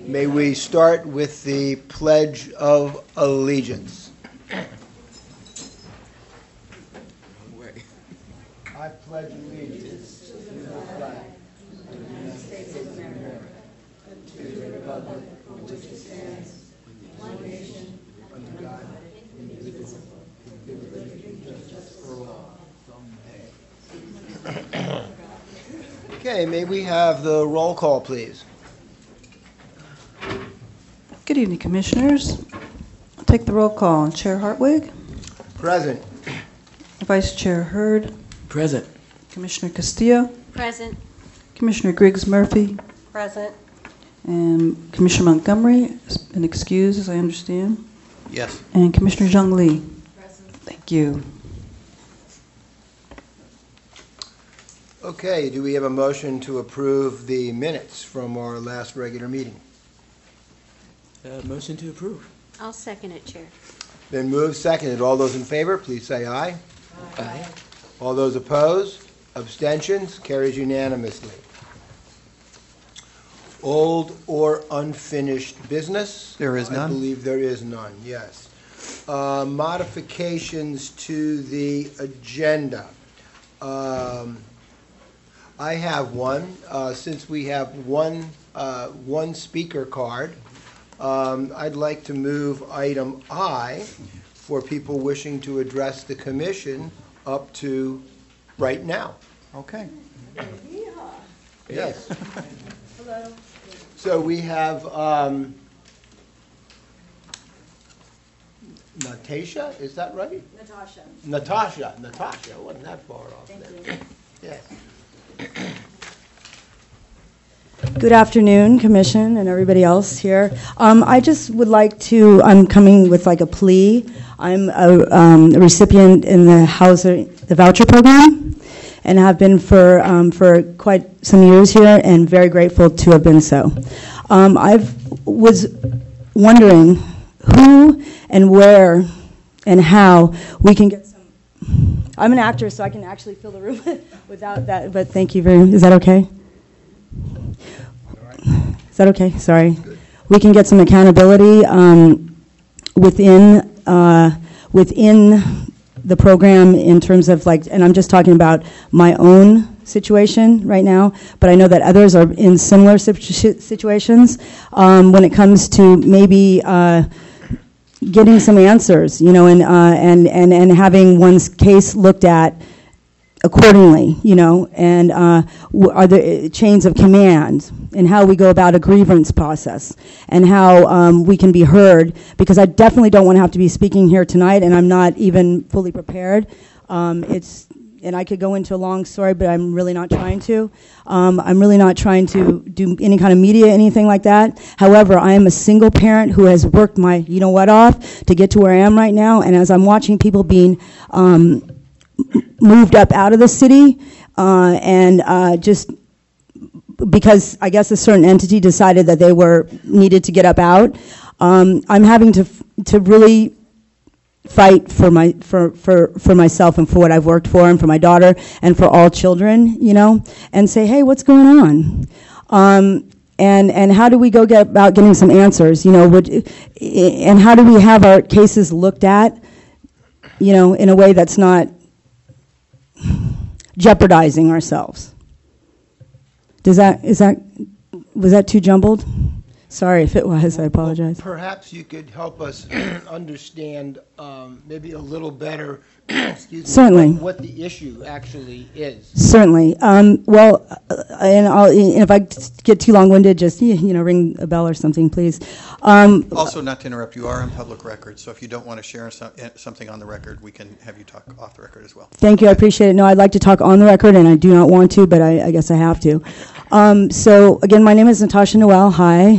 May we start with the Pledge of Allegiance. I pledge allegiance to the flag of the United States of America, to the republic for which it stands, one nation, under God, indivisible, with liberty and justice for all. Okay, may we have the roll call, please? Good evening, Commissioners. I'll take the roll call. Chair Hartwig? Present. Vice Chair Hurd? Present. Commissioner Castillo? Present. Commissioner Griggs-Murphy? Present. And Commissioner Montgomery has been excused, as I understand. Yes. And Commissioner Zhang Li? Present. Thank you. Okay, do we have a motion to approve the minutes from our last regular meeting? Motion to approve. I'll second it, Chair. Been moved, seconded. All those in favor, please say aye. Aye. All those opposed? Abstentions? Carries unanimously. Old or unfinished business? There is I none. believe there is none, yes. Modifications to the agenda. I have one. Since we have one speaker card, I'd like to move item I for people wishing to address the commission up to right now. Okay. Yes. Hello. So we have Natasha, is that right? Natasha. Natasha, wasn't that far off there. Yes. Good afternoon, Commission, and everybody else here. I just would like to, I'm coming with like a plea. I'm a recipient in the voucher program, and have been for quite some years here, and very grateful to have been so. I was wondering who and where and how we can get some. I'm an actor, so I can actually fill the room without that, but thank you very much. Is that okay? Is that okay? Sorry. We can get some accountability within the program in terms of like, and I'm just talking about my own situation right now, but I know that others are in similar situations when it comes to maybe getting some answers, you know, and having one's case looked at accordingly, you know, and are the chains of command, and how we go about a grievance process, and how we can be heard, because I definitely don't want to have to be speaking here tonight, and I'm not even fully prepared. And I could go into a long story, but I'm really not trying to. I'm really not trying to do any kind of media, anything like that. However, I am a single parent who has worked my you-know-what off to get to where I am right now, and as I'm watching people being moved up out of the city, and just because I guess a certain entity decided that they needed to get up out, I'm having to really fight for myself and for what I've worked for, and for my daughter and for all children, you know, and say, hey, what's going on? And how do we go about getting some answers, you know, and how do we have our cases looked at, you know, in a way that's not jeopardizing ourselves? Was that too jumbled? Sorry if it was, I apologize. Perhaps you could help us understand maybe a little better, excuse me, Certainly. What the issue actually is. Certainly. Well, and if I get too long-winded, just you know, ring a bell or something, please. Also, not to interrupt, you are on public record, so if you don't want to share something on the record, we can have you talk off the record as well. Thank you, I appreciate it. No, I'd like to talk on the record, and I do not want to, but I guess I have to. So again, my name is Natasha Noel. Hi.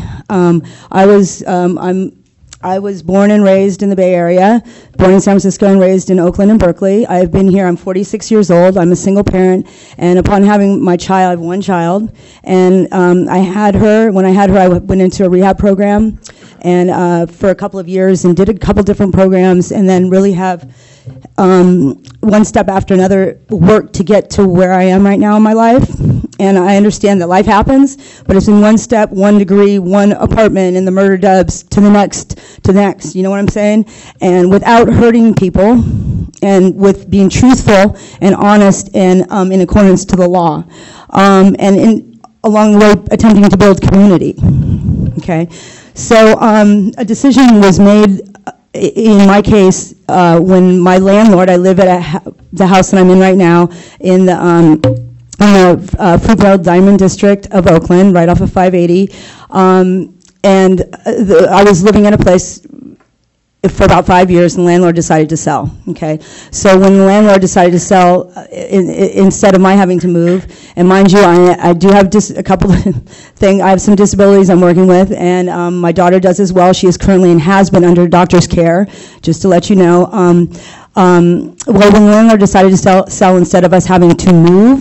I was born and raised in the Bay Area, born in San Francisco and raised in Oakland and Berkeley. I've been here, I'm 46 years old, I'm a single parent, and upon having my child, I have one child, and when I had her, I went into a rehab program, and for a couple of years, and did a couple different programs, and then really have one step after another work to get to where I am right now in my life. And I understand that life happens, but it's been one step, 1 degree, one apartment in the murder dubs to the next, you know what I'm saying? And without hurting people, and with being truthful and honest and in accordance to the law. Along the way, attempting to build community, okay? So a decision was made in my case when my landlord, I live at the house that I'm in right now in the Fruitvale Diamond District of Oakland, right off of 580. I was living in a place for about 5 years, and the landlord decided to sell, okay? So when the landlord decided to sell, instead of my having to move, and mind you, I do have a couple of things. I have some disabilities I'm working with, and my daughter does as well. She is currently and has been under doctor's care, just to let you know. Well, when the landlord decided to sell instead of us having to move,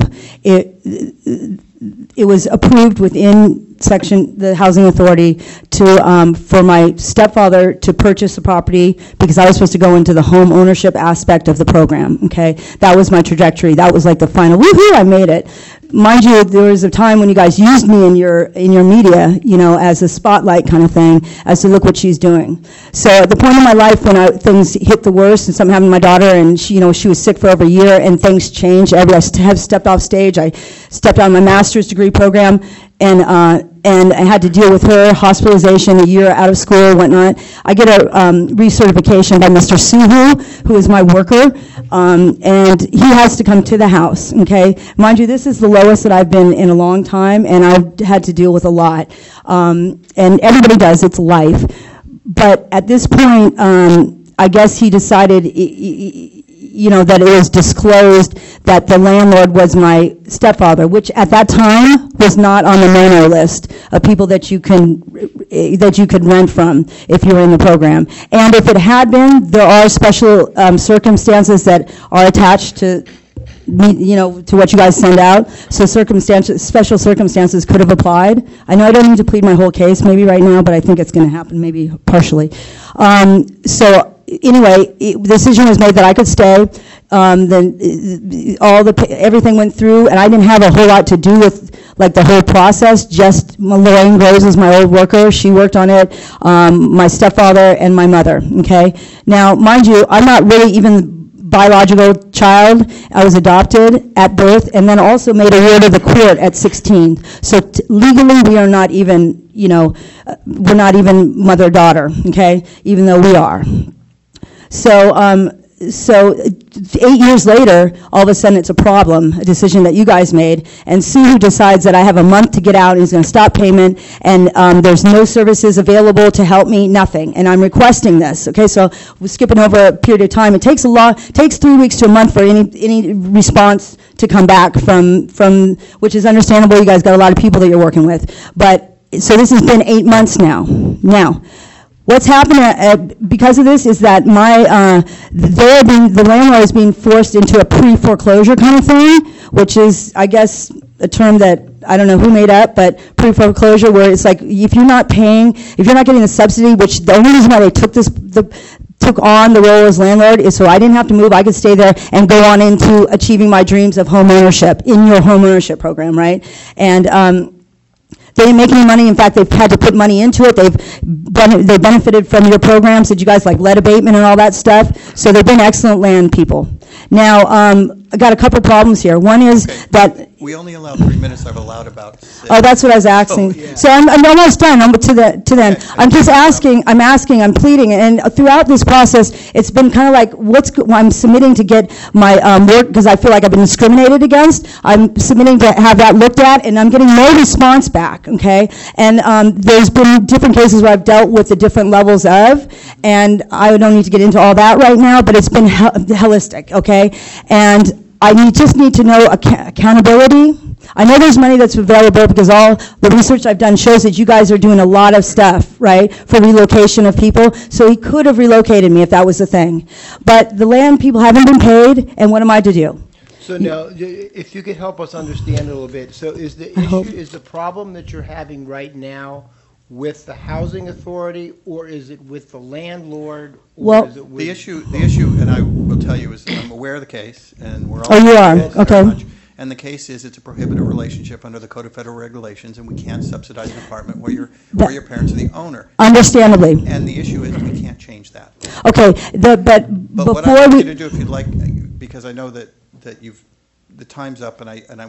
it was approved within the housing authority to for my stepfather to purchase the property, because I was supposed to go into the home ownership aspect of the program. Okay, that was my trajectory. That was like the final woohoo, I made it. Mind you, there was a time when you guys used me in your media, you know, as a spotlight kind of thing, as to look what she's doing. So at the point in my life when things hit the worst, and something happened to my daughter, and she was sick for over a year, and things changed. I have stepped off stage. I stepped on my master's degree program, and I had to deal with her hospitalization, a year out of school, whatnot. I get a recertification by Mr. Suhu, who is my worker, and he has to come to the house, okay? Mind you, this is the lowest that I've been in a long time, and I've had to deal with a lot. And everybody does, it's life. But at this point, I guess he decided, that it was disclosed that the landlord was my stepfather, which at that time was not on the no-no list of people that you could rent from if you were in the program. And if it had been, there are special circumstances that are attached to to what you guys send out. So special circumstances could have applied. I know I don't need to plead my whole case maybe right now, but I think it's going to happen maybe partially. So anyway, the decision was made that I could stay. Then everything went through, and I didn't have a whole lot to do with like the whole process. Just Lorraine Rose is my old worker. She worked on it. My stepfather and my mother. Okay. Now, mind you, I'm not really even biological child. I was adopted at birth, and then also made a ward of the court at 16. So legally, we are not even, we're not even mother-daughter, okay, even though we are. So 8 years later, all of a sudden it's a problem, a decision that you guys made, and Sue decides that I have a month to get out, and he's going to stop payment, and there's no services available to help me, nothing, and I'm requesting this. Okay, so we're skipping over a period of time. It takes 3 weeks to a month for any response to come back from which is understandable. You guys got a lot of people that you're working with, but so this has been 8 months now. Now, what's happened because of this is that the landlord is being forced into a pre-foreclosure kind of thing, which is, I guess, a term that I don't know who made up, but pre-foreclosure, where it's like if you're not paying, if you're not getting the subsidy, which the only reason why they took on the role as landlord is so I didn't have to move, I could stay there and go on into achieving my dreams of home ownership in your home ownership program, right? And they didn't make any money. In fact, they've had to put money into it. They benefited from your programs. Did you guys like lead abatement and all that stuff? So they've been excellent land people. Now, I got a couple problems here. One is that we only allow 3 minutes. I've allowed about 6. Oh, that's what I was asking. Oh, yeah. So I'm almost done. I'm to then. Okay. I'm just asking. I'm pleading, and throughout this process, it's been kind of like I'm submitting to get my work because I feel like I've been discriminated against. I'm submitting to have that looked at, and I'm getting no response back. Okay, and there's been different cases where I've dealt with the different levels of, and I don't need to get into all that right now, but it's been holistic. Okay, and I just need to know accountability. I know there's money that's available because all the research I've done shows that you guys are doing a lot of stuff, right, for relocation of people. So he could have relocated me if that was the thing. But the land people haven't been paid, and what am I to do? So now, if you could help us understand a little bit. So is the issue, is the problem that you're having right now with the housing authority, or is it with the landlord? Or Well- is it with The issue, and I will tell you, is I'm aware of the case, and we're all. Oh, you are? Very Okay. much. And the case is, it's a prohibited relationship under the Code of Federal Regulations, and we can't subsidize an apartment where your parents are the owner. Understandably. And the issue is, we can't change that. Okay, but But what before I'd like you we, to do, if you'd like, because I know that the time's up, and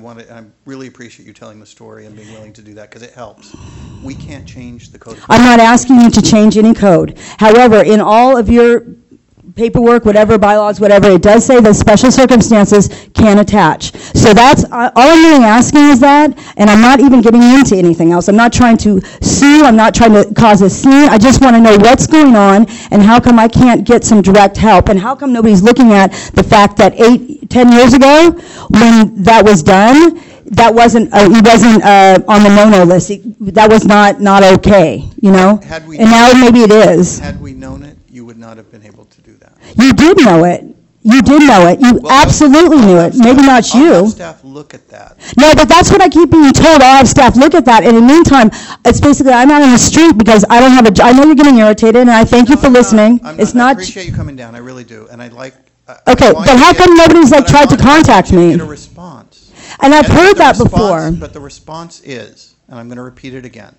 I really appreciate you telling the story and being willing to do that, because it helps. We can't change the Code of I'm not asking you to change any code. However, in all of your paperwork, whatever, bylaws, whatever, it does say that special circumstances can attach. So that's, all I'm really asking is that, and I'm not even getting into anything else. I'm not trying to sue, I'm not trying to cause a scene. I just want to know what's going on, and how come I can't get some direct help, and how come nobody's looking at the fact that 10 years ago, when that was done, that wasn't, he wasn't on the no-no list. That was not okay, you know? Had we And now maybe it is. Had we known it, you would not have been able to do that. You did know it. You did know it. You Well, absolutely knew it. Maybe not I'll you. have staff look at that. No, but that's what I keep being told. I'll have staff look at that. And in the meantime, it's basically, I'm out on the street because I don't have a, I know you're getting irritated, and I thank you for listening. It's I not, appreciate you coming down, I really do, and I'd like. Okay, but how come nobody's, like, tried to contact me? Get a response. and I've And heard the that response- before. But the response is, and I'm going to repeat it again,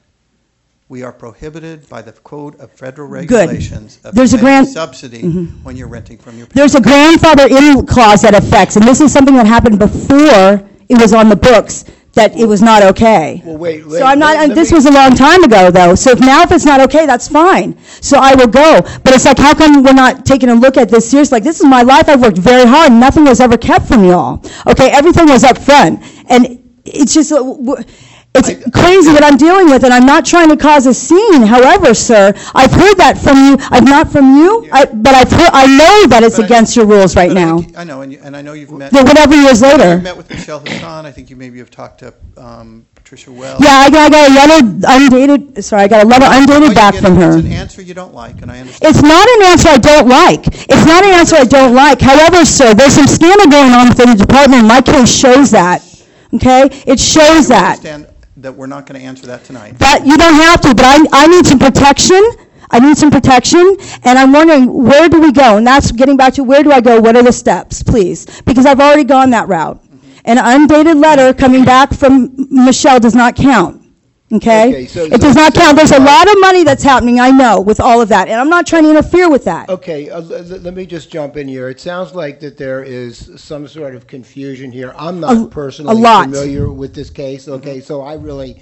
we are prohibited by the Code of Federal Regulations of There's a paying grant- subsidy when you're renting from your parents. There's a grandfather-in clause that affects, and this is something that happened before it was on the books, that it was not okay. Well, wait. So I'm not, let this me- was a long time ago, though, so if it's not okay, that's fine. So I will go. But it's like, how come we're not taking a look at this seriously? Like, this is my life, I've worked very hard, nothing was ever kept from y'all. Okay, everything was up front. And it's just, it's crazy what I'm dealing with, and I'm not trying to cause a scene. However, sir, I've heard that from you, not from you, but I know that it's But I- against your rules right But I now. think- I know, and I know you've met. But whatever years later. You've met with Michelle Hassan, I think you maybe have talked to Patricia Wells. Yeah, I got a letter undated, sorry, I got a letter All undated you back get from her. is an answer you don't like, and I understand. It's not an answer I don't like. It's not an answer I don't like. However, sir, there's some scandal going on within the department, and my case shows that, okay? It shows You that. understand that we're not going to answer that tonight. But you don't have to, but I need some protection. I need some protection, and I'm wondering, where do we go? And that's getting back to, where do I go? What are the steps, please? Because I've already gone that route. An undated letter coming back from Michelle does not count, okay? Okay, so- It does not count. There's a lot of money that's happening, I know, with all of that, and I'm not trying to interfere with that. Okay, let me just jump in here. It sounds like that there is some sort of confusion here. I'm not personally lot. familiar with this case, okay, so I really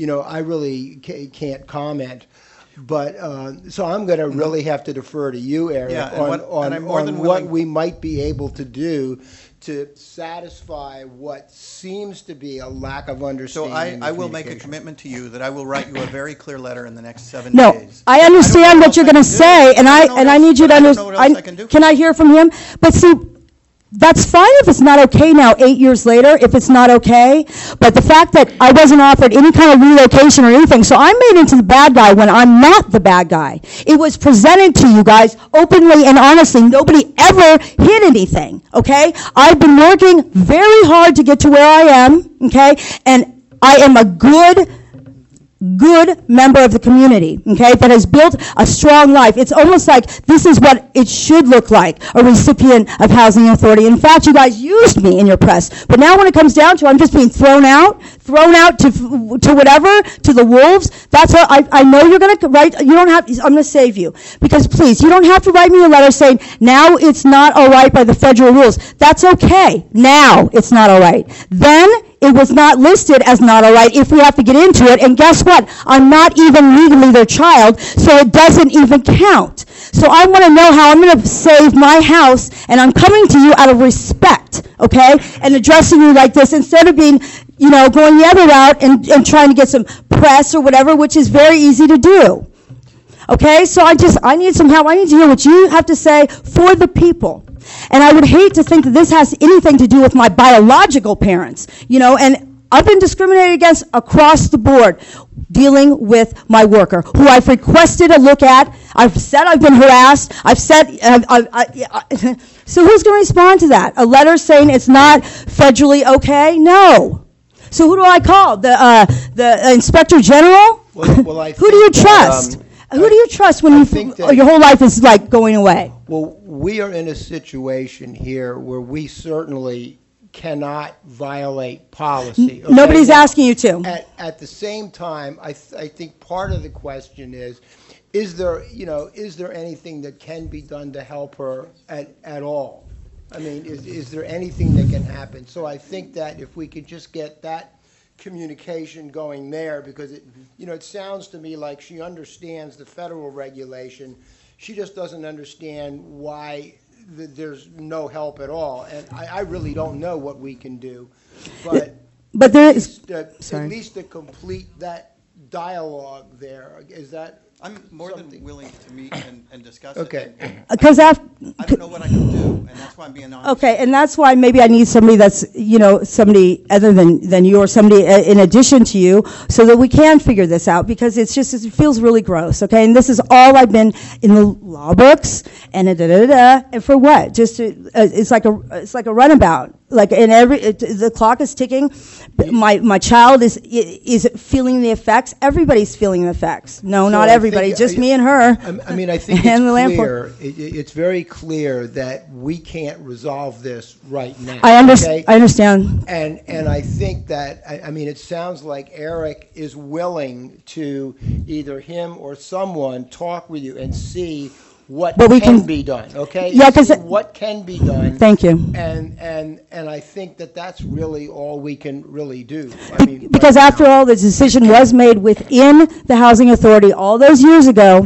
can't comment. But, so I'm going to really have to defer to you, Eric, Yeah, and I'm more than on what willing- we might be able to do to satisfy what seems to be a lack of So understanding. I will and make a communication. commitment to you that I will write you a very clear letter in the next 7 No, days. I understand don't know what you're else going to can do. say, and I don't know I what need you else- to I don't know understand. what else I can do. Can I hear from him? But see, that's fine if it's not okay now, 8 years later, if it's not okay. But the fact that I wasn't offered any kind of relocation or anything, so I'm made into the bad guy when I'm not the bad guy. It was presented to you guys openly and honestly. Nobody ever hid anything, okay? I've been working very hard to get to where I am, okay? And I am a good member of the community, okay, that has built a strong life. It's almost like this is what it should look like, a recipient of housing authority. In fact, you guys used me in your press. But now when it comes down to it, I'm just being thrown out to whatever, to the wolves. That's what I know you're going to write. You don't have, I'm going to save you. Because please, you don't have to write me a letter saying, now it's not all right by the federal rules. That's okay. Now it's not all right. Then it was not listed as not all right if we have to get into it. And guess what? I'm not even legally their child, so it doesn't even count. So I want to know how I'm going to save my house, and I'm coming to you out of respect, okay, and addressing you like this instead of being, going the other route and trying to get some press or whatever, which is very easy to do. Okay, so I need some help. I need to hear what you have to say for the people. And I would hate to think that this has anything to do with my biological parents, and I've been discriminated against across the board dealing with my worker, who I've requested a look at. I've said I've been harassed. I've said, so who's going to respond to that? A letter saying it's not federally okay? No. So who do I call? The Inspector General? Well, I Who do you think that, trust? Who do you trust when I you think that- your whole life is like going away? Well, we are in a situation here where we certainly cannot violate policy. okay? Nobody's Now, asking you to. At the same time, I think part of the question is there, is there anything that can be done to help her at all? I mean, is there anything that can happen? So I think that if we could just get that communication going there, because it sounds to me like she understands the federal regulation. She just doesn't understand why there's no help at all. And I really don't know what we can do, But there is. at least to complete that dialogue there. Is that? I'm more than Something. willing to meet and discuss Okay. it. And Because after. I don't know what I can do, and that's why I'm being honest. Okay, and that's why maybe I need somebody that's, somebody other than you or somebody in addition to you so that we can figure this out because it feels really gross, okay? And this is all I've been in the law books and and for what? It's like a runabout. Like the clock is ticking. My child is feeling the effects. Everybody's feeling the effects. No, So not I everybody, think- just me and her. I mean, I think And the it's landlord. clear, it's very clear that we can't resolve this right now. I okay? understand. And I think that, I mean, it sounds like Eric is willing to either him or someone talk with you and see what But we can can- be done, okay? Yeah, 'cause See it- what can be done. Thank you. And I think that that's really all we can really do. I mean, Because right after now. all, the decision was made within the Housing Authority all those years ago.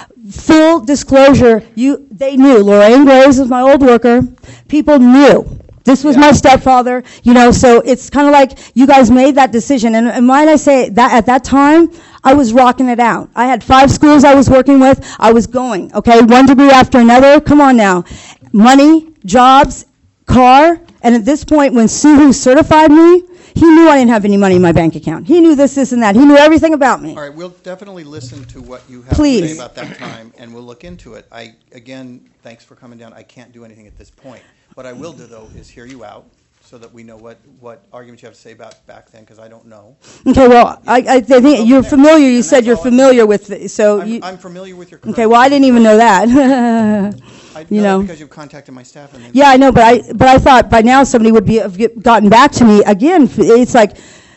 Full disclosure, they knew. Lorraine Graves was my old worker. People knew. This was Yeah. my stepfather, so it's kind of like you guys made that decision. And might I say that at that time, I was rocking it out. I had 5 schools I was working with. I was going, okay, one degree after another. Come on now. Money, jobs, car. And at this point, when Suhu certified me, he knew I didn't have any money in my bank account. He knew this, and that. He knew everything about me. All right, we'll definitely listen to what you have to Please. say about that time, and we'll look into it. Again, thanks for coming down. I can't do anything at this point. What I will do, though, is hear you out so that we know what arguments you have to say about back then, because I don't know. Okay, well, I think you're familiar. You said you're familiar with, I'm familiar with your. Okay, well, I didn't even know that. I you know know. because you've contacted my staff. And Yeah, I know, but I thought by now somebody would have gotten back to me again. It's like,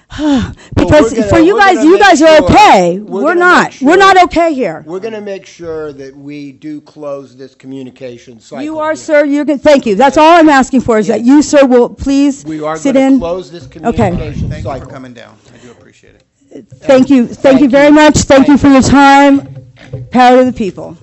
because for you guys, you guys are okay. We're not. We're not okay here. We're going to make sure that we do close this communication cycle. You are, here. sir. You're good. Thank you. That's all I'm asking for is that you, sir, will please We are sit going to in. close this Okay. communication Thank you cycle. for coming down. I do appreciate it. Thank you. Thank you very much. Thank you for your time. Power to the people.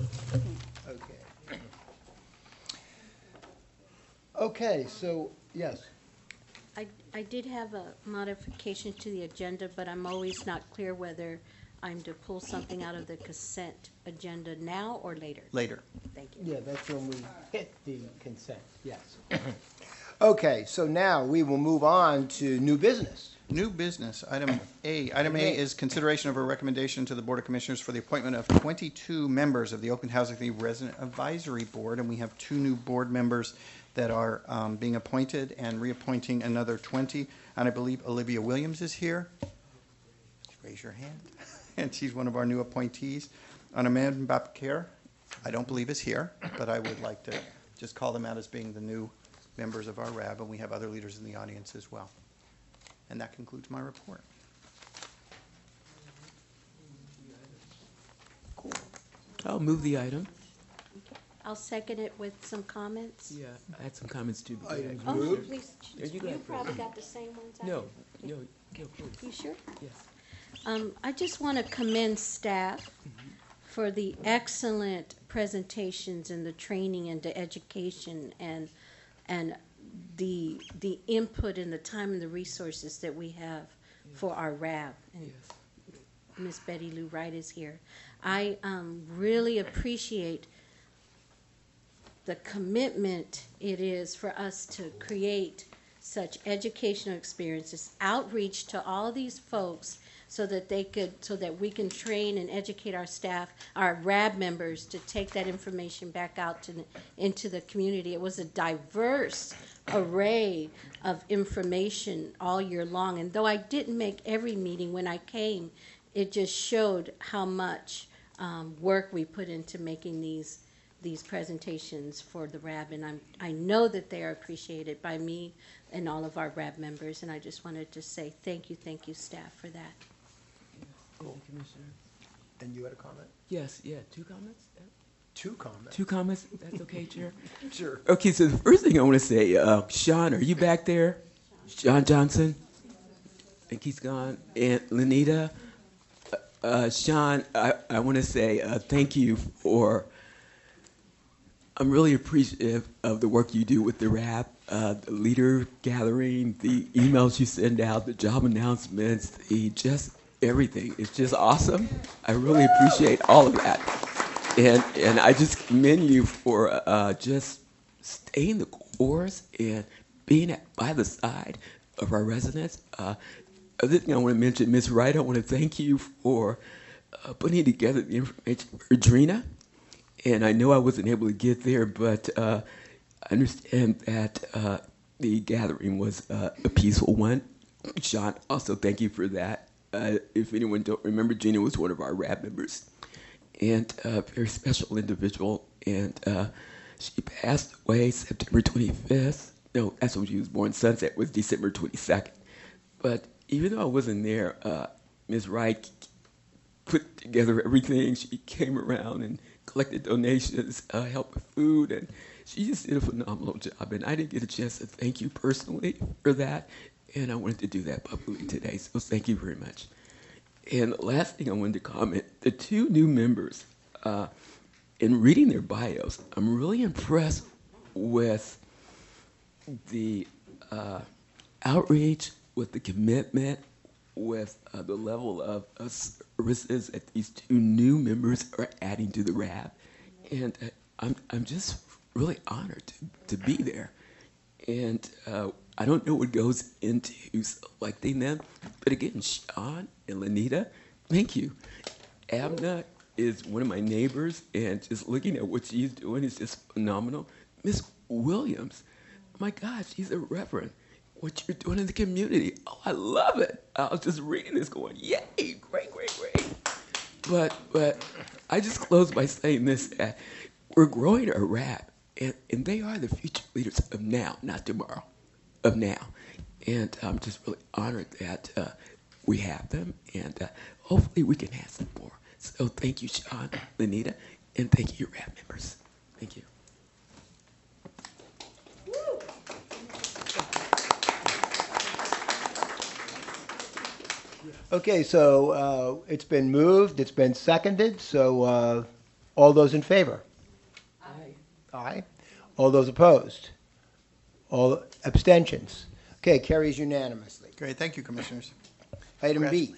Okay, so, yes. I did have a modification to the agenda, but I'm always not clear whether I'm to pull something out of the consent agenda now or later. Later. Thank you. Yeah, that's when we hit the consent, yes. Okay, so now we will move on to new business. New business, item A. Item A is consideration of a recommendation to the Board of Commissioners for the appointment of 22 members of the Oakland Housing Authority Resident Advisory Board, and we have 2 new board members that are being appointed and reappointing another 20. And I believe Olivia Williams is here. Raise your hand. And she's one of our new appointees. And Amanda Bapker, I don't believe is here, but I would like to just call them out as being the new members of our RAB, and we have other leaders in the audience as well. And that concludes my report. I'll move the item. I'll second it with some comments. Yeah, I had some comments too. but Items yeah, Oh, moved. please. Yeah, you go You ahead probably first. got the same ones I No, did. no, please. You sure? Yes. I just want to commend staff for the excellent presentations and the training and the education and the input and the time and the resources that we have for our RAB. And Yes. Miss Betty Lou Wright is here. I really appreciate the commitment it is for us to create such educational experiences, outreach to all these folks so that we can train and educate our staff, our RAB members, to take that information back out into the community. It was a diverse array of information all year long, and though I didn't make every meeting when I came, it just showed how much work we put into making these presentations for the RAB, and I know that they are appreciated by me and all of our RAB members, and I just wanted to say thank you, staff, for that. Commissioner. And you had a comment? Yes, yeah, two comments? Two comments? Two comments, that's okay, Chair? Sure. Okay, so the first thing I want to say, Sean, are you back there? Sean Johnson? I think he's gone. And Lenita, Sean, I want to say thank you for, I'm really appreciative of the work you do with the RAP, the leader gathering, the emails you send out, the job announcements, just everything. It's just awesome. I really appreciate all of that. And I just commend you for just staying the course and being by the side of our residents. Other thing I want to mention, Ms. Wright, I want to thank you for putting together the information for Adrena. And I know I wasn't able to get there, but I understand that the gathering was a peaceful one. Sean, also thank you for that. If anyone don't remember, Gina was one of our RAB members, and a very special individual. And she passed away September 25th. No, that's when she was born. Sunset was December 22nd. But even though I wasn't there, Ms. Wright put together everything. She came around and collected donations, helped with food, and she just did a phenomenal job. And I didn't get a chance to thank you personally for that, and I wanted to do that publicly today, so thank you very much. And the last thing I wanted to comment, the two new members, in reading their bios, I'm really impressed with the outreach, with the commitment, with the level of services that these two new members are adding to the RAB. And I'm just really honored to be there. And I don't know what goes into selecting them, but again, Sean and Lenita, thank you. Abna is one of my neighbors, and just looking at what she's doing is just phenomenal. Miss Williams, my gosh, she's a reverend. What you're doing in the community, oh, I love it. I was just reading this going, yay, great. But I just close by saying this, that we're growing our RAB, and they are the future leaders of now, not tomorrow, of now. And I'm just really honored that we have them, and hopefully we can have some more. So thank you, Sean, Lenita, and thank you, RAB members. Thank you. Okay, so it's been moved, it's been seconded, so all those in favor? Aye. Aye. All those opposed? All abstentions? Okay, carries unanimously. Great, thank you, Commissioners. Item B.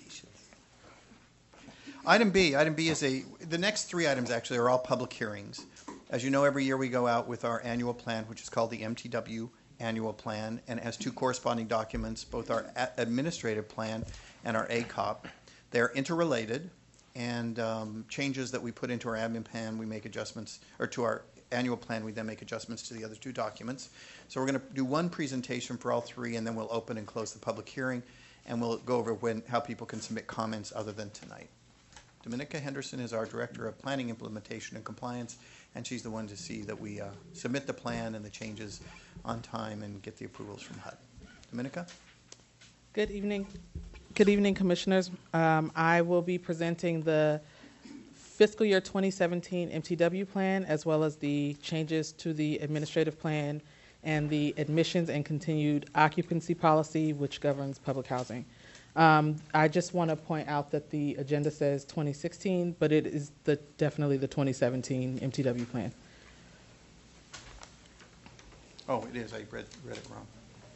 Item B is the next three items actually are all public hearings. As you know, every year we go out with our annual plan, which is called the MTW Annual Plan, and has two corresponding documents, both our administrative plan and our ACOP. They're interrelated, and changes that we put into our admin plan, we make adjustments, or to our annual plan, we then make adjustments to the other two documents. So we're going to do one presentation for all three, and then we'll open and close the public hearing, and we'll go over how people can submit comments other than tonight. Dominica Henderson is our Director of Planning, Implementation, and Compliance, and she's the one to see that we submit the plan and the changes on time and get the approvals from HUD. Dominica? Good evening. Good evening, Commissioners. I will be presenting the fiscal year 2017 MTW plan, as well as the changes to the administrative plan and the admissions and continued occupancy policy, which governs public housing. I just want to point out that the agenda says 2016, but it is definitely the 2017 MTW plan. Oh, it is. I read it wrong.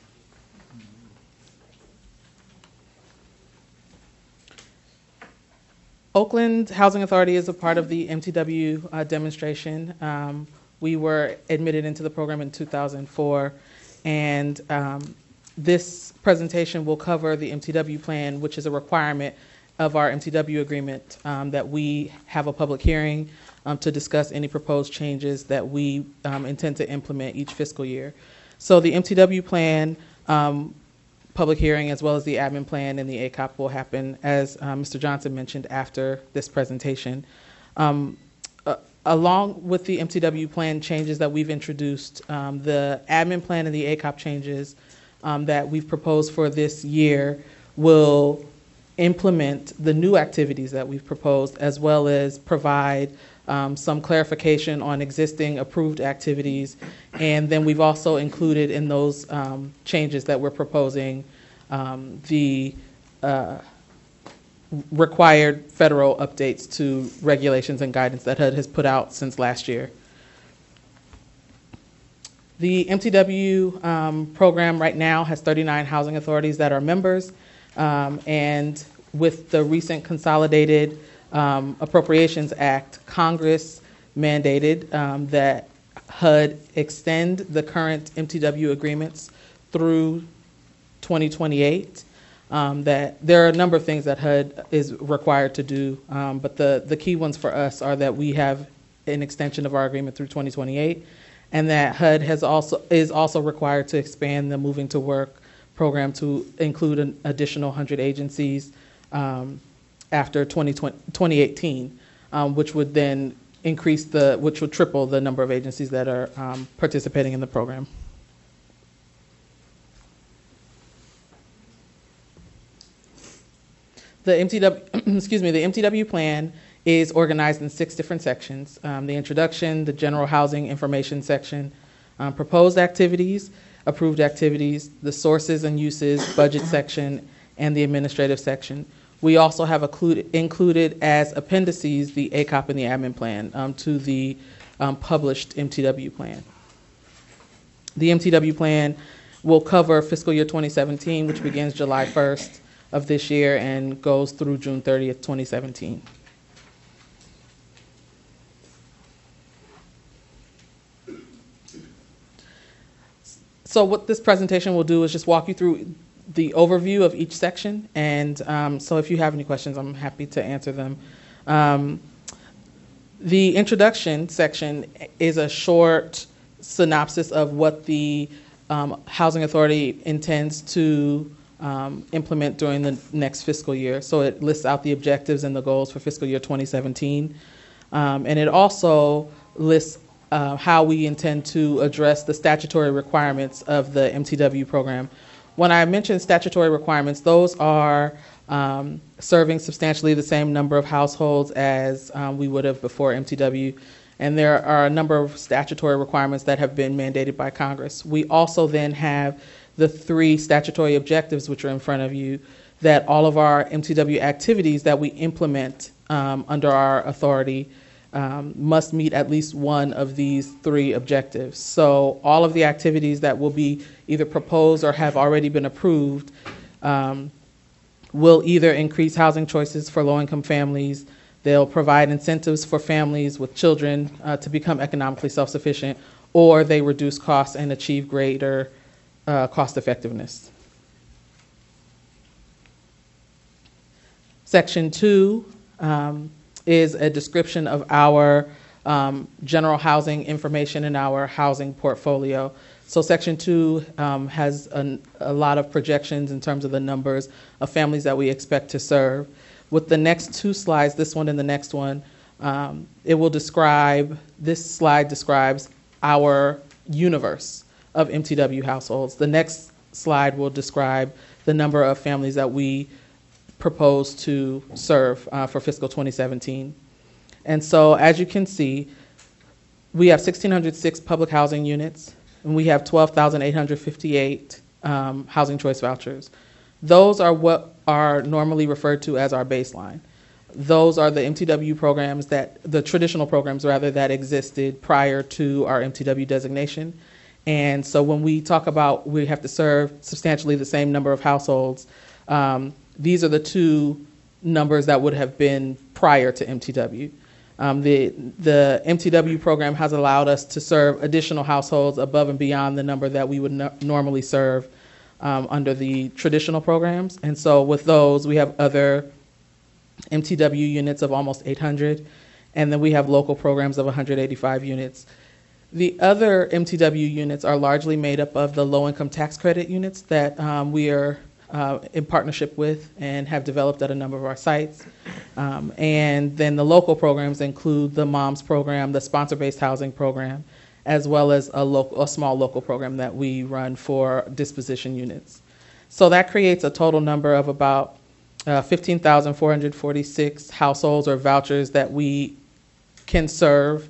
Oakland Housing Authority is a part of the MTW demonstration. We were admitted into the program in 2004, and this presentation will cover the MTW plan, which is a requirement of our MTW agreement, that we have a public hearing to discuss any proposed changes that we intend to implement each fiscal year. So the MTW plan public hearing as well as the admin plan and the ACOP will happen, as Mr. Johnson mentioned, after this presentation. Along with the MTW plan changes that we've introduced, the admin plan and the ACOP changes that we've proposed for this year will implement the new activities that we've proposed, as well as provide some clarification on existing approved activities. And then we've also included in those changes that we're proposing the required federal updates to regulations and guidance that HUD has put out since last year. The MTW program right now has 39 housing authorities that are members, and with the recent Consolidated Appropriations Act, Congress mandated that HUD extend the current MTW agreements through 2028. That there are a number of things that HUD is required to do, but the key ones for us are that we have an extension of our agreement through 2028, and that HUD is also required to expand the Moving to Work program to include an additional 100 agencies after 2018, which would then which would triple the number of agencies that are participating in the program. The MTW plan is organized in 6 different sections: the introduction, the general housing information section, proposed activities, approved activities, the sources and uses, budget section, and the administrative section. We also have included as appendices the ACOP and the admin plan to the published MTW plan. The MTW plan will cover fiscal year 2017, which begins July 1st of this year and goes through June 30th, 2017. So what this presentation will do is just walk you through the overview of each section, and so if you have any questions, I'm happy to answer them. The introduction section is a short synopsis of what the Housing Authority intends to implement during the next fiscal year. So it lists out the objectives and the goals for fiscal year 2017. And it also lists how we intend to address the statutory requirements of the MTW program. When I mention statutory requirements, those are serving substantially the same number of households as we would have before MTW. And there are a number of statutory requirements that have been mandated by Congress. We also then have the 3 statutory objectives which are in front of you, that all of our MTW activities that we implement under our authority must meet at least one of these 3 objectives. So all of the activities that will be either proposed or have already been approved will either increase housing choices for low-income families, they'll provide incentives for families with children to become economically self-sufficient, or they reduce costs and achieve greater cost effectiveness. Section 2 is a description of our general housing information in our housing portfolio. So Section 2 has a lot of projections in terms of the numbers of families that we expect to serve. With the next 2 slides, this one and the next one, it will describe, this slide describes our universe of MTW households. The next slide will describe the number of families that we propose to serve for fiscal 2017. And so as you can see, we have 1,606 public housing units, and we have 12,858 housing choice vouchers. Those are what are normally referred to as our baseline. Those are the MTW programs the traditional programs rather, that existed prior to our MTW designation. And so when we talk about we have to serve substantially the same number of households, these are the 2 numbers that would have been prior to MTW. The MTW program has allowed us to serve additional households above and beyond the number that we would normally serve under the traditional programs. And so with those, we have other MTW units of almost 800, and then we have local programs of 185 units. The other MTW units are largely made up of the low-income tax credit units that we are in partnership with and have developed at a number of our sites. And then the local programs include the MOMS program, the sponsor-based housing program, as well as a small local program that we run for disposition units. So that creates a total number of about 15,446 households or vouchers that we can serve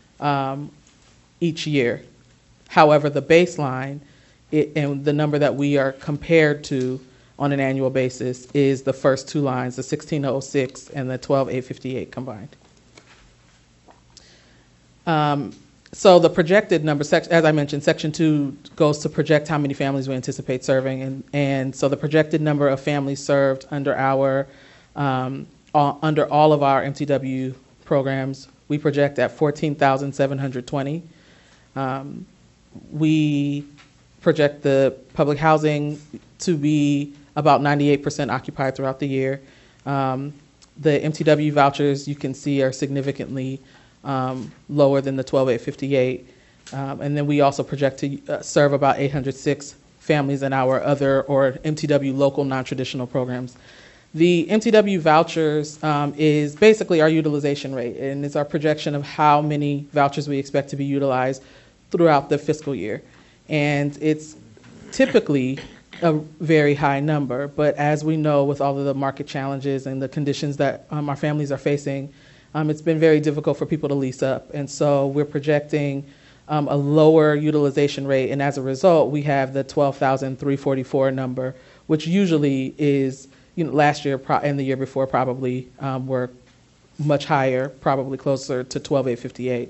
each year. However, the baseline and the number that we are compared to on an annual basis is the first two lines, the 16,006 and the 12,858 combined. So the projected number, as I mentioned, Section 2 goes to project how many families we anticipate serving, and so the projected number of families served under our under all of our MTW programs, we project at 14,720. We project the public housing to be about 98% occupied throughout the year. The MTW vouchers, you can see, are significantly lower than the 12,858. And then we also project to serve about 806 families in our other or MTW local non-traditional programs. The MTW vouchers is basically our utilization rate, and it's our projection of how many vouchers we expect to be utilized throughout the fiscal year. And it's typically a very high number, but as we know, with all of the market challenges and the conditions that our families are facing, it's been very difficult for people to lease up. And so we're projecting a lower utilization rate, and as a result, we have the 12,344 number, which usually is, last year and the year before probably were much higher, probably closer to 12,858.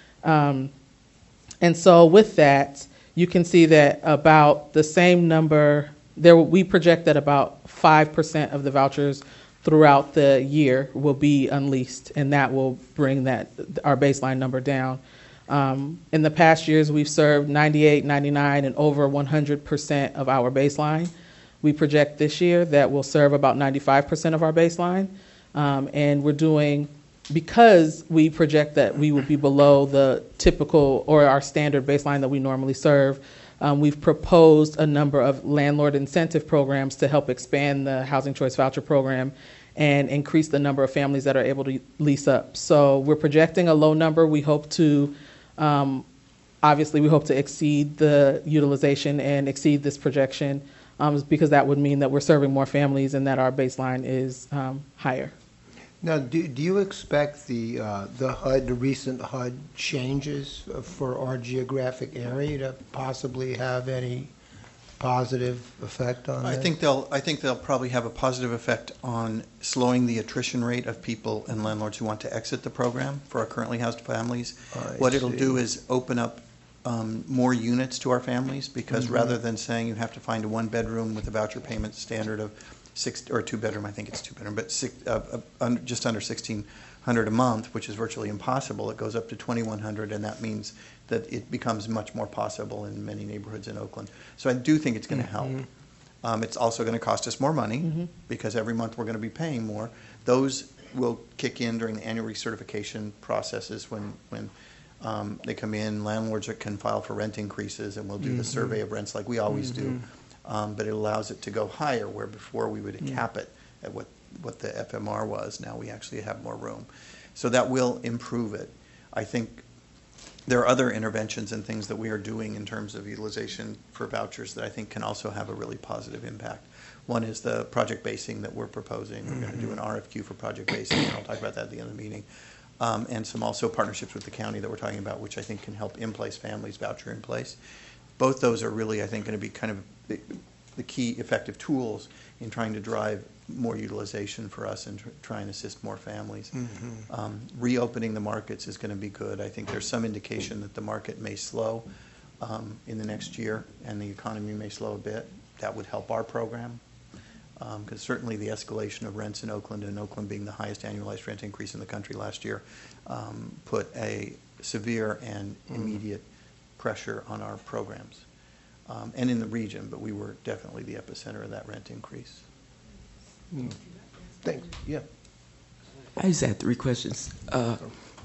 And so with that, you can see that about the same number, we project that about 5% of the vouchers throughout the year will be unleased, and that will bring our baseline number down. In the past years, we've served 98, 99, and over 100% of our baseline. We project this year that we'll serve about 95% of our baseline, and we're doing, because we project that we would be below the typical or our standard baseline that we normally serve, we've proposed a number of landlord incentive programs to help expand the Housing Choice Voucher Program and increase the number of families that are able to lease up. So we're projecting a low number. We hope to, obviously, we hope to exceed the utilization and exceed this projection, because that would mean that we're serving more families and that our baseline is higher. Now, do you expect the recent HUD changes for our geographic area to possibly have any positive effect on I that? think they'll probably have a positive effect on slowing the attrition rate of people and landlords who want to exit the program for our currently housed families. What it'll do is open up more units to our families, because rather than saying you have to find a one-bedroom with a voucher payment standard of or two-bedroom, I think it's two-bedroom, but just under $1,600 a month, which is virtually impossible. It goes up to $2,100, and that means that it becomes much more possible in many neighborhoods in Oakland. So I do think it's going to help. It's also going to cost us more money, because every month we're going to be paying more. Those will kick in during the annual recertification processes when they come in. Landlords can file for rent increases, and we'll do the survey of rents like we always do. But it allows it to go higher, where before we would cap it at what the FMR was. Now we actually have more room. So that will improve it. I think there are other interventions and things that we are doing in terms of utilization for vouchers that I think can also have a really positive impact. One is the project basing that we're proposing. We're going to do an RFQ for project basing, and I'll talk about that at the end of the meeting. And some also partnerships with the county that we're talking about, which I think can help in-place families voucher in place. Both those are really, I think, going to be kind of the key effective tools in trying to drive more utilization for us and try and assist more families. Reopening the markets is going to be good. I think there's some indication that the market may slow in the next year, and the economy may slow a bit. That would help our program, because certainly the escalation of rents in Oakland, and Oakland being the highest annualized rent increase in the country last year, put a severe and immediate pressure on our programs, and in the region, but we were definitely the epicenter of that rent increase. Thanks. Yeah. I just had 3 questions. The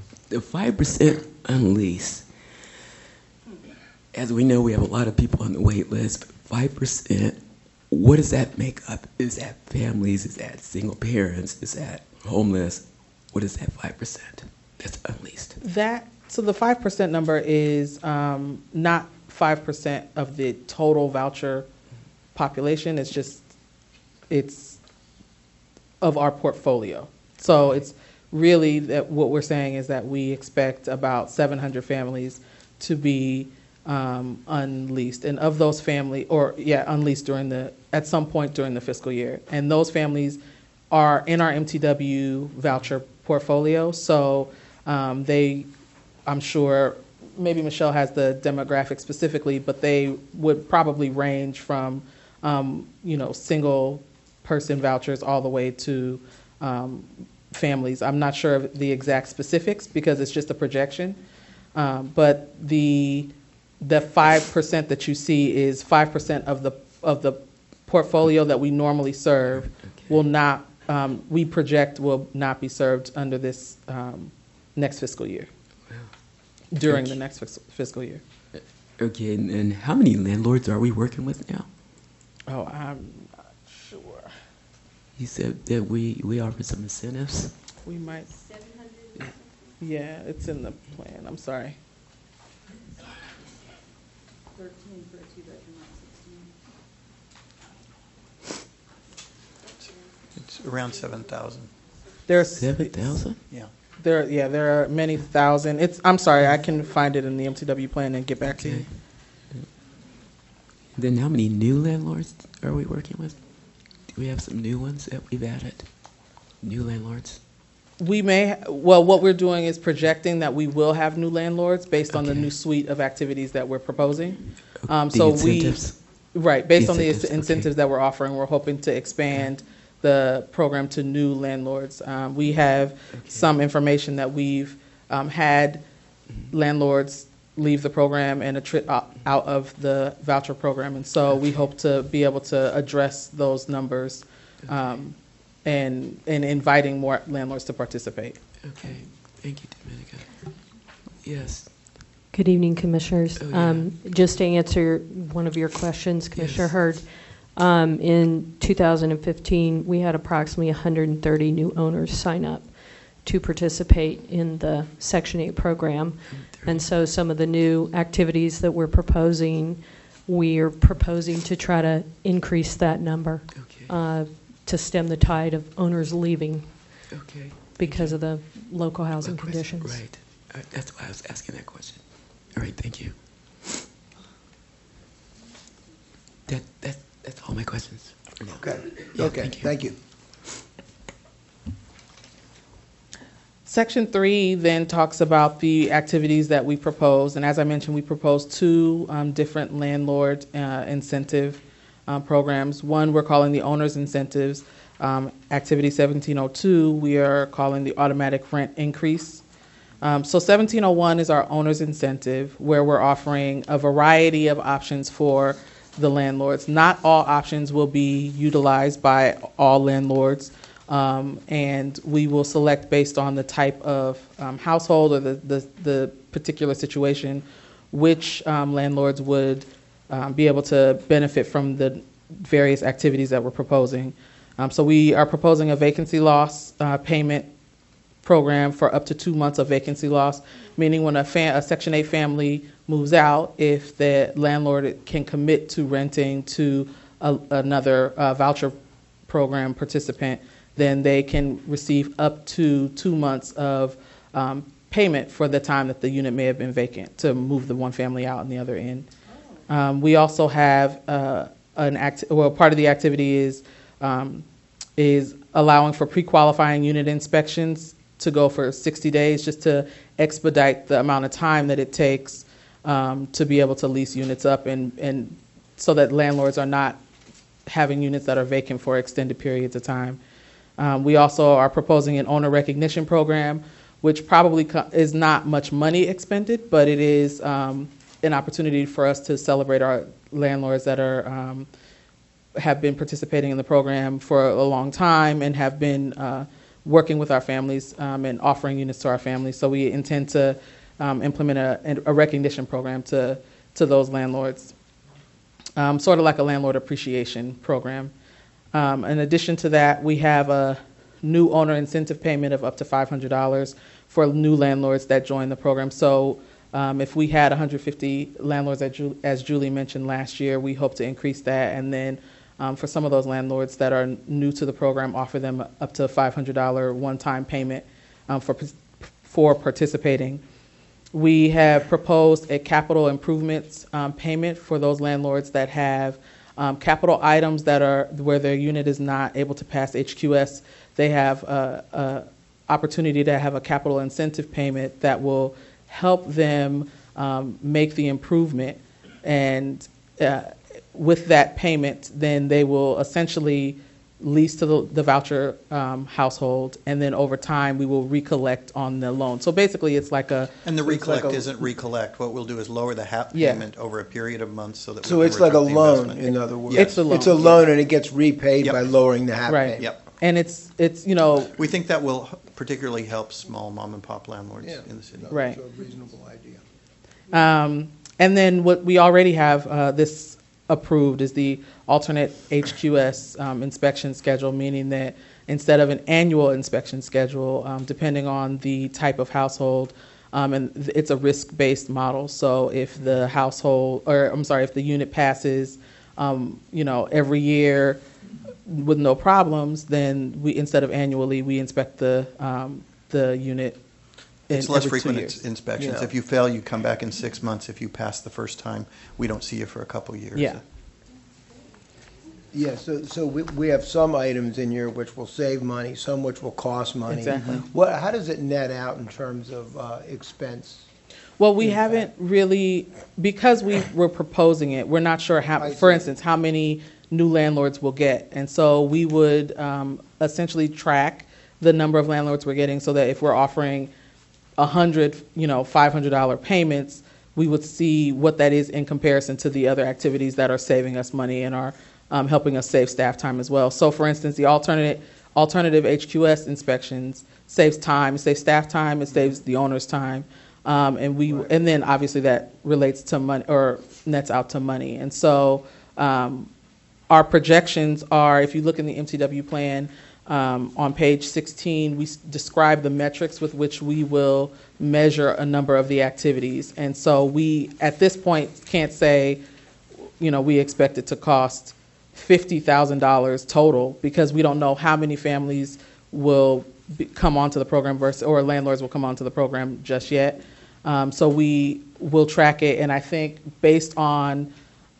5% unleased. As we know, we have a lot of people on the wait list. 5%. what does that make up? Is that families? Is that single parents? Is that homeless? What is that 5% that's unleased? So the 5% number is not 5% of the total voucher population. It's of our portfolio. So it's really that what we're saying is that we expect about 700 families to be unleased, and of those unleased at some point during the fiscal year. And those families are in our MTW voucher portfolio. So I'm sure maybe Michelle has the demographics specifically, but they would probably range from single person vouchers all the way to families. I'm not sure of the exact specifics because it's just a projection. But the 5% that you see is 5% of the portfolio that we normally serve will not, we project will not be served under this next fiscal year, during the next fiscal year. Okay, and how many landlords are we working with now? Oh, I'm not sure. You said that we offer some incentives. We might. 700? Yeah, it's in the plan. I'm sorry. 13 for a two-bedroom, not 16. It's around 7,000. There's 7,000? Yeah. There are many thousand. I'm sorry, I can find it in the MTW plan and get back to you. Then how many new landlords are we working with? Do we have some new ones that we've added? New landlords? We may, what we're doing is projecting that we will have new landlords based on the new suite of activities that we're proposing. Incentives? Right, based on the Incentives, incentives that we're offering, we're hoping to expand the program to new landlords. We have some information that we've had landlords leave the program and out of the voucher program, and so we hope to be able to address those numbers and inviting more landlords to participate. Okay, thank you, Dominica. Yes. Good evening, Commissioners. Oh, yeah. Just to answer one of your questions, Commissioner Yes. Hurd, in 2015, we had approximately 130 new owners sign up to participate in the Section 8 program. And so some of the new activities that we're proposing, we are proposing to try to increase that number to stem the tide of owners leaving because of the local housing conditions. Right. That's why I was asking that question. All right, thank you. That's all my questions for now. Okay, Yeah, okay, thank you. Section 3 then talks about the activities that we propose, and as I mentioned, we propose two different landlord incentive programs. One we're calling the owner's incentives. Activity 1702 we are calling the automatic rent increase. So 1701 is our owner's incentive, where we're offering a variety of options for the landlords. Not all options will be utilized by all landlords. And we will select based on the type of household or the particular situation, which landlords would be able to benefit from the various activities that we're proposing. So we are proposing a vacancy loss payment program for up to 2 months of vacancy loss, meaning when a Section 8 family moves out, if the landlord can commit to renting to another voucher program participant, then they can receive up to 2 months of payment for the time that the unit may have been vacant to move the one family out and the other in. We also have part of the activity is allowing for pre-qualifying unit inspections to go for 60 days, just to expedite the amount of time that it takes to be able to lease units up, and so that landlords are not having units that are vacant for extended periods of time. We also are proposing an owner recognition program, which probably is not much money expended, but it is an opportunity for us to celebrate our landlords that have been participating in the program for a long time and have been working with our families and offering units to our families. So we intend to implement a recognition program to those landlords. sort of like a landlord appreciation program. In addition to that, we have a new owner incentive payment of up to $500 for new landlords that join the program. So if we had 150 landlords, as Julie mentioned last year, we hope to increase that. And then for some of those landlords that are new to the program, offer them up to a $500 one-time payment for participating. We have proposed a capital improvements payment for those landlords that have capital items that are where their unit is not able to pass HQS. They have a opportunity to have a capital incentive payment that will help them make the improvement, and with that payment, then they will essentially lease to the voucher household, and then over time we will recollect on the loan. So basically, it's like a And the recollect isn't recollect. What we'll do is lower the payment over a period of months so that we So can it's like a recoup the loan, investment. in other words? It's a loan. It's a loan, and it gets repaid Yep. by lowering the half Right. payment. Yep. and it's We think that will particularly help small mom and pop landlords Yeah. in the city. No, Right. It's a reasonable idea. And then what we already have this approved is the alternate HQS inspection schedule, meaning that instead of an annual inspection schedule, depending on the type of household, and it's a risk-based model. So if the if the unit passes, every year with no problems, then instead of annually, we inspect the unit. It's less every 2 frequent years. inspections. Yeah. If you fail, you come back in 6 months. If you pass the first time, we don't see you for a couple years. Yeah. Yeah, so we have some items in here which will save money, some which will cost money. Exactly. How does it net out in terms of expense? Well, we haven't really, because we're proposing it, we're not sure how, I for see. instance, how many new landlords we'll get. And so we would essentially track the number of landlords we're getting so that if we're offering 100, $500 payments, we would see what that is in comparison to the other activities that are saving us money and are helping us save staff time as well. So for instance, the alternative HQS inspections saves time, it saves staff time, it saves the owner's time. And then obviously that relates to money or nets out to money. And so our projections are, if you look in the MTW plan, on page 16, we describe the metrics with which we will measure a number of the activities. And so we, at this point, can't say, we expect it to cost $50,000 total because we don't know how many families will come onto the program or landlords will come onto the program just yet. So we will track it, and I think based on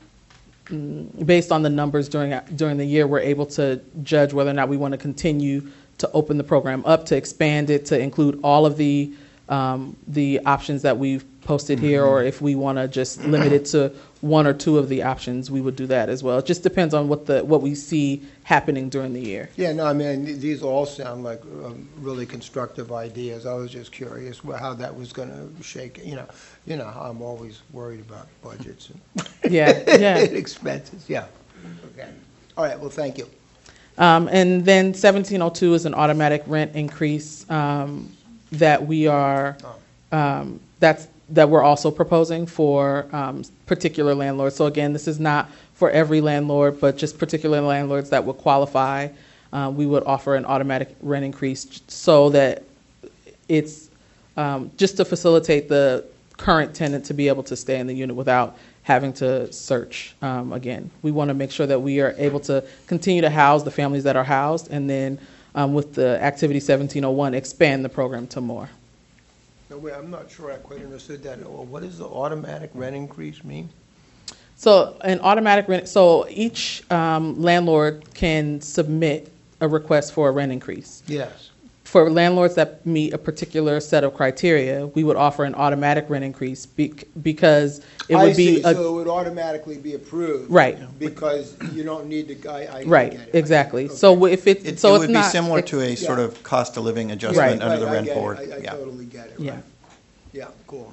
the numbers during the year, we're able to judge whether or not we want to continue to open the program up, to expand it, to include all of the options that we've posted here, or if we want to just limit it to one or two of the options, we would do that as well. It just depends on what we see happening during the year. Yeah, no, I mean, these all sound like really constructive ideas. I was just curious how that was going to shake, how I'm always worried about budgets and Yeah. expenses, yeah. Okay. All right, well, thank you. And then 1702 is an automatic rent increase that we are that we're also proposing for particular landlords. So again, this is not for every landlord, but just particular landlords that would qualify. We would offer an automatic rent increase so that it's just to facilitate the current tenant to be able to stay in the unit without having to search again. We want to make sure that we are able to continue to house the families that are housed, and then with the Activity 1701, expand the program to more. No, wait, I'm not sure I quite understood that. What does the automatic rent increase mean? So an automatic rent, so each landlord can submit a request for a rent increase. Yes. For landlords that meet a particular set of criteria, we would offer an automatic rent increase because it would be so it would automatically be approved. Right. Because you don't need to, I right, get it. exactly. Okay. So if it's It so would it's be not similar to a it's- sort of cost of living Right. adjustment under the I rent get it. board. I Yeah. totally get it. Yeah. Right. Yeah, cool.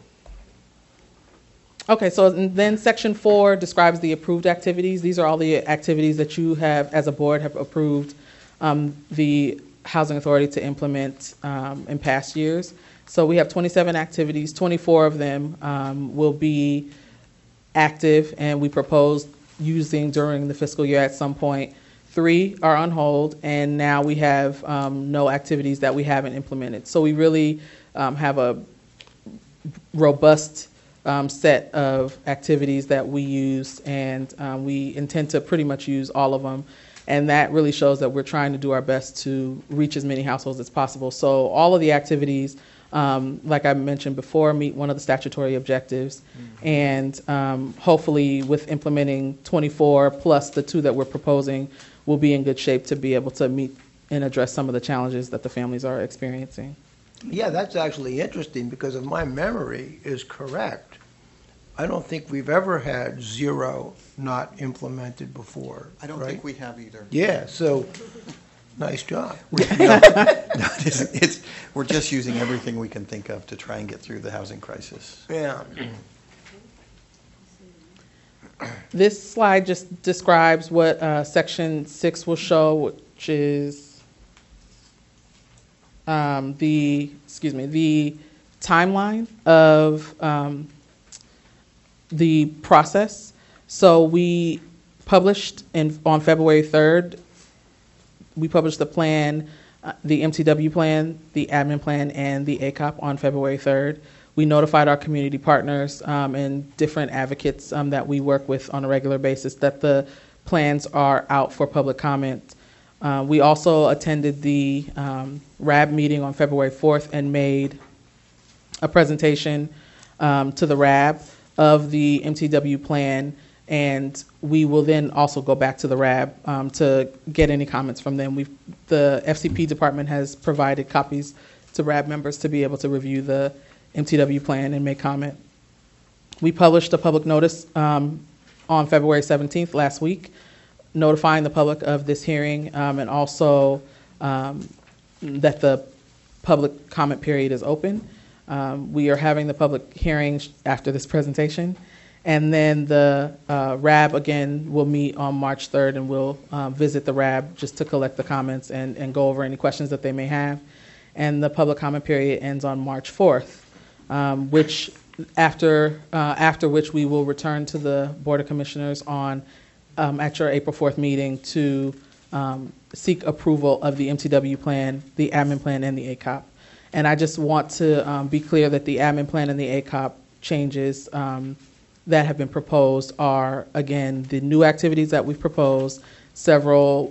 Okay, so then Section 4 describes the approved activities. These are all the activities that you have, as a board, have approved the Housing Authority to implement in past years. So we have 27 activities. 24 of them will be active, and we propose using during the fiscal year at some point. 3 are on hold, and now we have no activities that we haven't implemented. So we really have a robust set of activities that we use, and we intend to pretty much use all of them. And that really shows that we're trying to do our best to reach as many households as possible. So all of the activities, like I mentioned before, meet one of the statutory objectives. And hopefully with implementing 24 plus the 2 that we're proposing, we'll be in good shape to be able to meet and address some of the challenges that the families are experiencing. Yeah, that's actually interesting, because if my memory is correct, I don't think we've ever had 0 not implemented before. I don't right? think we have either. Yeah, so, nice job. We're just using everything we can think of to try and get through the housing crisis. Yeah. This slide just describes what Section 6 will show, which is the timeline of the process. So we published on February 3rd, we published the plan, the MTW plan, the admin plan, and the ACOP on February 3rd. We notified our community partners and different advocates that we work with on a regular basis that the plans are out for public comment. We also attended the RAB meeting on February 4th and made a presentation to the RAB of the MTW plan, and we will then also go back to the RAB to get any comments from them. The FCP department has provided copies to RAB members to be able to review the MTW plan and make comment. We published a public notice on February 17th last week, notifying the public of this hearing and also that the public comment period is open. We are having the public hearing after this presentation. And then the RAB, again, will meet on March 3rd, and we'll visit the RAB just to collect the comments and go over any questions that they may have. And the public comment period ends on March 4th, which after which we will return to the Board of Commissioners on at your April 4th meeting to seek approval of the MTW plan, the admin plan, and the ACOP. And I just want to be clear that the admin plan and the ACOP changes that have been proposed are, again, the new activities that we've proposed, several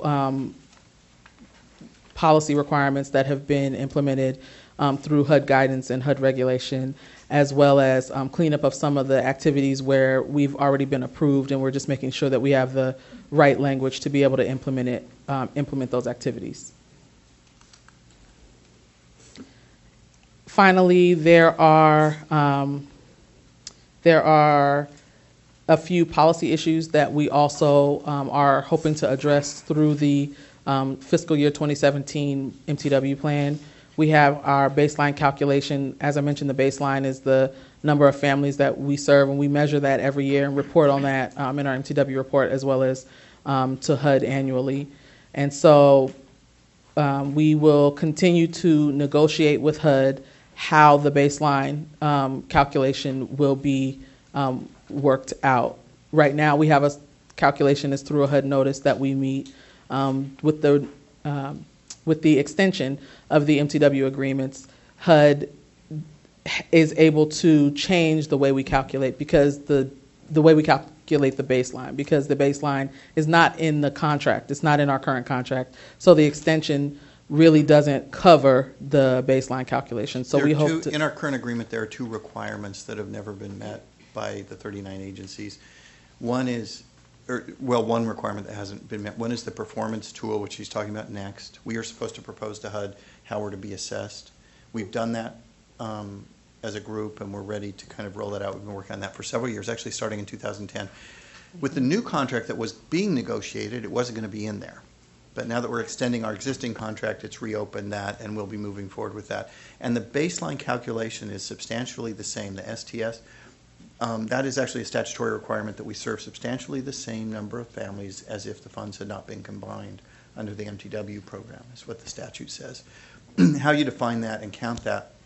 policy requirements that have been implemented through HUD guidance and HUD regulation, as well as cleanup of some of the activities where we've already been approved, and we're just making sure that we have the right language to be able to implement those activities. Finally, there are a few policy issues that we also are hoping to address through the fiscal year 2017 MTW plan. We have our baseline calculation. As I mentioned, the baseline is the number of families that we serve, and we measure that every year and report on that in our MTW report, as well as to HUD annually. And so we will continue to negotiate with HUD how the baseline calculation will be worked out. Right now, we have a calculation is through a HUD notice that we meet with the extension of the MTW agreements. HUD is able to change the way we calculate, because the way we calculate the baseline, because the baseline is not in the contract. It's not in our current contract. So the extension really doesn't cover the baseline calculation. So we hope to... In our current agreement, there are 2 requirements that have never been met by the 39 agencies. One is, one requirement that hasn't been met. One is the performance tool, which he's talking about next. We are supposed to propose to HUD how we're to be assessed. We've done that as a group, and we're ready to kind of roll that out. We've been working on that for several years, actually starting in 2010. With the new contract that was being negotiated, it wasn't going to be in there. But now that we're extending our existing contract, it's reopened that, and we'll be moving forward with that. And the baseline calculation is substantially the same. The STS, that is actually a statutory requirement that we serve substantially the same number of families as if the funds had not been combined under the MTW program, is what the statute says. How you define that and count that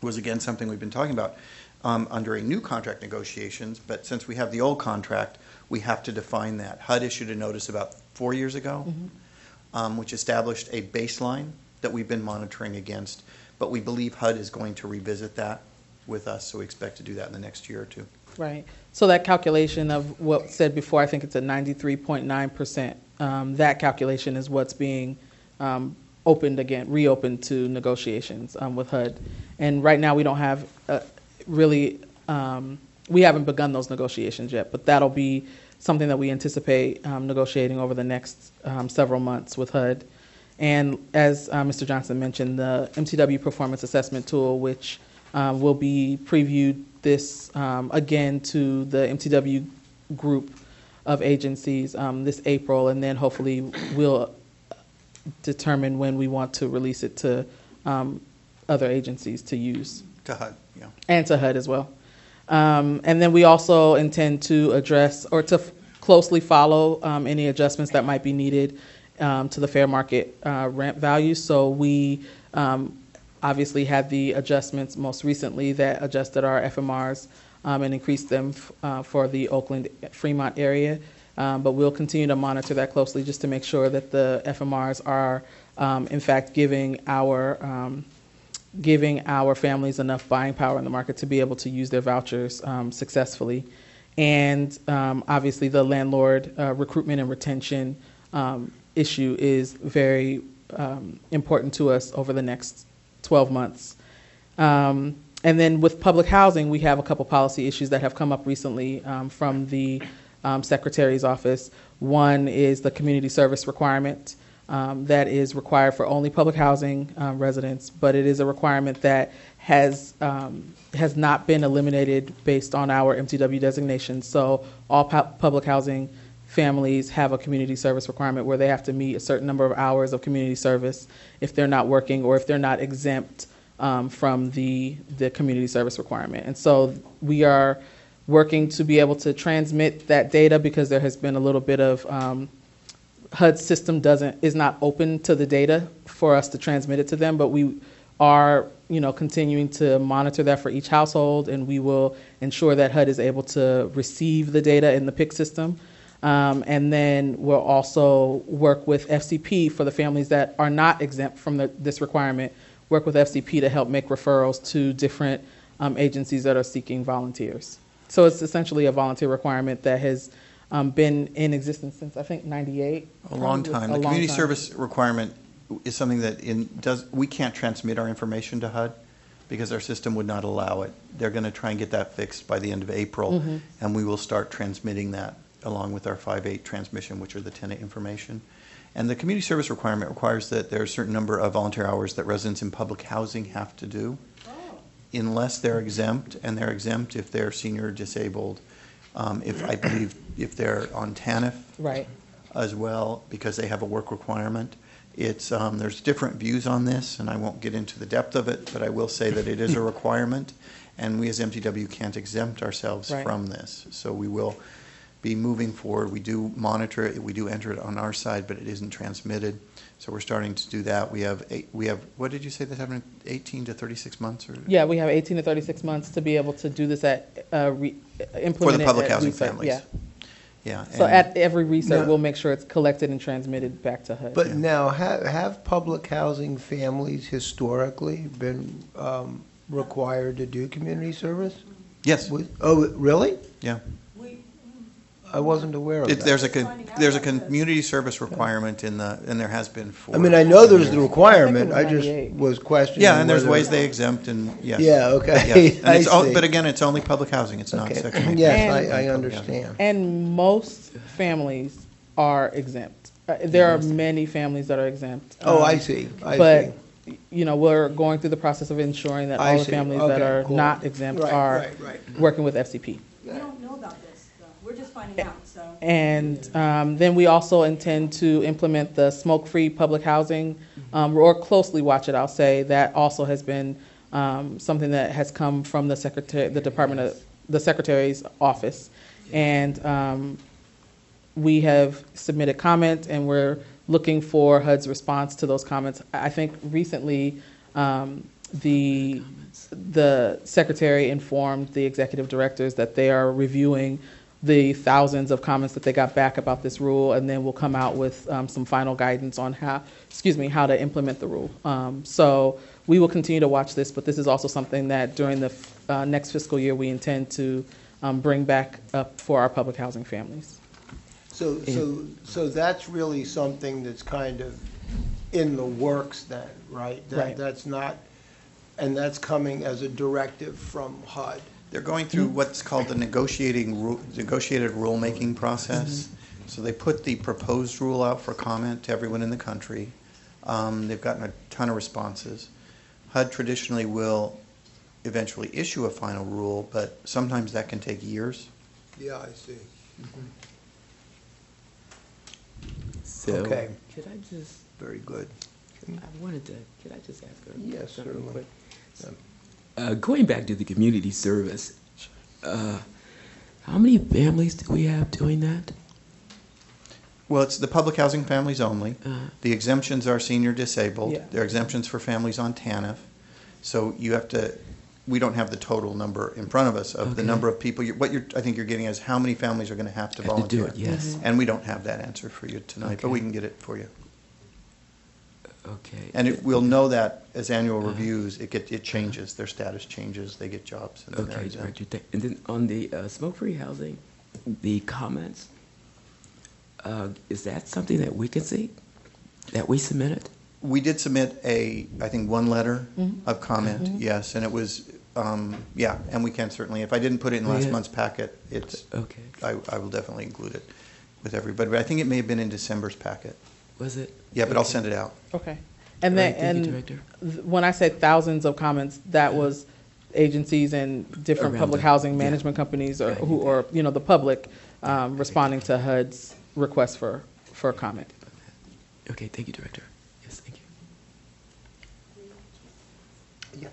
was again something we've been talking about under a new contract negotiations, but since we have the old contract, we have to define that. HUD issued a notice about 4 years ago, which established a baseline that we've been monitoring against, but we believe HUD is going to revisit that with us, so we expect to do that in the next year or two. Right. So that calculation of what said before, I think it's a 93.9%. That calculation is what's being reopened to negotiations with HUD. And right now we don't have we haven't begun those negotiations yet, but that'll be something that we anticipate negotiating over the next several months with HUD. And as Mr. Johnson mentioned, the MTW performance assessment tool, which will be previewed this again to the MTW group of agencies this April, and then hopefully we'll determine when we want to release it to other agencies to use. To HUD, yeah. And to HUD as well. And then we also intend to address or to closely follow any adjustments that might be needed to the fair market rent value. So we obviously had the adjustments most recently that adjusted our FMRs and increased them for the Oakland Fremont area. But we'll continue to monitor that closely just to make sure that the FMRs are in fact giving our families enough buying power in the market to be able to use their vouchers successfully. And obviously the landlord recruitment and retention issue is very important to us over the next 12 months. And then with public housing, we have a couple policy issues that have come up recently from the Secretary's office. One is the community service requirement that is required for only public housing residents, but it is a requirement that has not been eliminated based on our MTW designation. So all public housing families have a community service requirement where they have to meet a certain number of hours of community service if they're not working or if they're not exempt from the community service requirement. And so we are working to be able to transmit that data because there has been a little bit of HUD's system is not open to the data for us to transmit it to them, but we are continuing to monitor that for each household, and we will ensure that HUD is able to receive the data in the PIC system. And then we'll also work with FCP for the families that are not exempt from this requirement, work with FCP to help make referrals to different agencies that are seeking volunteers. So it's essentially a volunteer requirement that has been in existence since, I think, 98. A long time. The community service requirement is something that we can't transmit our information to HUD because our system would not allow it. They're going to try and get that fixed by the end of April, and we will start transmitting that along with our 5.8 transmission, which are the tenant information. And the community service requirement requires that there are a certain number of volunteer hours that residents in public housing have to do, unless they're exempt, and they're exempt if they're senior or disabled. I believe if they're on TANF right. as well, because they have a work requirement. There's different views on this, and I won't get into the depth of it, but I will say that it is a requirement, and we as MTW can't exempt ourselves from this. So we will be moving forward. We do monitor it, we do enter it on our side, but it isn't transmitted. So we're starting to do that. We have what did you say that happened? 18 to 36 months? Or? Yeah, we have 18 to 36 months to be able to do this at implement for the public housing research. families. Yeah. Yeah. So at every research, we'll make sure it's collected and transmitted back to HUD. But now, have public housing families historically been required to do community service? Yes. Oh, really? Yeah. I wasn't aware of that. There's a community service requirement and there has been for. I mean, I know there's the requirement. I just was questioning. Yeah, and there's ways they exempt and yes. Yeah. Okay. Yes. And it's but again, it's only public housing. It's not Section 8. Yes, I understand. And most families are exempt. There are many families that are exempt. Oh, I see. But we're going through the process of ensuring that all the families that are not exempt are working with FCP. We don't know about this, though. We're just finding out. So. And then we also intend to implement the smoke-free public housing, or closely watch it, I'll say. That also has been something that has come from the Secretary's office. And we have submitted comments, and we're looking for HUD's response to those comments. I think recently the secretary informed the executive directors that they are reviewing the thousands of comments that they got back about this rule, and then we'll come out with some final guidance on how to implement the rule. So we will continue to watch this, but this is also something that during the next fiscal year we intend to bring back up for our public housing families. So that's really something that's kind of in the works then, right? Right. That's not, and that's coming as a directive from HUD. They're going through what's called the negotiated rulemaking process. So they put the proposed rule out for comment to everyone in the country. They've gotten a ton of responses. HUD traditionally will eventually issue a final rule, but sometimes that can take years. Yeah, I see. So, Okay. could I just, Very good. could I just ask her Yes, something certainly. quick? Going back to the community service, how many families do we have doing that? Well, it's the public housing families only. The exemptions are senior disabled. Yeah. There are exemptions for families on TANF. So we don't have the total number in front of us of the Okay. number of people. I think you're getting is how many families are going to have to Have to do volunteer. it, yes. And we don't have that answer for you tonight, but Okay. we can get it for you. Okay. And we'll know that as annual reviews, it changes, their status changes, they get jobs. And then they're Okay, exempt. Director. And then on the smoke-free housing, the comments, is that something that we can see, that we submitted? We did submit I think, one letter of comment, yes, and it was, yeah, and we can certainly, if I didn't put it in last Yeah. month's packet, Okay. I will definitely include it with everybody, but I think it may have been in December's packet. Was it? Yeah, but I'll Okay. send it out. Okay. And All then, right, thank you, and Director. when I said thousands of comments, that was agencies and different Around public the- housing yeah. management companies or I get who, or, you know, the public responding to HUD's request for comment. Okay, thank you, Director. Yes, thank you.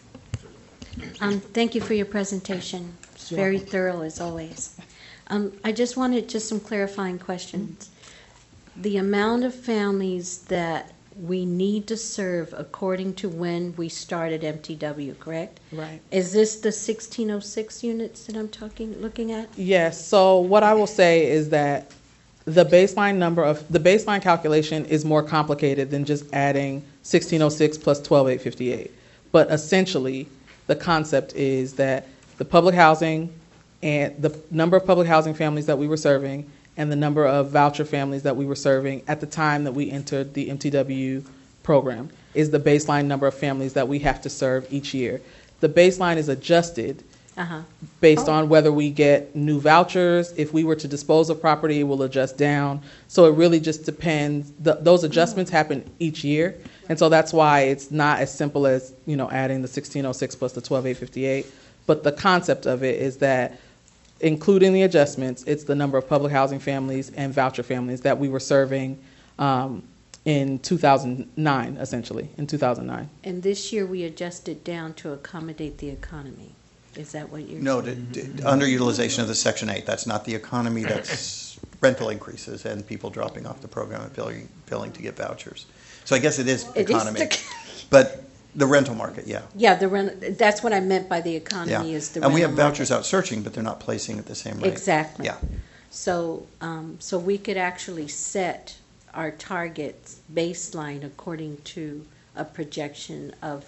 Thank you for your presentation. It's very thorough as always. I just wanted some clarifying questions. The amount of families that we need to serve according to when we started MTW, correct? Right. Is this the 1606 units that I'm looking at? Yes, so what I will say is that the baseline calculation is more complicated than just adding 1606 plus 12858. But essentially, the concept is that the public housing and the number of public housing families that we were serving and the number of voucher families that we were serving at the time that we entered the MTW program is the baseline number of families that we have to serve each year. The baseline is adjusted based on whether we get new vouchers. If we were to dispose of property, it will adjust down. So it really just depends. Those adjustments happen each year. And so that's why it's not as simple as, you know, adding the 1606 plus the 12858. But the concept of it is that including the adjustments, it's the number of public housing families and voucher families that we were serving in 2009, essentially, in 2009. And this year we adjusted down to accommodate the economy. Is that what you're No, saying? underutilization of the Section 8, that's not the economy, that's rental increases and people dropping off the program and failing to get vouchers. So I guess it is It is economy. the- But the rental market, yeah. Yeah, that's what I meant by the Yeah. economy is the And we have rental vouchers market. out searching, but they're not placing at the same rate. Exactly. Yeah. So, so we could actually set our targets baseline according to a projection of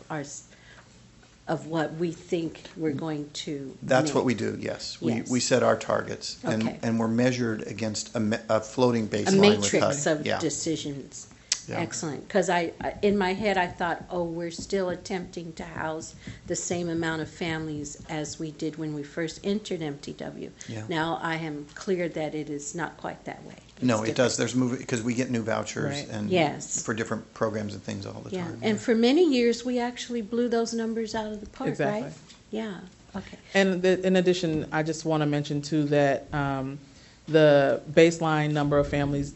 what we think we're going to That's what make. we do, yes. Yes. We set our targets, Okay. and we're measured against a floating A baseline with HUD. matrix of Yeah. decisions. Yeah. Excellent, because in my head, I thought, oh, we're still attempting to house the same amount of families as we did when we first entered MTW. Yeah. Now I am clear that it is not quite that way. No, It's it does, there's because we get new vouchers Right. and Yes. for different programs and things all the Yeah, time. and for many years, we actually blew those numbers out of the park, Exactly. right? Yeah, okay. And in addition, I just want to mention too that the baseline number of families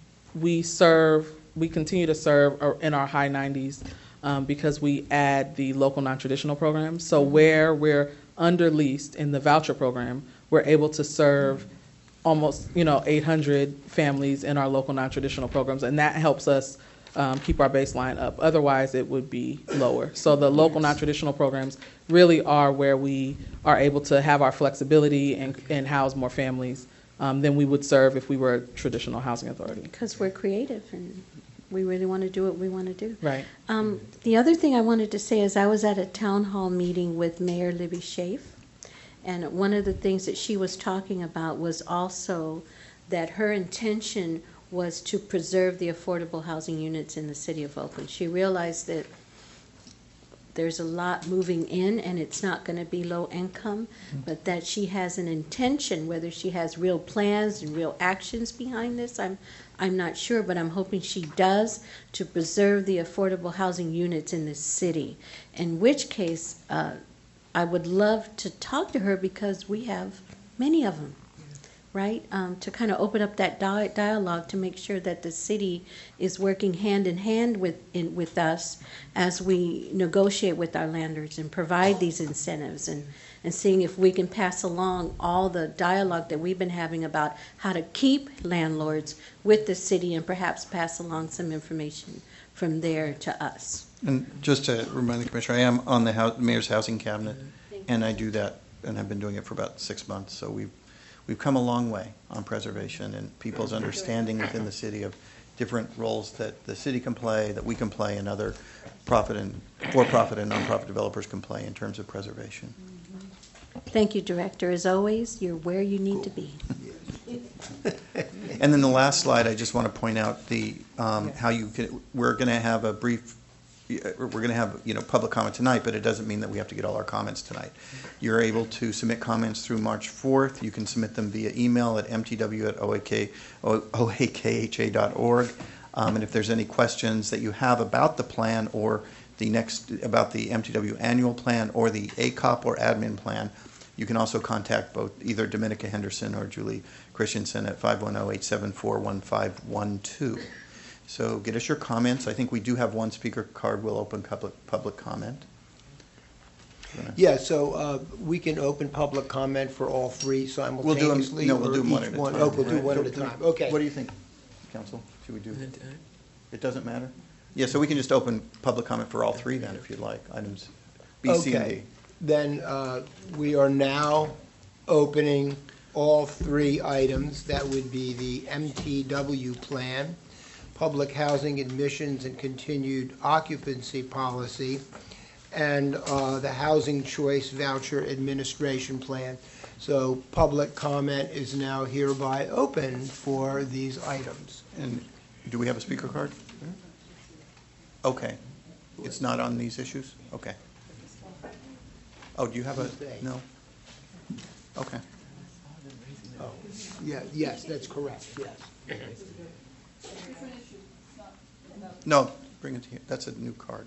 we continue to serve in our high 90s because we add the local non-traditional programs. So where we're under leased in the voucher program, we're able to serve almost 800 families in our local non-traditional programs, and that helps us keep our baseline up. Otherwise, it would be lower. So the local non-traditional programs really are where we are able to have our flexibility and house more families than we would serve if we were a traditional housing authority. Because we're creative and we really want to do what we want to do. Right. The other thing I wanted to say is I was at a town hall meeting with Mayor Libby Schaaf, and one of the things that she was talking about was also that her intention was to preserve the affordable housing units in the city of Oakland. She realized that there's a lot moving in and it's not going to be low income, but that she has an intention, whether she has real plans and real actions behind this, I'm not sure, but I'm hoping she does, to preserve the affordable housing units in the city, in which case I would love to talk to her because we have many of them, right? To kind of open up that dialogue to make sure that the city is working hand in hand with us as we negotiate with our landlords and provide these incentives, and seeing if we can pass along all the dialogue that we've been having about how to keep landlords with the city and perhaps pass along some information from there to us. And just to remind the Commissioner, I am on the Mayor's Housing Cabinet, and I do that, and I've been doing it for about 6 months. So we've come a long way on preservation and people's understanding within the city of different roles that the city can play, that we can play, and other for-profit and nonprofit developers can play in terms of preservation. Thank you, Director. As always, you're where you need to be. And then the last slide, I just want to point out the how you can. We're going to have a brief. We're going to have public comment tonight, but it doesn't mean that we have to get all our comments tonight. You're able to submit comments through March 4th. You can submit them via email at mtw@oakha.org. And if there's any questions that you have about the plan or about the MTW annual plan or the ACOP or admin plan, you can also contact both either Dominica Henderson or Julie Christensen at 510-874-1512. So get us your comments. I think we do have one speaker card. We'll open public comment. Yeah, so we can open public comment for all three simultaneously? We'll do them one at a time. Oh, we'll do one at a time, okay. What do you think, Council? Should we do? It doesn't matter? Yeah, so we can just open public comment for all three then, if you'd like, items B, C, and D. Okay, then we are now opening all three items. That would be the MTW plan, public housing admissions and continued occupancy policy, and the housing choice voucher administration plan. So public comment is now hereby open for these items. And do we have a speaker card? Okay. It's not on these issues? Okay. Oh, do you have a, no? Okay. Oh, yeah, yes, that's correct, yes. No, bring it here. That's a new card.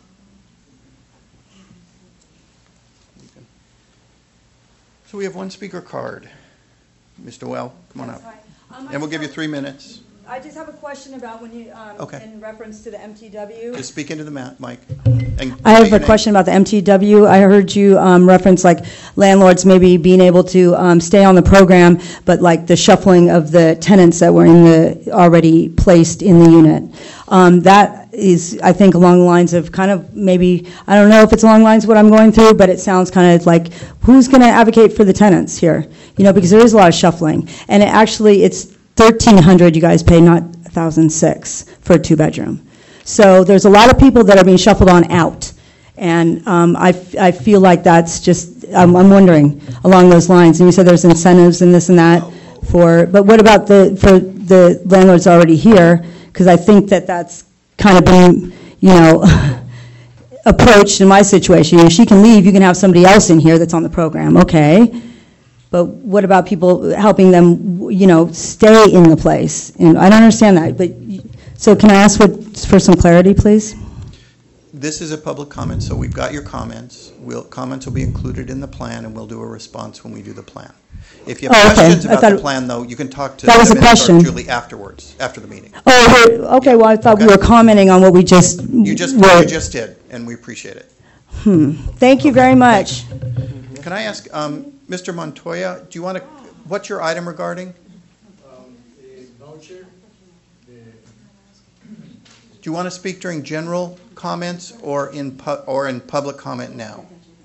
So we have one speaker card. Mr. Well, come on up. And we'll give you 3 minutes. I just have a question about when you, Okay. in reference to the MTW. Just speak into the mic. I have a question about the MTW. I heard you reference like landlords maybe being able to stay on the program, but like the shuffling of the tenants that were already placed in the unit. That is, I think, along the lines of kind of maybe, I don't know if it's along the lines of what I'm going through, but it sounds kind of like, who's going to advocate for the tenants here? Because there is a lot of shuffling. And it's $1,300 you guys pay, not $1,006 for a 2-bedroom. So there's a lot of people that are being shuffled on out. And I feel like that's just, I'm wondering along those lines. And you said there's incentives and this and that but what about for the landlords already here? Because I think that's kind of been, approached in my situation. If she can leave, you can have somebody else in here that's on the program, okay. But what about people helping them, stay in the place? And I don't understand that. But so can I ask for some clarity, please? This is a public comment, so we've got your comments. Comments will be included in the plan, and we'll do a response when we do the plan. If you have questions about the plan, though, you can talk to Julie afterwards, after the meeting. Oh, okay. Well, I thought we were commenting on what we just You just did, and we appreciate it. Thank you very much. Can I ask, Mr. Montoya, what's your item regarding? The voucher. Do you want to speak during general comments or in public comment now?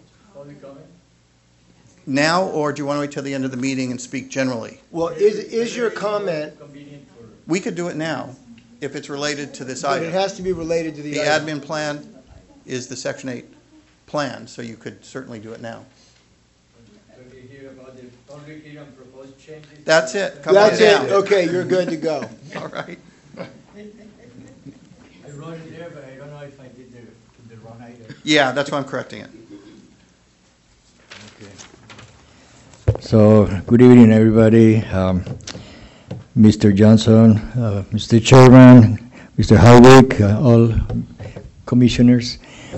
Now, or do you want to wait till the end of the meeting and speak generally? Well, is your comment, We could do it now, if it's related to this but it item. has to be related to the The item. admin plan is the Section 8 plan, so you could certainly do it now. That's it. Come on That's it, down. okay, you're good to go. All right. I wrote it there, but I don't know if I did the wrong item. Yeah, that's why I'm correcting it. So, good evening, everybody. Mr. Johnson, Mr. Chairman, Mr. Hardwick, all commissioners.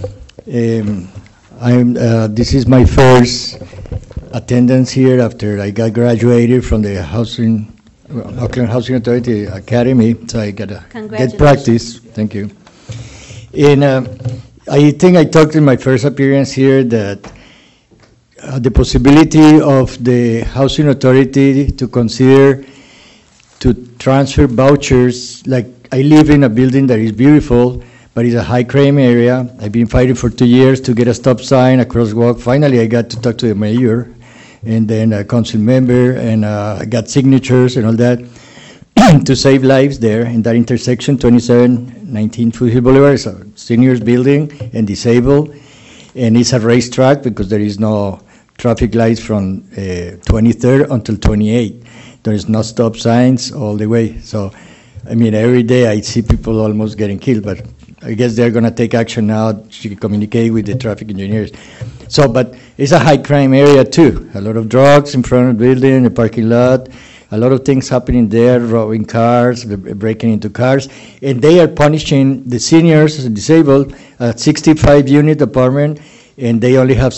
This is my first attendance here after I got graduated from the Oakland Housing Authority Academy, so I got to get Congratulations. practice. Thank you. And I think I talked in my first appearance here that the possibility of the Housing Authority to consider to transfer vouchers, like I live in a building that is beautiful, but it's a high crime area. I've been fighting for 2 years to get a stop sign, a crosswalk. Finally, I got to talk to the mayor and then a council member, and I got signatures and all that to save lives there in that intersection, 2719 Foothill Boulevard. It's a seniors building and disabled, and it's a racetrack because there is no traffic lights from 23rd until 28th. There is no stop signs all the way. So, I mean, every day I see people almost getting killed, but I guess they're going to take action now to communicate with the traffic engineers. So, but it's a high crime area too. A lot of drugs in front of the building, the parking lot, a lot of things happening there, robbing cars, breaking into cars, and they are punishing the seniors, the disabled, a 65-unit apartment, and they only have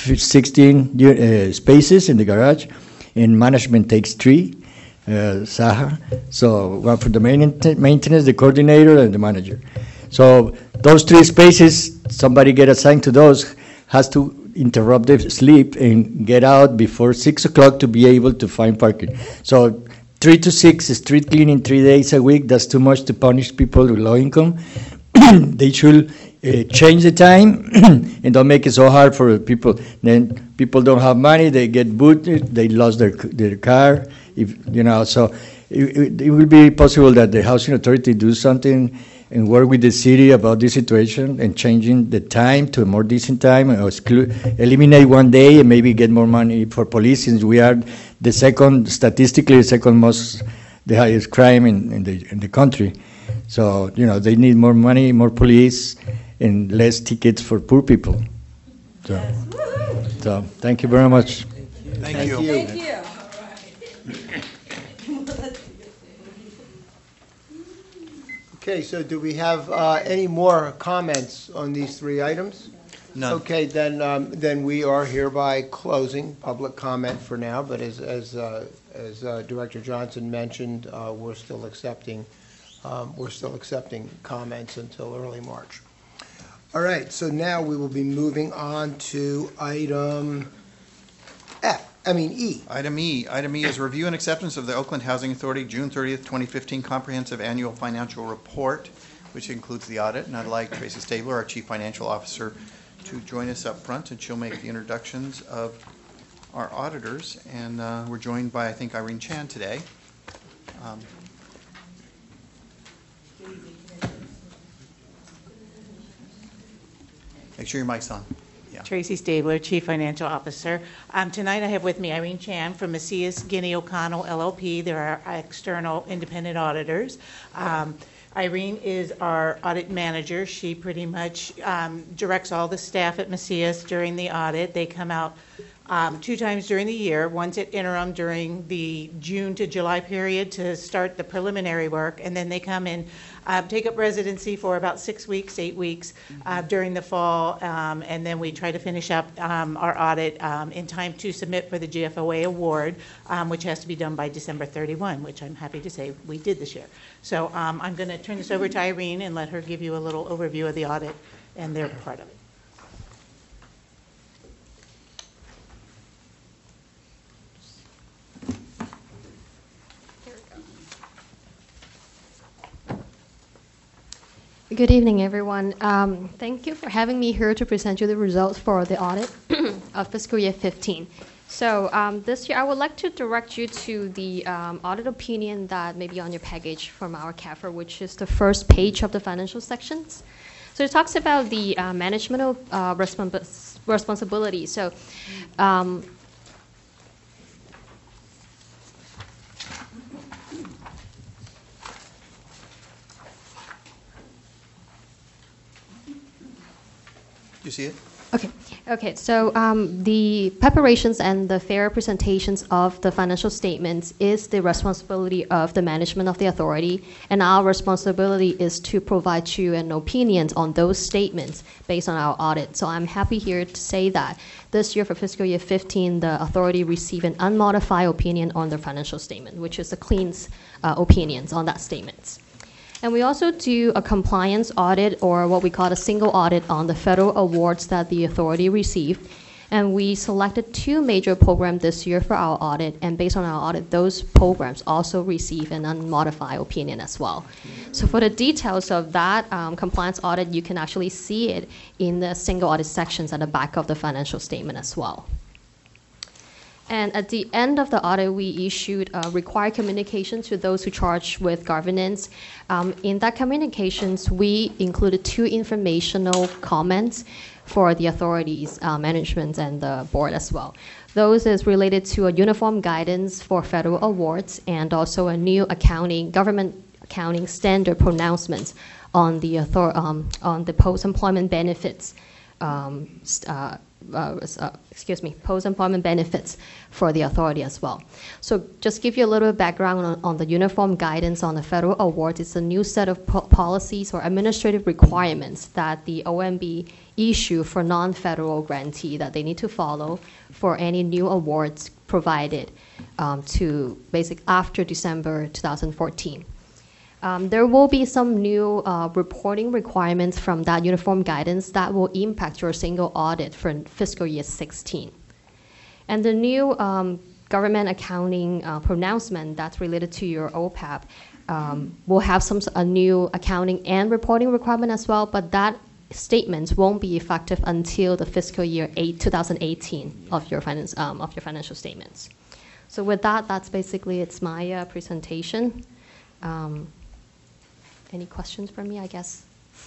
16 spaces in the garage, and management takes 3, Saha. So one for the maintenance, the coordinator, and the manager. So those 3 spaces, somebody get assigned to those, has to interrupt their sleep and get out before 6 o'clock to be able to find parking. So 3 to 6 street cleaning 3 days a week, that's too much to punish people with low income. They should change the time and don't make it so hard for people. Then people don't have money, they get booted, they lost their car, so it will be possible that the housing authority do something and work with the city about this situation and changing the time to a more decent time, or eliminate one day and maybe get more money for police, since we are statistically the second most, the highest crime in the country. So, they need more money, more police, and less tickets for poor people. So thank you very much. Thank you. Thank you. Okay, so do we have any more comments on these 3 items? None. Okay, then we are hereby closing public comment for now, but as Director Johnson mentioned, we're still accepting comments until early March. All right, so now we will be moving on to item E. Item E. Item E is review and acceptance of the Oakland Housing Authority June 30th, 2015 Comprehensive Annual Financial Report, which includes the audit. And I'd like Tracy Stabler, our Chief Financial Officer, to join us up front, and she'll make the introductions of our auditors. And we're joined by, I think, Irene Chan today. Make sure your mic's on. Yeah. Tracy Stabler, Chief Financial Officer. Tonight I have with me Irene Chan from Macias Guinea O'Connell LLP. They're our external independent auditors. Irene is our audit manager. She pretty much directs all the staff at Macias during the audit. They come out 2 times during the year, once at interim during the June to July period to start the preliminary work, and then they come in, take up residency for about 6 weeks, 8 weeks during the fall, and then we try to finish up our audit in time to submit for the GFOA award, which has to be done by December 31, which I'm happy to say we did this year. So I'm going to turn this over to Irene and let her give you a little overview of the audit and their part of it. Good evening, everyone. Thank you for having me here to present you the results for the audit of fiscal year 15. So this year, I would like to direct you to the audit opinion that may be on your package from our CAFR, which is the first page of the financial sections. So it talks about the management of responsibility. So Do you see it? Okay. So the preparations and the fair presentations of the financial statements is the responsibility of the management of the authority, and our responsibility is to provide you an opinion on those statements based on our audit. So I'm happy here to say that this year for fiscal year 15, the authority received an unmodified opinion on the financial statement, which is a clean opinions on that statement. And we also do a compliance audit, or what we call a single audit, on the federal awards that the authority received. And we selected 2 major programs this year for our audit, and based on our audit, those programs also receive an unmodified opinion as well. So for the details of that compliance audit, you can actually see it in the single audit sections at the back of the financial statement as well. And at the end of the audit, we issued required communication to those who charge with governance. In that communications, we included 2 informational comments for the authorities, management, and the board as well. Those is related to a uniform guidance for federal awards and also a new government accounting standard pronouncements on the post-employment benefits. Post-employment benefits for the authority as well. So just give you a little background on the uniform guidance on the federal awards. It's a new set of policies or administrative requirements that the OMB issue for non-federal grantee that they need to follow for any new awards provided to after December 2014. There will be some new reporting requirements from that uniform guidance that will impact your single audit for fiscal year 16. And the new government accounting pronouncement that's related to your OPEB will have a new accounting and reporting requirement as well, but that statements won't be effective until the fiscal year 2018 of your financial statements. So with that, that's basically it's my presentation. Any questions from me, I guess?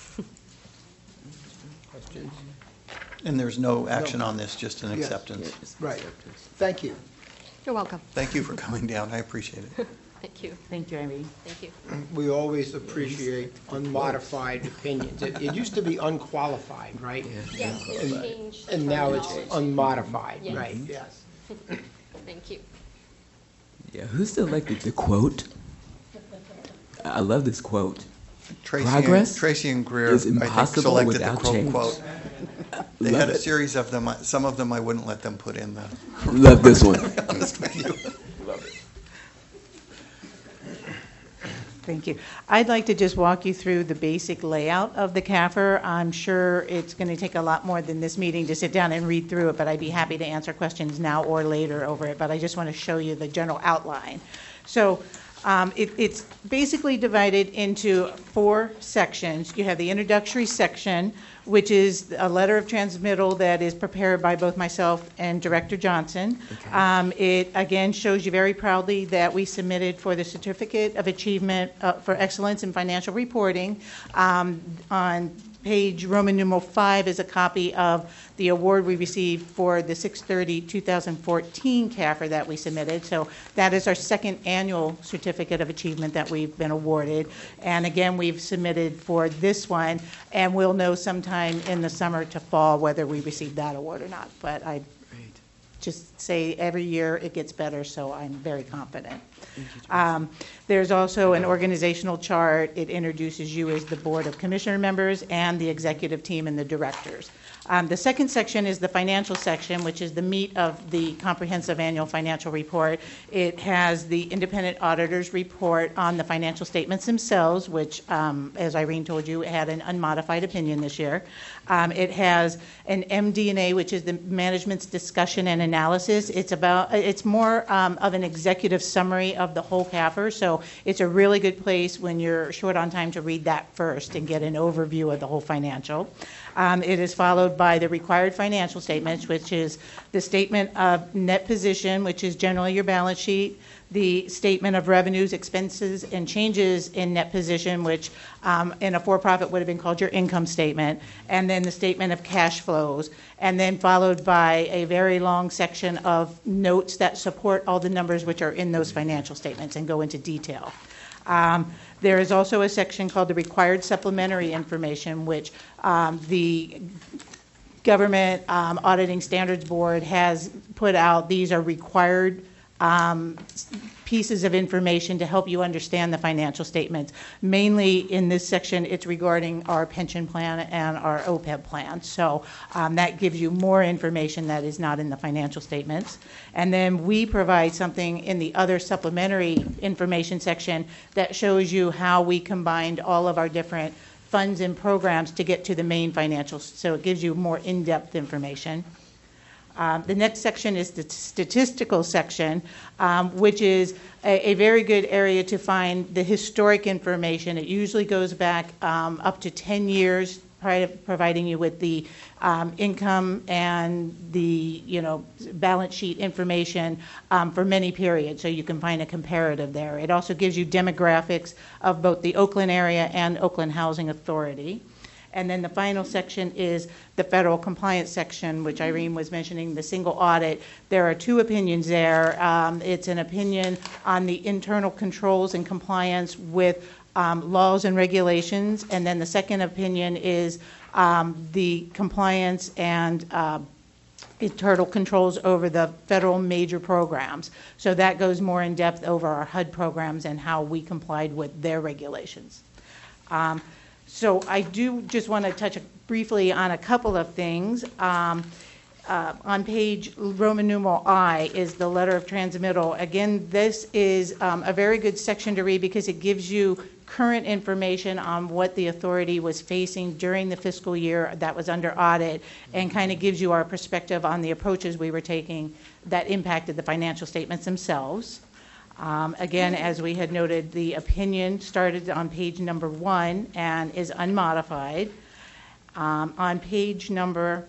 Questions? And there's no action on this, just an acceptance. Right. Thank you. You're welcome. Thank you for coming down. I appreciate it. Thank you. Thank you, Irene. Thank you. We always appreciate unmodified opinions. It used to be unqualified, right? Yes, it's changed. And now it's unmodified, Yes. right? Yes. Thank you. Yeah, who selected the quote? I love this quote. Tracy and Greer, is I think, impossible selected the without change. quote. They had a series of them. Some of them I wouldn't let them put in the. Love this one. To be honest with you. Love it. Thank you. I'd like to just walk you through the basic layout of the CAFR. I'm sure it's going to take a lot more than this meeting to sit down and read through it, but I'd be happy to answer questions now or later over it. But I just want to show you the general outline. So it's basically divided into 4 sections. You have the introductory section, which is a letter of transmittal that is prepared by both myself and Director Johnson. Okay. It, again, shows you very proudly that we submitted for the Certificate of Achievement for Excellence in Financial Reporting. On page Roman numeral 5 is a copy of the award we received for the 6/30/2014 CAFR that we submitted. So that is our second annual Certificate of Achievement that we've been awarded. And again, we've submitted for this one, and we'll know sometime in the summer to fall whether we received that award or not. But I just say every year it gets better, so I'm very confident. There's also an organizational chart. It introduces you as the Board of Commissioner members and the executive team and the directors. The second section is the financial section, which is the meat of the comprehensive annual financial report. It has the independent auditor's report on the financial statements themselves, which, as Irene told you, had an unmodified opinion this year. It has an MD&A, which is the management's discussion and analysis. It's more of an executive summary of the whole CAFR, so it's a really good place when you're short on time to read that first and get an overview of the whole financial. It is followed by the required financial statements, which is the statement of net position, which is generally your balance sheet, the statement of revenues, expenses, and changes in net position, which in a for-profit would have been called your income statement, and then the statement of cash flows, and then followed by a very long section of notes that support all the numbers which are in those financial statements and go into detail. There is also a section called the required supplementary information, which the Government Auditing Standards Board has put out. These are required pieces of information to help you understand the financial statements. Mainly in this section, it's regarding our pension plan and our OPEB plan. So that gives you more information that is not in the financial statements. And then we provide something in the other supplementary information section that shows you how we combined all of our different funds and programs to get to the main financials. So it gives you more in-depth information. The next section is the statistical section, which is a very good area to find the historic information. It usually goes back up to 10 years, providing you with the income and the balance sheet information for many periods, so you can find a comparative there. It also gives you demographics of both the Oakland area and Oakland Housing Authority. And then the final section is the federal compliance section, which Irene was mentioning, the single audit. There are two opinions there. It's an opinion on the internal controls and compliance with laws and regulations. And then the second opinion is the compliance and internal controls over the federal major programs. So that goes more in depth over our HUD programs and how we complied with their regulations. So I do just want to touch briefly on a couple of things. On page Roman numeral I is the letter of transmittal. Again, this is a very good section to read because it gives you current information on what the authority was facing during the fiscal year that was under audit, and kind of gives you our perspective on the approaches we were taking that impacted the financial statements themselves. Again, as we had noted, the opinion started on page number 1 and is unmodified. On page number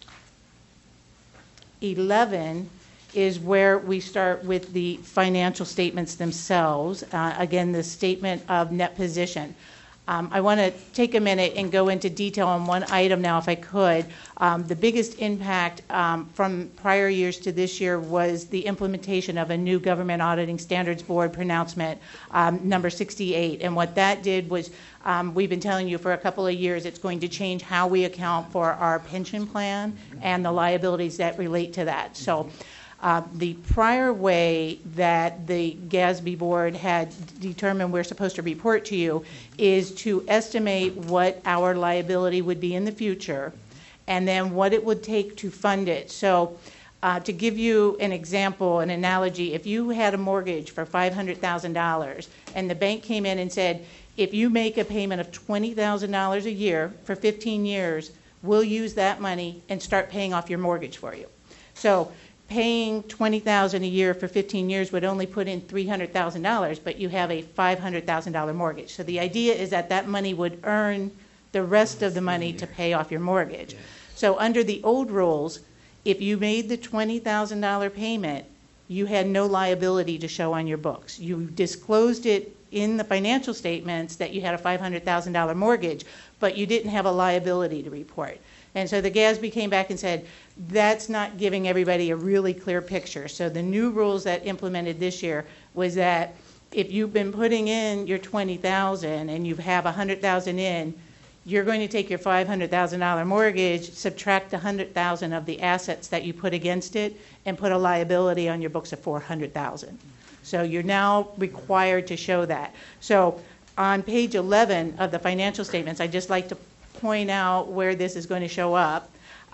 11 is where we start with the financial statements themselves. Again, the statement of net position. I want to take a minute and go into detail on one item now, if I could. The biggest impact from prior years to this year was the implementation of a new Government Auditing Standards Board pronouncement, number 68. And what that did was, we've been telling you for a couple of years, it's going to change how we account for our pension plan and the liabilities that relate to that. So the prior way that the GASB board had determined we're supposed to report to you is to estimate what our liability would be in the future and then what it would take to fund it. So to give you an example, an analogy, if you had a mortgage for $500,000 and the bank came in and said, if you make a payment of $20,000 a year for 15 years, we'll use that money and start paying off your mortgage for you. So paying $20,000 a year for 15 years would only put in $300,000, but you have a $500,000 mortgage. So the idea is that that money would earn the rest of the money to pay off your mortgage. So under the old rules, if you made the $20,000 payment, you had no liability to show on your books. You disclosed it in the financial statements that you had a $500,000 mortgage, but you didn't have a liability to report. And so the GASB came back and said, that's not giving everybody a really clear picture. So the new rules that implemented this year was that if you've been putting in your $20,000 and you have $100,000 in, you're going to take your $500,000 mortgage, subtract $100,000 of the assets that you put against it, and put a liability on your books of $400,000. So you're now required to show that. So on page 11 of the financial statements, I'd just like to point out where this is going to show up.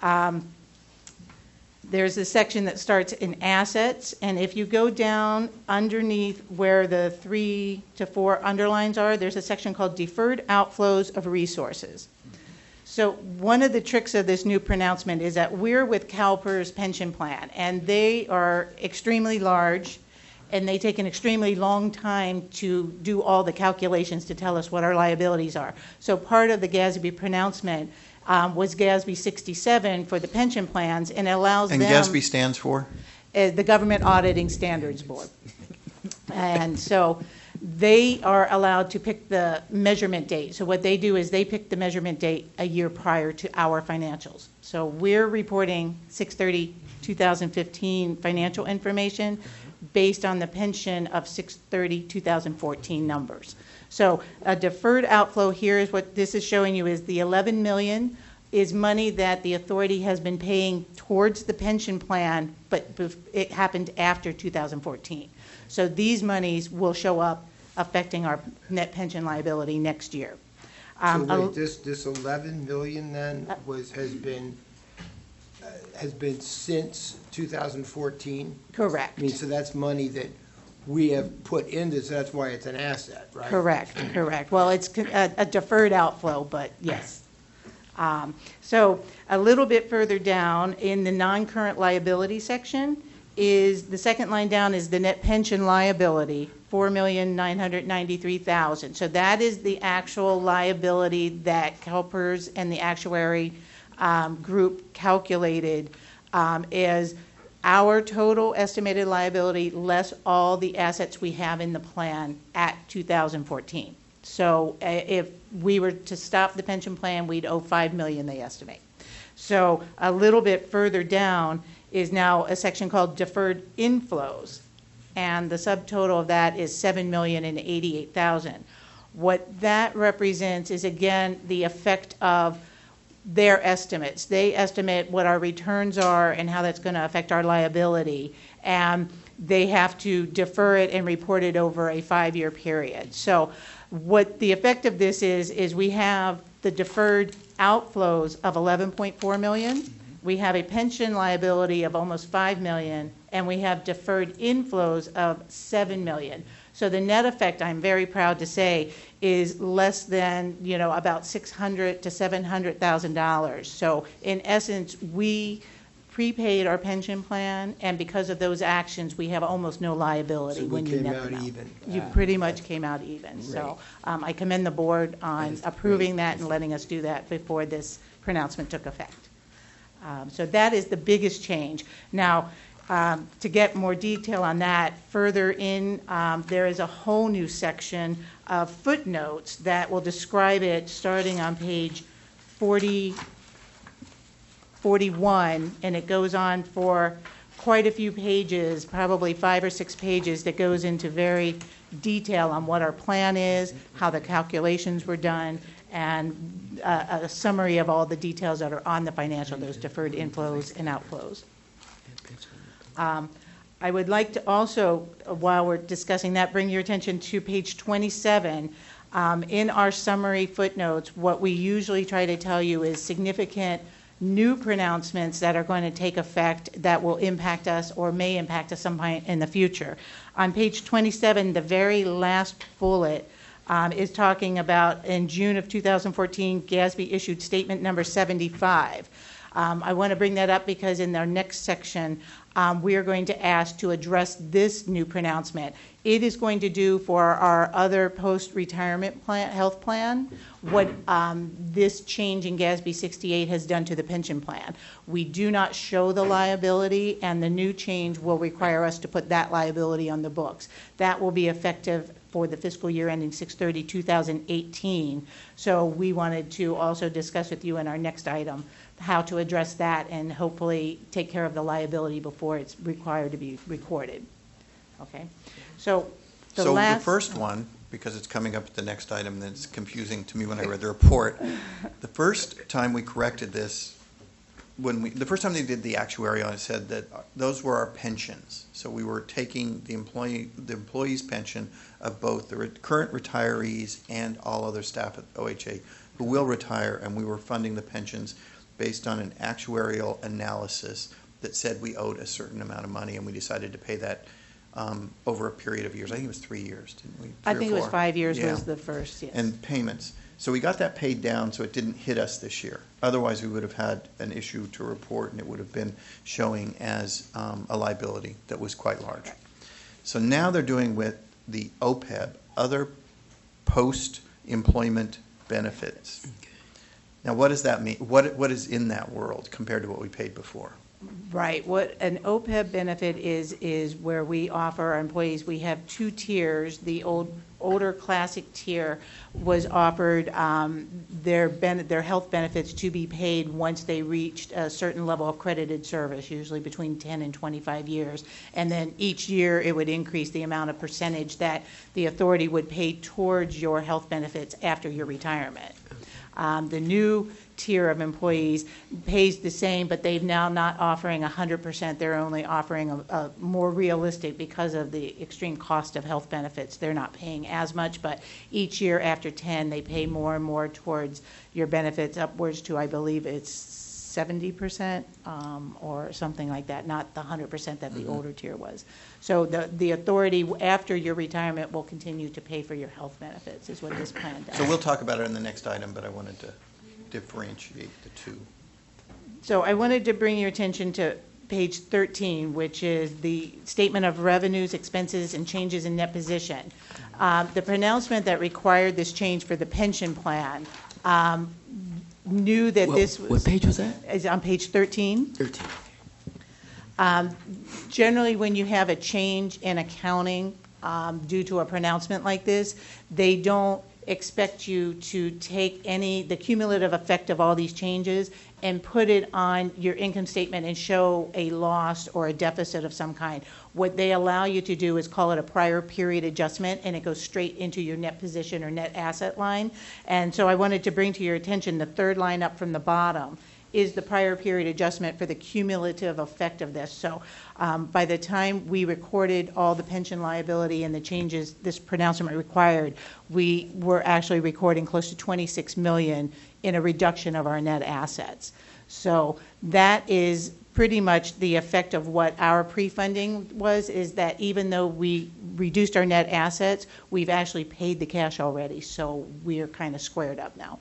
There's a section that starts in assets, and if you go down underneath where the 3 to 4 underlines are, there's a section called deferred outflows of resources. So one of the tricks of this new pronouncement is that we're with CalPERS pension plan, and they are extremely large, and they take an extremely long time to do all the calculations to tell us what our liabilities are. So part of the GASB pronouncement was GASB 67 for the pension plans, and it allows And them... GASB stands for? The Government Auditing Standards Board. And so they are allowed to pick the measurement date. So what they do is they pick the measurement date a year prior to our financials. So we're reporting 6/30/2015 financial information based on the pension of 6/30/2014 numbers. So a deferred outflow here is what this is showing you is the $11 million is money that the authority has been paying towards the pension plan, but it happened after 2014. So these monies will show up affecting our net pension liability next year. So wait, this 11 million then has been since 2014? Correct. I mean, so that's money that we have put into, so that's why it's an asset, right? Correct. Well, it's a deferred outflow, but yes. So a little bit further down in the non-current liability section is the second line down is the net pension liability, $4,993,000. So that is the actual liability that CalPERS and the actuary group calculated as our total estimated liability less all the assets we have in the plan at 2014. So if we were to stop the pension plan, we'd owe $5 million, they estimate. So a little bit further down is now a section called deferred inflows, and the subtotal of that is $7,088,000. What that represents is, again, the effect of their estimates. They estimate what our returns are and how that's going to affect our liability, and they have to defer it and report it over a 5-year period. So what the effect of this is we have the deferred outflows of $11.4 million. We have a pension liability of almost $5 million, and we have deferred inflows of $7 million. So the net effect, I'm very proud to say, is less than, about $600,000 to $700,000. So in essence, we prepaid our pension plan, and because of those actions, we have almost no liability when you net them out. You pretty much came out even. Right. So I commend the board on approving that and letting us do that before this pronouncement took effect. So that is the biggest change. Now, to get more detail on that, further in, there is a whole new section of footnotes that will describe it starting on page 41, and it goes on for quite a few pages, probably 5 or 6 pages, that goes into very detail on what our plan is, how the calculations were done, and a summary of all the details that are on the financial, those deferred inflows and outflows. I would like to also, while we're discussing that, bring your attention to page 27. In our summary footnotes, what we usually try to tell you is significant new pronouncements that are going to take effect that will impact us or may impact us sometime in the future. On page 27, the very last bullet is talking about in June of 2014, GASB issued statement number 75. I want to bring that up because in our next section, we are going to ask to address this new pronouncement. It is going to do for our other post-retirement plan, health plan, what this change in GASB 68 has done to the pension plan. We do not show the liability, and the new change will require us to put that liability on the books. That will be effective for the fiscal year ending 6/30/2018. So we wanted to also discuss with you in our next item how to address that and hopefully take care of the liability before it's required to be recorded. Okay, so the first one, because it's coming up at the next item, that's confusing to me when I read the report. The first time we corrected this, the first time they did the actuary on it, said that those were our pensions. So we were taking the employee's pension of both the current retirees and all other staff at OHA who will retire, and we were funding the pensions based on an actuarial analysis that said we owed a certain amount of money, and we decided to pay that over a period of years. I think it was 3 years, didn't we? I 3 or think it was 4. 5 years Yeah. was the first, yes. And payments. So we got that paid down, so it didn't hit us this year. Otherwise, we would have had an issue to report, and it would have been showing as a liability that was quite large. So now they're doing with the OPEB, other post-employment benefits. Now, what does that mean? What is in that world compared to what we paid before? Right. What an OPEB benefit is where we offer our employees, we have 2 tiers. The older classic tier was offered their health benefits to be paid once they reached a certain level of credited service, usually between 10 and 25 years. And then each year it would increase the amount of percentage that the authority would pay towards your health benefits after your retirement. The new tier of employees pays the same, but they're now not offering 100%. They're only offering a more realistic, because of the extreme cost of health benefits. They're not paying as much, but each year after 10, they pay more and more towards your benefits, upwards to, I believe it's 70% or something like that, not the 100% that the older tier was. So the authority, after your retirement, will continue to pay for your health benefits, is what this plan does. So we'll talk about it in the next item, but I wanted to differentiate the two. So I wanted to bring your attention to page 13, which is the statement of revenues, expenses, and changes in net position. The pronouncement that required this change for the pension plan knew that this was... What page was that? Is on page 13. 13. Generally, when you have a change in accounting due to a pronouncement like this, they don't expect you to take the cumulative effect of all these changes and put it on your income statement and show a loss or a deficit of some kind. What they allow you to do is call it a prior period adjustment, and it goes straight into your net position or net asset line. And so I wanted to bring to your attention the third line up from the bottom is the prior period adjustment for the cumulative effect of this. So by the time we recorded all the pension liability and the changes this pronouncement required, we were actually recording close to $26 million in a reduction of our net assets. So that is pretty much the effect of what our pre-funding was, is that even though we reduced our net assets, we've actually paid the cash already. So we are kind of squared up now.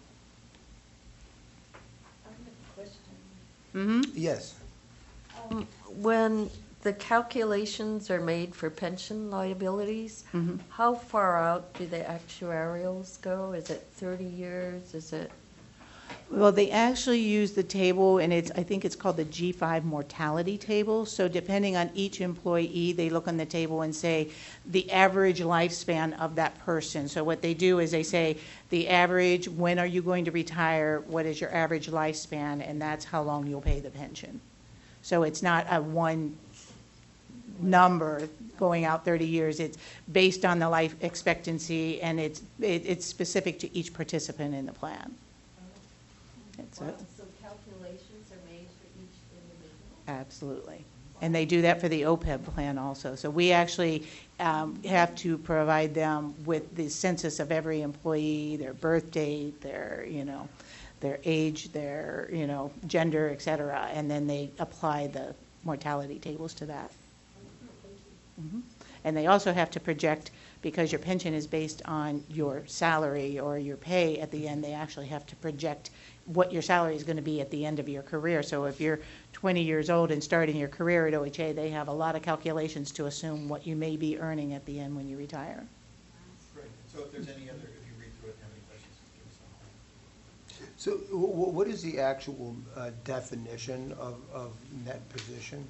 Mm-hmm. Yes. When the calculations are made for pension liabilities, Mm-hmm. how far out do the actuarials go? Is it 30 years? Is it? Well, they actually use the table, and I think it's called the G5 mortality table. So depending on each employee, they look on the table and say the average lifespan of that person. So what they do is they say the average, when are you going to retire, what is your average lifespan, and that's how long you'll pay the pension. So it's not a one number going out 30 years. It's based on the life expectancy, and it's specific to each participant in the plan. So calculations are made for each individual? Absolutely. And they do that for the OPEB plan also. So we actually have to provide them with the census of every employee, their birth date, their age, their, gender, et cetera, and then they apply the mortality tables to that. Mm-hmm. And they also have to project, because your pension is based on your salary or your pay at the end, they actually have to project what your salary is going to be at the end of your career. So if you're 20 years old and starting your career at OHA, they have a lot of calculations to assume what you may be earning at the end when you retire. Great. So if there's any other, if you read through it and have any questions, give us a So what is the actual definition of net position?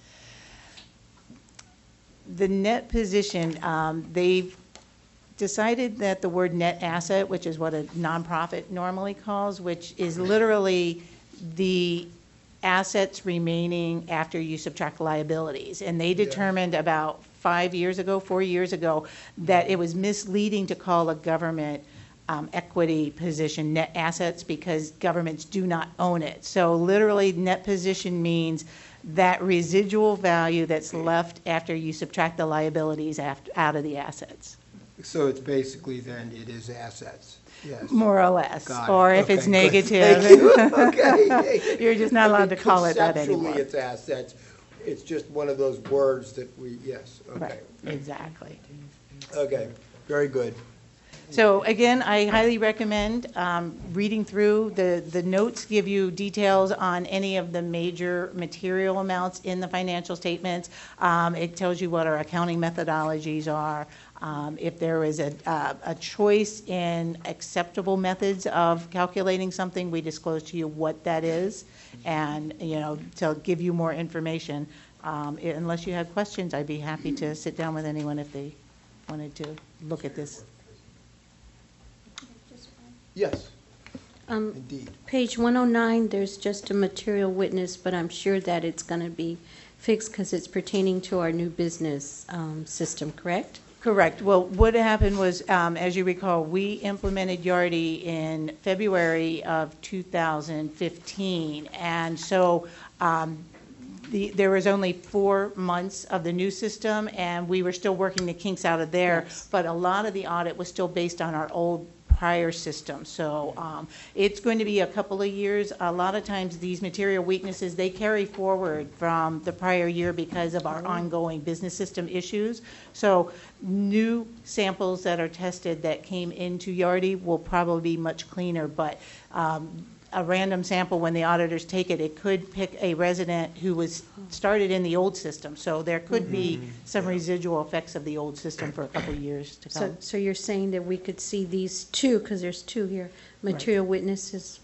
The net position, they've decided that the word net asset, which is what a nonprofit normally calls, which is literally the assets remaining after you subtract liabilities. And they determined about 4 years ago, that it was misleading to call a government equity position net assets, because governments do not own it. So literally net position means that residual value that's left after you subtract the liabilities out of the assets. So it's basically then it is assets. Yes. More or less. Got it. Or if Okay, it's good. negative, Thank you. Okay. you're just not allowed to call it that Conceptually, anymore. it's assets. it's just one of those words that we, yes, okay. Right, exactly. Okay, very good. So again, I highly recommend reading through. The notes give you details on any of the major material amounts in the financial statements. It tells you what our accounting methodologies are. If there is a choice in acceptable methods of calculating something, we disclose to you what that is, and to give you more information. Unless you have questions, I'd be happy to sit down with anyone if they wanted to look at this. Yes, Um, indeed. Page 109, there's just a material witness, but I'm sure that it's going to be fixed because it's pertaining to our new business system, correct? Correct. Well, what happened was, as you recall, we implemented Yardi in February of 2015, and so there was only 4 months of the new system, and we were still working the kinks out of there, but a lot of the audit was still based on our old prior system. So it's going to be a couple of years. A lot of times these material weaknesses, they carry forward from the prior year because of our ongoing business system issues. So new samples that are tested that came into Yardi will probably be much cleaner, but a random sample, when the auditors take it, it could pick a resident who was started in the old system. So there could be some residual effects of the old system for a couple of years to come. So you're saying that we could see these two, because there's two here, material weaknesses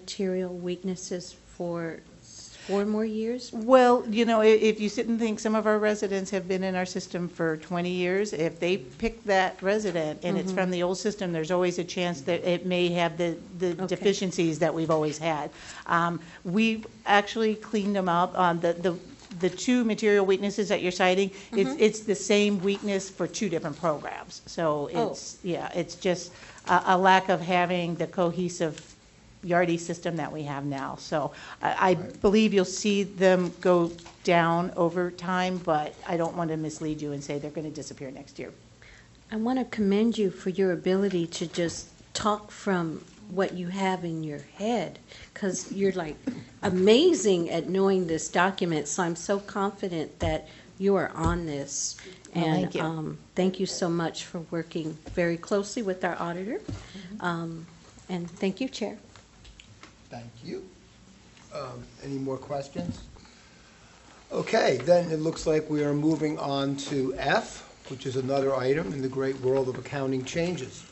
for 4 more years? Well, if you sit and think, some of our residents have been in our system for 20 years. If they pick that resident and it's from the old system, there's always a chance that it may have the deficiencies that we've always had. We've actually cleaned them up. The 2 material weaknesses that you're citing, it's the same weakness for 2 different programs. So it's just a lack of having the cohesive Yardi system that we have now. So I believe you'll see them go down over time, but I don't want to mislead you and say they're going to disappear next year. I want to commend you for your ability to just talk from what you have in your head, because you're like amazing at knowing this document. So I'm so confident that you are on this. Well, And thank you. Thank you so much for working very closely with our auditor. And thank you, Chair. Thank you. Any more questions? Okay, then it looks like we are moving on to F, which is another item in the great world of accounting changes.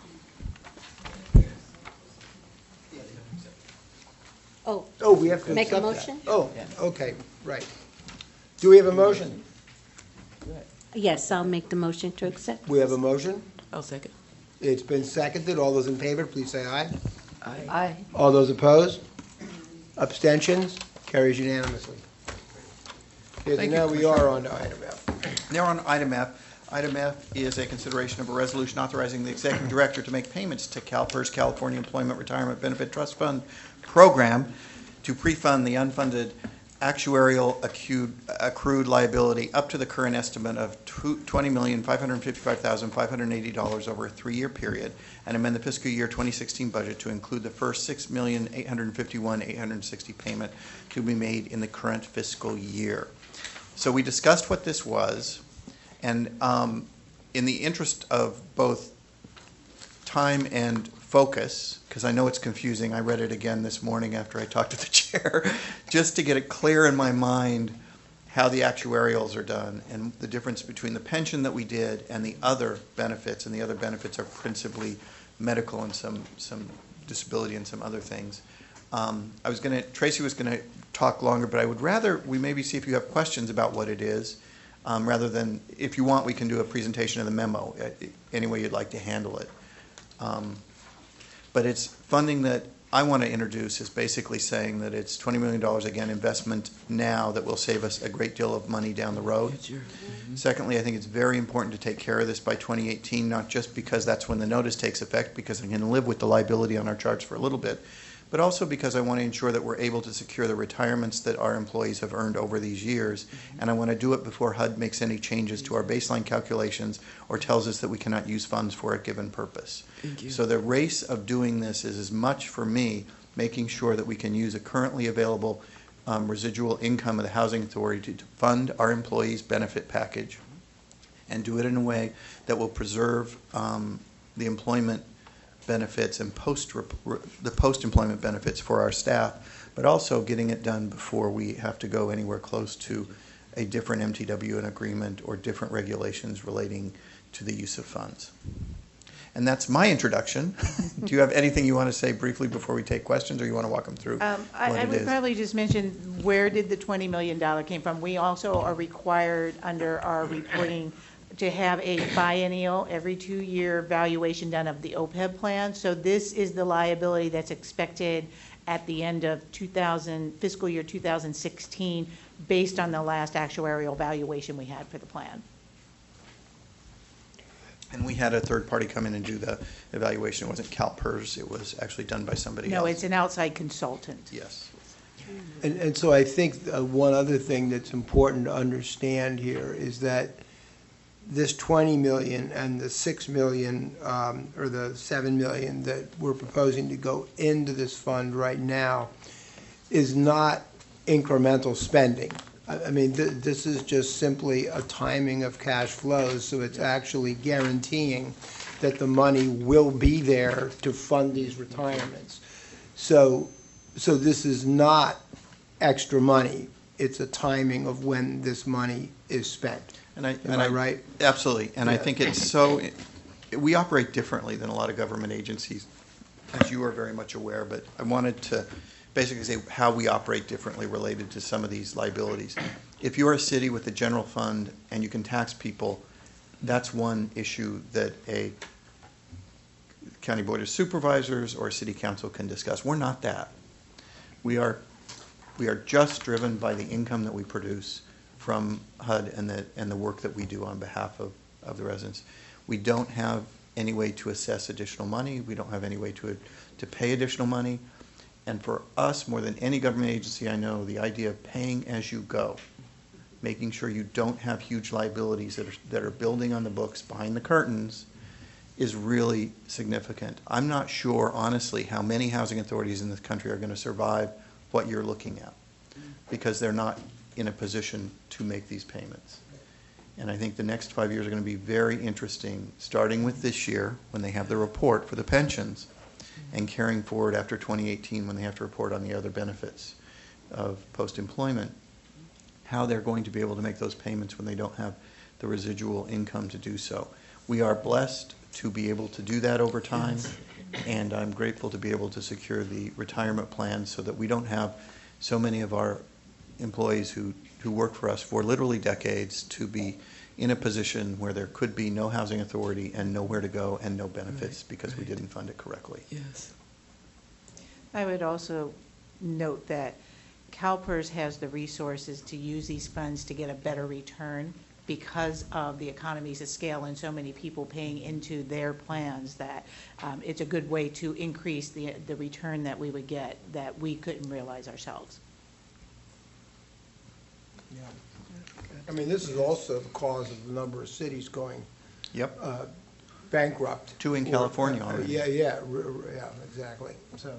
Oh, we have to Make a accept that. motion? Oh, okay, right. Do we have a motion? Yes, I'll make the motion to accept. We have a motion. I'll second. It's been seconded. All those in favor, please say aye. Aye. All those opposed? Abstentions? Carries unanimously. Okay, so Thank you, now we are on to item F. Now on item F. Item F is a consideration of a resolution authorizing the executive director to make payments to CalPERS, California Employment Retirement Benefit Trust Fund Program to pre-fund the unfunded actuarial accrued liability up to the current estimate of $20,555,580 over a 3-year period, and amend the fiscal year 2016 budget to include the first $6,851,860 payment to be made in the current fiscal year. So we discussed what this was, and in the interest of both time and focus, because I know it's confusing, I read it again this morning after I talked to the chair, just to get it clear in my mind how the actuarials are done and the difference between the pension that we did and the other benefits, and the other benefits are principally medical and some disability and some other things. Tracy was going to talk longer, but I would rather we maybe see if you have questions about what it is, rather than, if you want, we can do a presentation of the memo, any way you'd like to handle it. But it's funding that I want to introduce is basically saying that it's $20 million, again, investment now that will save us a great deal of money down the road. Sure. Secondly, I think it's very important to take care of this by 2018, not just because that's when the notice takes effect, because I'm going to live with the liability on our charge for a little bit, but also because I want to ensure that we're able to secure the retirements that our employees have earned over these years, and I want to do it before HUD makes any changes to our baseline calculations or tells us that we cannot use funds for a given purpose. Thank you. So the race of doing this is as much for me making sure that we can use a currently available residual income of the Housing Authority to fund our employees' benefit package and do it in a way that will preserve the employment benefits and the post-employment benefits for our staff, but also getting it done before we have to go anywhere close to a different MTW agreement or different regulations relating to the use of funds. And that's my introduction. Do you have anything you want to say briefly before we take questions, or you want to walk them through I would probably just mention, where did the $20 million came from? We also are required under our reporting to have a biennial, every 2-year valuation done of the OPEB plan. So this is the liability that's expected at the end of fiscal year 2016, based on the last actuarial valuation we had for the plan. And we had a third party come in and do the evaluation. It wasn't CalPERS, it was actually done by somebody else. No, it's an outside consultant. Yes. And so I think one other thing that's important to understand here is that this 20 million and the 6 million or the 7 million that we're proposing to go into this fund right now is not incremental spending. I mean, this is just simply a timing of cash flows, so it's actually guaranteeing that the money will be there to fund these retirements. So this is not extra money. It's a timing of when this money is spent. Am I right? Absolutely. And I think it's we operate differently than a lot of government agencies, as you are very much aware, but I wanted to basically say how we operate differently related to some of these liabilities. If you're a city with a general fund and you can tax people, that's one issue that a county board of supervisors or a city council can discuss. We're not that. We are just driven by the income that we produce from HUD and the work that we do on behalf of the residents. We don't have any way to assess additional money. We don't have any way to pay additional money. And for us, more than any government agency I know, the idea of paying as you go, making sure you don't have huge liabilities that are building on the books behind the curtains, is really significant. I'm not sure, honestly, how many housing authorities in this country are going to survive what you're looking at, because they're not in a position to make these payments. And I think the next 5 years are going to be very interesting, starting with this year when they have the report for the pensions, and carrying forward after 2018 when they have to report on the other benefits of post-employment, how they're going to be able to make those payments when they don't have the residual income to do so. We are blessed to be able to do that over time, and I'm grateful to be able to secure the retirement plan so that we don't have so many of our employees who work for us for literally decades to be in a position where there could be no housing authority and nowhere to go and no benefits because we didn't fund it correctly. Yes. I would also note that CalPERS has the resources to use these funds to get a better return because of the economies of scale and so many people paying into their plans, that it's a good way to increase the return that we would get that we couldn't realize ourselves. Yeah. I mean, this is also the cause of the number of cities going bankrupt. 2 in California already. Yeah, exactly. So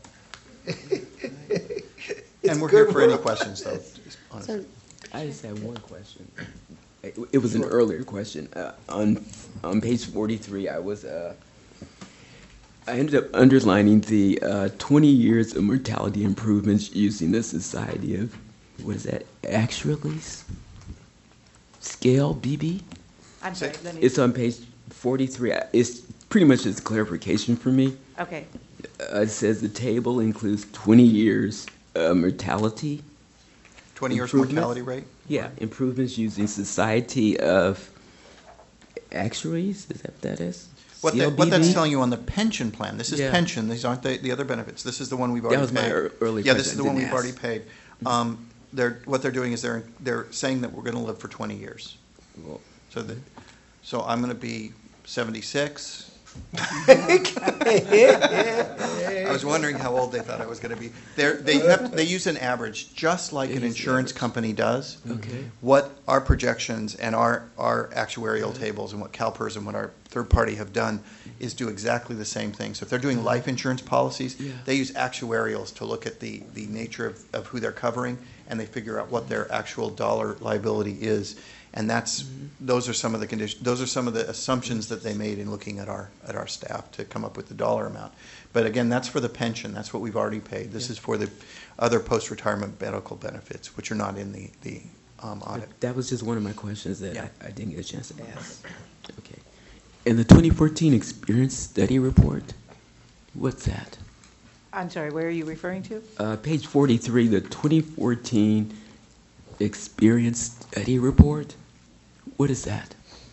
and we're here for any questions, though. So, I just had one question. It was an earlier question. On page 43, I ended up underlining the 20 years of mortality improvements using the Society of, what is that, Actuaries? Scale, BB? I'm sorry, let me... It's on page 43. It's pretty much just clarification for me. Okay. It says the table includes 20 years mortality. 20 years mortality rate? Yeah, improvements using Society of Actuaries. Is that what that is? What that's telling you on the pension plan, this is pension, these aren't the other benefits. This is the one we've already paid. That was my early question. Yeah, this is the one we've already paid. What they're doing is they're saying that we're going to live for 20 years. Well, So I'm going to be 76. I was wondering how old they thought I was going to be. They use an average, just like an insurance company does. Okay. What our projections and our actuarial tables and what CalPERS and what our third party have done is do exactly the same thing. So if they're doing life insurance policies, they use actuarials to look at the nature of who they're covering, and they figure out what their actual dollar liability is. And those are some of the conditions. Those are some of the assumptions that they made in looking at our staff to come up with the dollar amount. But again, that's for the pension. That's what we've already paid. This is for the other post-retirement medical benefits, which are not in the audit. That was just one of my questions that I didn't get a chance to ask. Okay. And the 2014 experience study report, what's that? I'm sorry, where are you referring to? Page 43, the 2014 experience study report. What is that?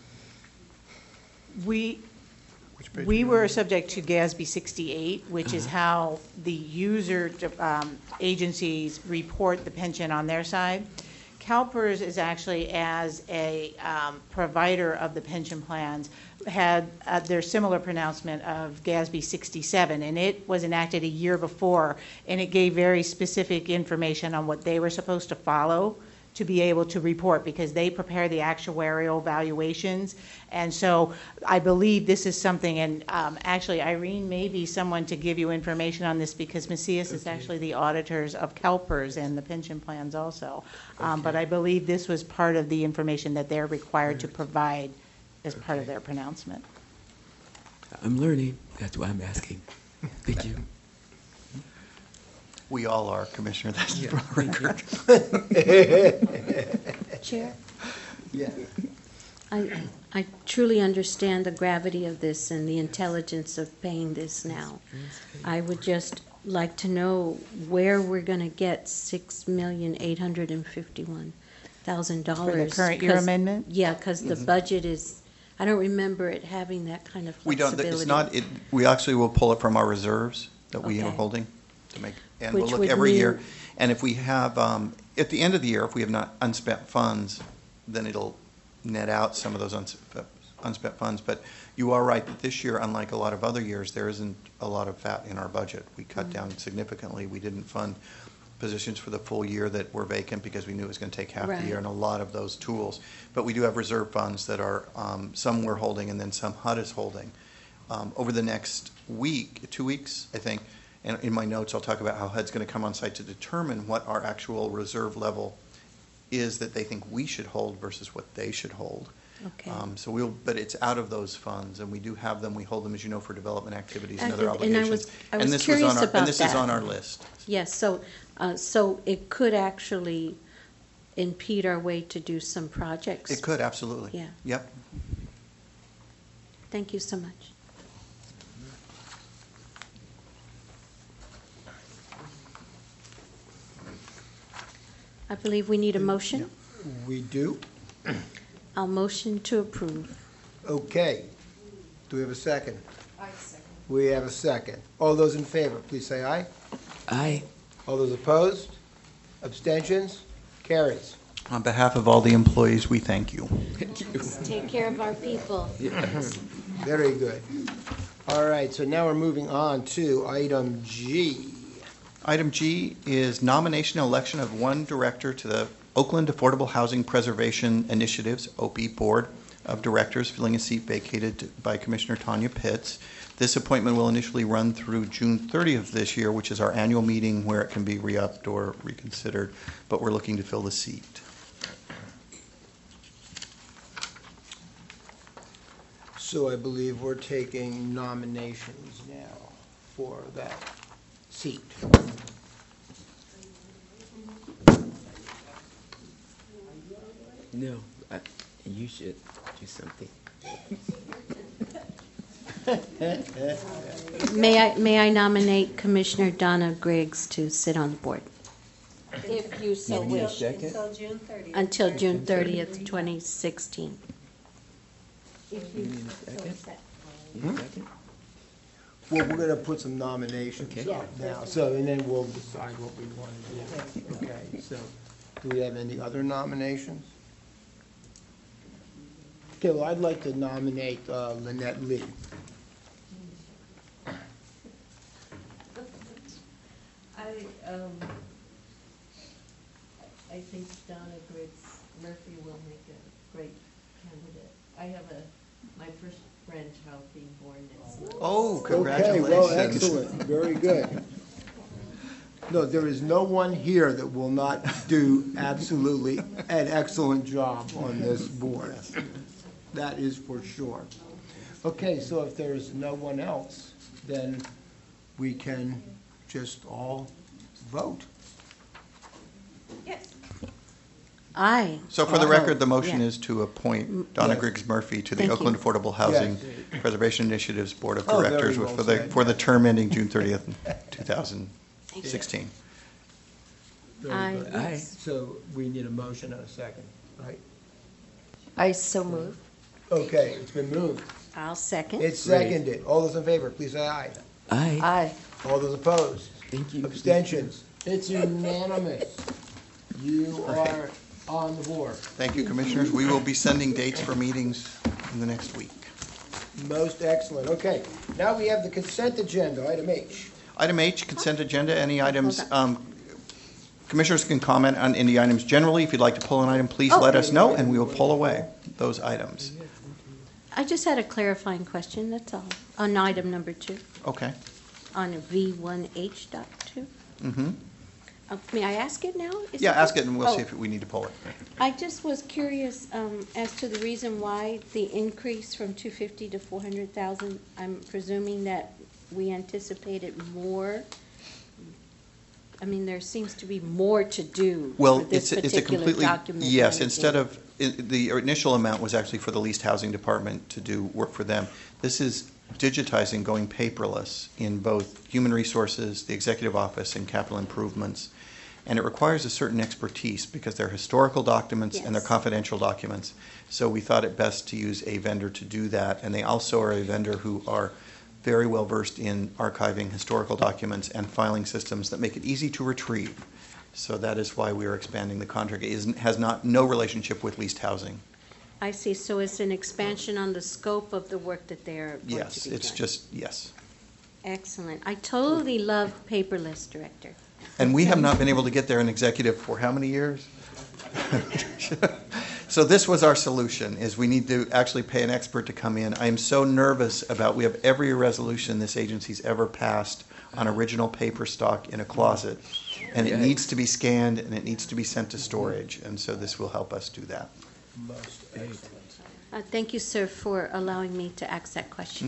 We were subject to GASB 68, which is how the user agencies report the pension on their side. CalPERS is actually, as a provider of the pension plans, had their similar pronouncement of GASB 67, and it was enacted a year before, and it gave very specific information on what they were supposed to follow to be able to report, because they prepare the actuarial valuations. And so I believe this is something, and actually Irene may be someone to give you information on this, because Macias is actually the auditors of CalPERS and the pension plans also. But I believe this was part of the information that they're required to provide as part of their pronouncement. I'm learning. That's why I'm asking. Thank you. We all are, Commissioner. That's the record. Chair? Yeah. I truly understand the gravity of this and the intelligence of paying this now. I would just like to know where we're going to get $6,851,000. For the current year amendment? Yeah, because the budget is, I don't remember it having that kind of We flexibility. don't. It's not. We actually will pull it from our reserves that we are holding to make, and we'll look every year. And if we have, at the end of the year, if we have not unspent funds, then it'll net out some of those unspent funds. But you are right that this year, unlike a lot of other years, there isn't a lot of fat in our budget. We cut down significantly. We didn't fund positions for the full year that were vacant because we knew it was going to take half the year, and a lot of those tools. But we do have reserve funds that are, some we're holding and then some HUD is holding. Over the next week, 2 weeks, I think, and in my notes I'll talk about how HUD's going to come on site to determine what our actual reserve level is that they think we should hold versus what they should hold. Okay. But it's out of those funds, and we do have them. We hold them, as you know, for development activities and And other obligations. I was curious about that. And this is on our list. Yes, so it could actually impede our way to do some projects. It could, absolutely. Yeah. Yep. Thank you so much. I believe we need a motion. We do. I'll motion to approve. Okay. Do we have a second? I second. We have a second. All those in favor, please say aye. Aye. All those opposed? Abstentions? Carries. On behalf of all the employees, we thank you. Take care of our people. Very good. All right, so now we're moving on to item G. Item G is nomination and election of one director to the Oakland Affordable Housing Preservation Initiatives, OP Board of Directors, filling a seat vacated by Commissioner Tanya Pitts. This appointment will initially run through June 30th of this year, which is our annual meeting where it can be re-upped or reconsidered, but we're looking to fill the seat. So I believe we're taking nominations now for that seat. No, you should do something. May I nominate Commissioner Donna Griggs to sit on the board? If you so wish. Until June 30th. Until June 30th, 2016. You need a second? You need a second? Well, we're going to put some nominations Okay. up now, so, and then we'll decide what we want to do. Okay, so, do we have any other nominations? Okay, well, I'd like to nominate Lynette Lee. I think Donna Griggs Murphy will make a great candidate. I have my first grandchild being born next month. Oh, Okay, congratulations. well, excellent, very good. No, there is no one here that will not do absolutely an excellent job on this board. That is for sure. Okay, so if there's no one else, then we can just all vote. Yes. Aye. So for the record, the motion Yeah. is to appoint Donna Yes. Griggs Murphy to the Thank Oakland you. Affordable Housing Yes. Preservation Initiatives Board of Oh, very Directors well for said. the term ending June 30th, 2016. Very Aye. good. Aye. So we need a motion and a second, right? I so move. Okay, it's been moved. I'll second. It's seconded. All those in favor, please say aye. Aye. Aye. All those opposed? Thank you. Abstentions? It's unanimous. You are on the board. Thank you, Commissioners. We will be sending dates for meetings in the next week. Most excellent. Okay, now we have the consent agenda, item H. Item H, consent agenda, any items, Commissioners can comment on any items generally. If you'd like to pull an item, please let us know, and we will pull away those items. I just had a clarifying question, that's all, on item number 2, Okay. on V1H.2. Mm-hmm. May I ask it now? Is Yeah, it ask good? it, and we'll see Oh. if we need to pull it. I just was curious as to the reason why the increase from 250 to 400,000. I'm presuming that we anticipated more. I mean, there seems to be more to do Well, for this it's a particular completely, document. yes, than instead in- of, the initial amount was actually for the leased housing department to do work for them. This is digitizing, going paperless in both human resources, the executive office, and capital improvements. And it requires a certain expertise because they're historical documents and they're Yes. confidential documents. So we thought it best to use a vendor to do that. And they also are a vendor who are very well versed in archiving historical documents and filing systems that make it easy to retrieve. So that is why we are expanding the contract. It has no relationship with leased housing. I see, so it's an expansion on the scope of the work that they're going to be Yes, doing. it's just, yes. Excellent. I totally love paperless, Director. And we have not been able to get there in executive for how many years? So this was our solution, is we need to actually pay an expert to come in. I am so nervous about, we have every resolution this agency's ever passed on original paper stock in a closet. And it Yikes. needs to be scanned and it needs to be sent to storage. And so this will help us do that. Most excellent. Thank you, sir, for allowing me to ask that question.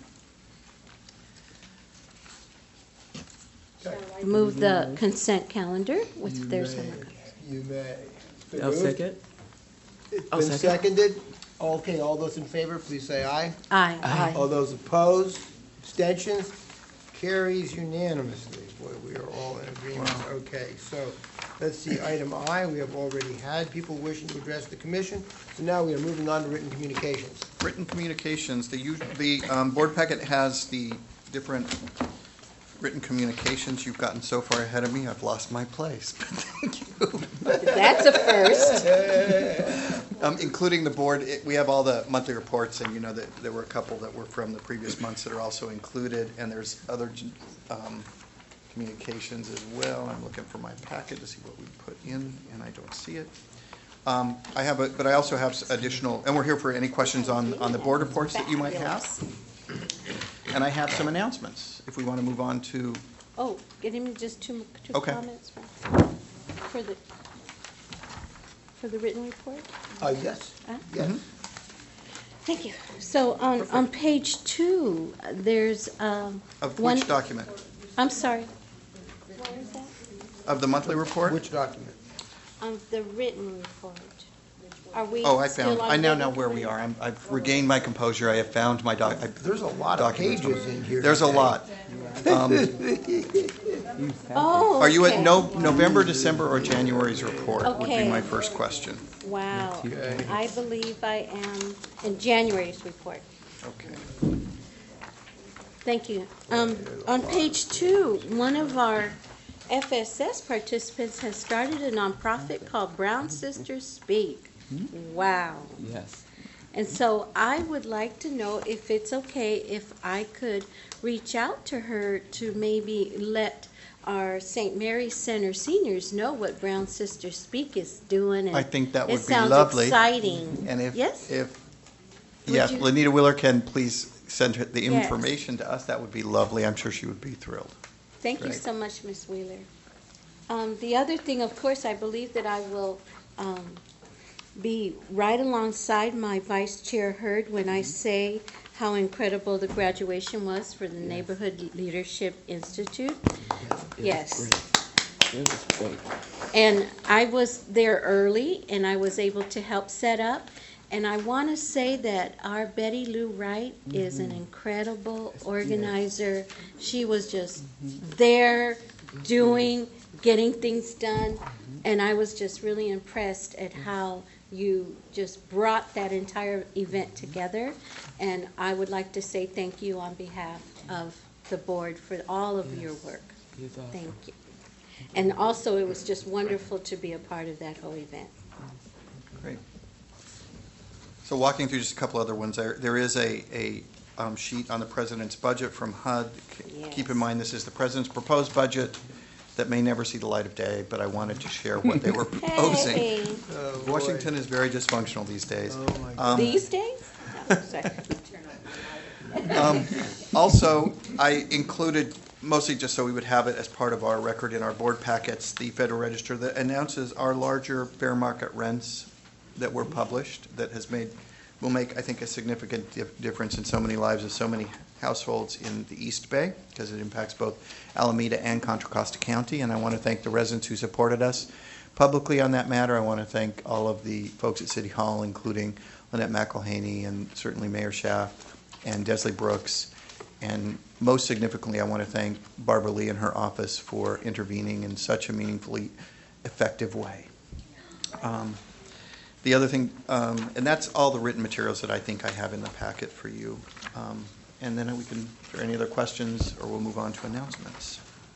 Okay. Move the consent calendar with You there's may. no. You may. Been I'll moved? second. It's I'll been second. seconded. Okay, all those in favor, please say aye. Aye. Aye. All those opposed, abstentions, carries unanimously. Boy, we are all in agreement. Okay, so let's see, item I, we have already had people wishing to address the commission. So now we are moving on to written communications. Written communications, the board packet has the different written communications you've gotten so far ahead of me. I've lost my place, but thank you. That's a first. Including the board, we have all the monthly reports, and you know that there were a couple that were from the previous months that are also included, and there's other communications as well. I'm looking for my packet to see what we put in, and I don't see it. But I also have additional, and we're here for any questions on the board reports that you might have. And I have some announcements, if we want to move on to, Oh, give me just two Okay. comments for the written report. Yes, Huh? yes. Thank you. So on page 2, there's of one. which document? I'm sorry. What was that? Of the monthly report? Which document? On the written report. Are we Oh, I still found, on I now written know where we are. I've regained my composure. I have found my There's a lot of documents. pages in here. There's a today. lot. Oh, Are you at okay. November, December, or January's report would be Okay. my first question. Wow. Okay. I believe I am in January's report. Okay. Thank you. On page 2, one of our FSS participants has started a nonprofit called Brown Sisters Speak. Wow. Yes. And so I would like to know if it's okay if I could reach out to her to maybe let our St. Mary's Center seniors know what Brown Sisters Speak is doing. And I think that would it be sounds lovely. exciting. And Yes? Yes, you- Lenita Willer can please send her the Yes. information to us, that would be lovely. I'm sure she would be thrilled. Thank you Great. so much, Ms. Wheeler. The other thing, of course, I believe that I will be right alongside my Vice Chair Hurd when I say how incredible the graduation was for the Neighborhood Leadership Institute. Yes. It was great. And I was there early, and I was able to help set up. And I want to say that our Betty Lou Wright is an incredible organizer. She was just there doing, getting things done. And I was just really impressed at how you just brought that entire event together. And I would like to say thank you on behalf of the board for all of your work. It's awesome. Thank you. And also, it was just wonderful to be a part of that whole event. Great. So walking through just a couple other ones, there is a sheet on the president's budget from HUD. Keep in mind, this is the president's proposed budget that may never see the light of day, but I wanted to share what they were proposing. Hey. Washington is very dysfunctional these days. These days? No, sorry. Also, I included, mostly just so we would have it as part of our record in our board packets, the Federal Register that announces our larger fair market rents that were published, that will make, I think, a significant difference in so many lives of so many households in the East Bay, because it impacts both Alameda and Contra Costa County. And I want to thank the residents who supported us publicly on that matter. I want to thank all of the folks at City Hall, including Lynette McElhaney and certainly Mayor Schaaf and Desley Brooks. And most significantly, I want to thank Barbara Lee and her office for intervening in such a meaningfully effective way. The other thing, and that's all the written materials that I think I have in the packet for you. And then we can, if there are any other questions, or we'll move on to announcements.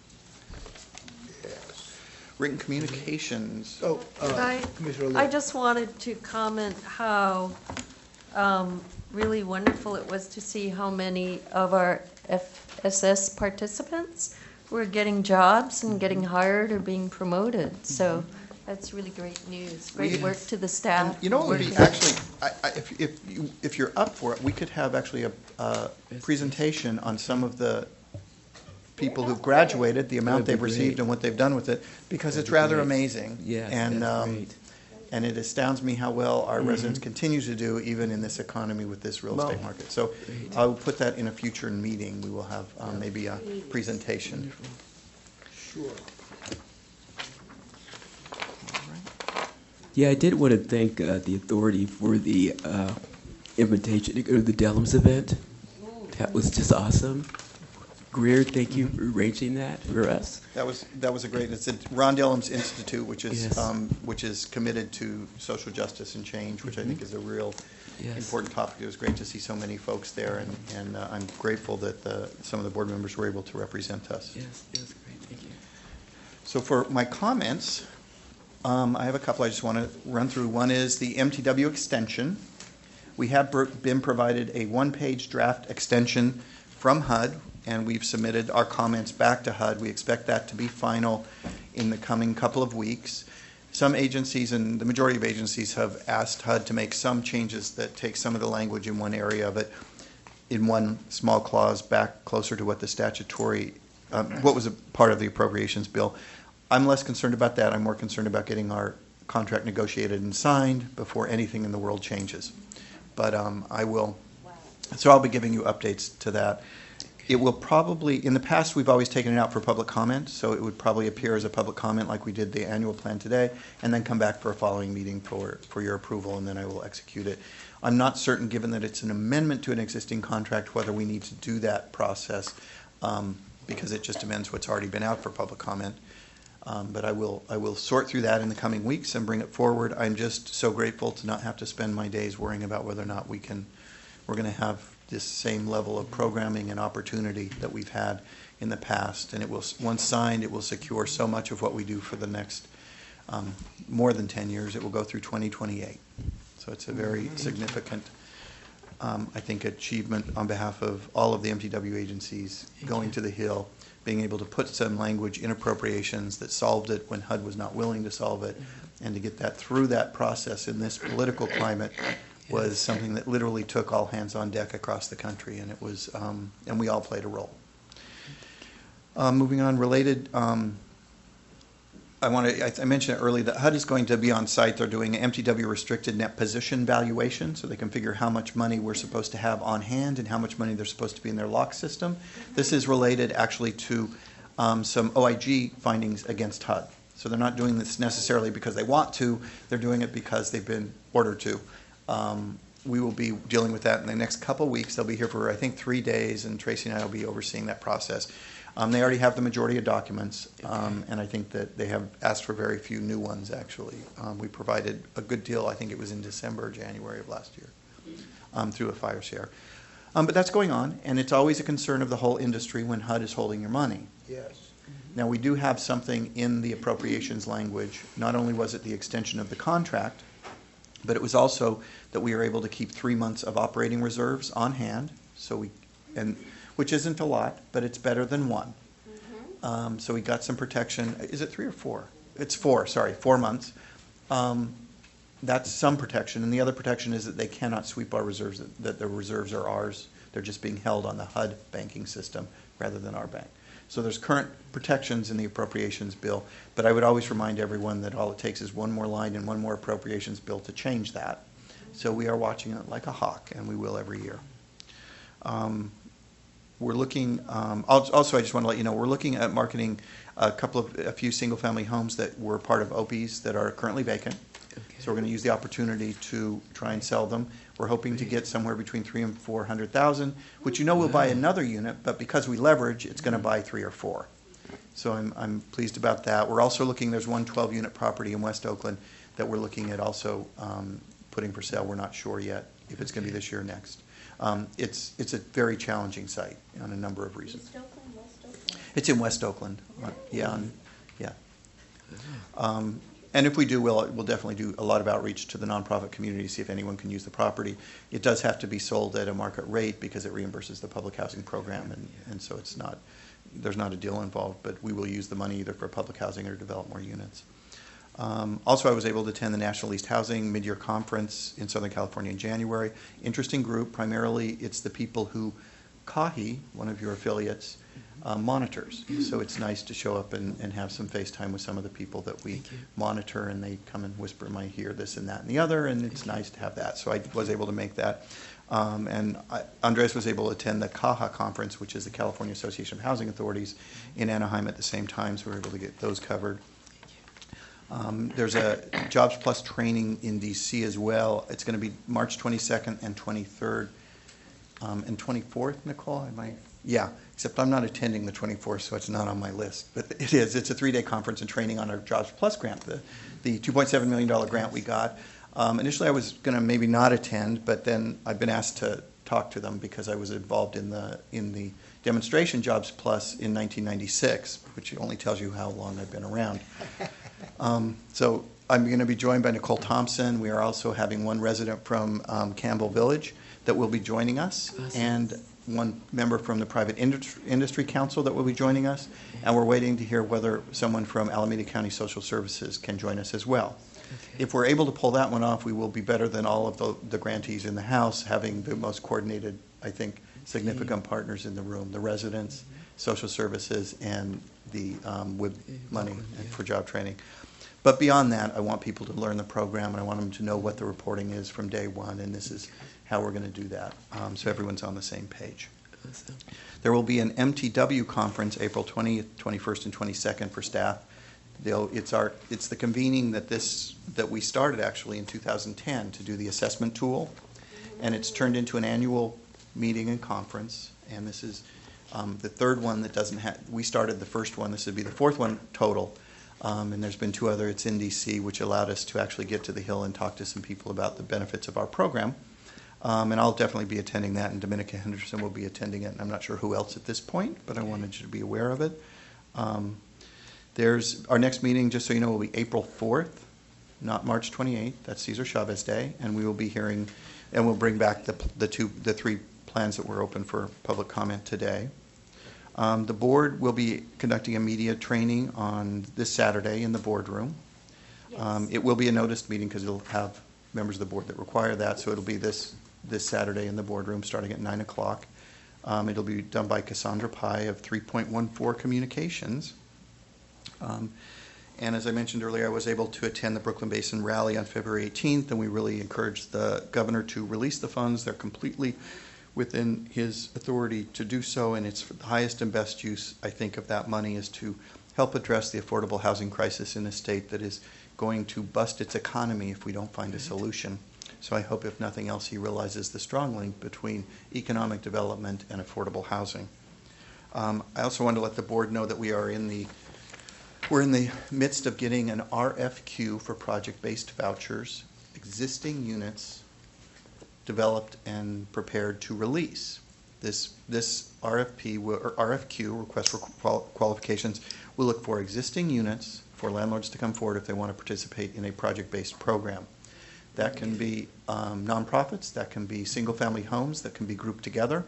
Written communications. Commissioner Lee. I just wanted to comment how really wonderful it was to see how many of our FSS participants were getting jobs and getting hired or being promoted. So that's really great news. Great work to the staff. And you know what would be actually, if you're up for it, we could have actually a presentation on some of the people who've graduated, the amount they've received and what they've done with it, because it's rather amazing. Yeah, And that's great. and it astounds me how well our residents continue to do, even in this economy with this real estate market. So I will put that in a future meeting. We will have maybe a presentation. Sure. Yeah, I did want to thank the authority for the invitation to go to the Dellums event. That was just awesome. Greer, thank you for arranging that for us. That was a great. It's at Ron Dellums Institute, which is Yes. which is committed to social justice and change, which I think is a real Yes. important topic. It was great to see so many folks there, and I'm grateful that some of the board members were able to represent us. Yes, yes, great, thank you. So for my comments, I have a couple I just want to run through. One is the MTW extension. We have been provided a one-page draft extension from HUD, and we've submitted our comments back to HUD. We expect that to be final in the coming couple of weeks. Some agencies, and the majority of agencies, have asked HUD to make some changes that take some of the language in one area of it, in one small clause, back closer to what the statutory, what was a part of the appropriations bill. I'm less concerned about that. I'm more concerned about getting our contract negotiated and signed before anything in the world changes. But so I'll be giving you updates to that. It will probably, in the past, we've always taken it out for public comment, so it would probably appear as a public comment like we did the annual plan today, and then come back for a following meeting for your approval, and then I will execute it. I'm not certain, given that it's an amendment to an existing contract, whether we need to do that process, because it just amends what's already been out for public comment. But I will sort through that in the coming weeks and bring it forward. I'm just so grateful to not have to spend my days worrying about whether or not we're going to have this same level of programming and opportunity that we've had in the past. And it will, once signed, it will secure so much of what we do for the next more than 10 years. It will go through 2028. So it's a very significant I think, achievement on behalf of all of the MTW agencies going to the Hill, being able to put some language in appropriations that solved it when HUD was not willing to solve it, and to get that through that process in this political climate was something that literally took all hands on deck across the country, and it was, and we all played a role. Moving on, related, I mentioned it earlier that HUD is going to be on site. They're doing an MTW restricted net position valuation, so they can figure how much money we're supposed to have on hand and how much money they're supposed to be in their lock system. This is related actually to some OIG findings against HUD. So they're not doing this necessarily because they want to, they're doing it because they've been ordered to. We will be dealing with that in the next couple weeks. They'll be here for, I think, 3 days, and Tracy and I will be overseeing that process. They already have the majority of documents, and I think that they have asked for very few new ones, actually. We provided a good deal, I think it was in December or January of last year, through a fire share. But that's going on, and it's always a concern of the whole industry when HUD is holding your money. Yes. Now, we do have something in the appropriations language. Not only was it the extension of the contract, but it was also that we are able to keep 3 months of operating reserves on hand, which isn't a lot, but it's better than 1. So we got some protection. Is it 3 or 4? It's 4, sorry, 4 months. That's some protection, and the other protection is that they cannot sweep our reserves, that the reserves are ours. They're just being held on the HUD banking system rather than our bank. So there's current protections in the appropriations bill, but I would always remind everyone that all it takes is one more line and one more appropriations bill to change that. So we are watching it like a hawk, and we will every year. We're looking, also I just want to let you know, we're looking at marketing a few single-family homes that were part of OPs that are currently vacant. So we're going to use the opportunity to try and sell them. We're hoping to get somewhere between $300,000 and $400,000, which we'll buy another unit, but because we leverage, it's going to buy 3 or 4. So I'm pleased about that. We're also looking, there's one 12-unit property in West Oakland that we're looking at also putting for sale. We're not sure yet if it's going to be this year or next. It's a very challenging site on a number of reasons. East Oakland, West Oakland? It's in West Oakland. Yeah. And if we do, we'll definitely do a lot of outreach to the nonprofit community to see if anyone can use the property. It does have to be sold at a market rate because it reimburses the public housing program, and so there's not a deal involved, but we will use the money either for public housing or develop more units. Also, I was able to attend the National Leased Housing Mid-Year Conference in Southern California in January. Interesting group. Primarily, it's the people who CAHI, one of your affiliates, monitors. So it's nice to show up and have some FaceTime with some of the people that we monitor, and they come and whisper in my ear this and that and the other, and it's nice to have that. So I was able to make that. And Andres was able to attend the CAHA conference, which is the California Association of Housing Authorities, in Anaheim at the same time, so we were able to get those covered. There's a Jobs Plus training in DC as well. It's going to be March 22nd and 23rd and 24th, Nicole? Yeah, except I'm not attending the 24th, so it's not on my list. But it is. It's a 3-day conference and training on our Jobs Plus grant, the $2.7 million grant we got. Initially, I was going to maybe not attend, but then I've been asked to talk to them because I was involved in the demonstration Jobs Plus in 1996, which only tells you how long I've been around. So I'm going to be joined by Nicole Thompson. We are also having one resident from Campbell Village that will be joining us, and one member from the Private Industry Council that will be joining us, and we're waiting to hear whether someone from Alameda County Social Services can join us as well. Okay. If we're able to pull that one off, we will be better than all of the grantees in the House, having the most coordinated, I think, significant partners in the room, the residents, social services, and the with money for job training. But beyond that, I want people to learn the program, and I want them to know what the reporting is from day one, and this is how we're going to do that, so everyone's on the same page. Awesome. There will be an MTW conference April 20th, 21st, and 22nd for staff. It's the convening that we started actually in 2010 to do the assessment tool, and it's turned into an annual meeting and conference, and this is the third one that doesn't have, we started the first one, this would be the fourth one total, and there's been 2 other, it's in DC, which allowed us to actually get to the Hill and talk to some people about the benefits of our program. And I'll definitely be attending that, and Dominica Henderson will be attending it, and I'm not sure who else at this point, but I wanted you to be aware of it. There's our next meeting, just so you know, will be April 4th, not March 28th. That's Cesar Chavez Day, and we will be hearing And we'll bring back the three plans that were open for public comment today. The board will be conducting a media training on this Saturday in the boardroom. It will be a noticed meeting because it'll have members of the board that require that, so it'll be this Saturday in the boardroom starting at 9 o'clock. It'll be done by Cassandra Pai of 3.14 Communications. And as I mentioned earlier, I was able to attend the Brooklyn Basin Rally on February 18th, and we really encouraged the governor to release the funds. They're completely within his authority to do so, and it's the highest and best use, I think, of that money is to help address the affordable housing crisis in a state that is going to bust its economy if we don't find a solution. So I hope, if nothing else, he realizes the strong link between economic development and affordable housing. I also want to let the board know that we're in the midst of getting an RFQ for project-based vouchers, existing units developed and prepared to release. This RFQ, request for qualifications, will look for existing units for landlords to come forward if they want to participate in a project-based program. That can be nonprofits, that can be single-family homes that can be grouped together,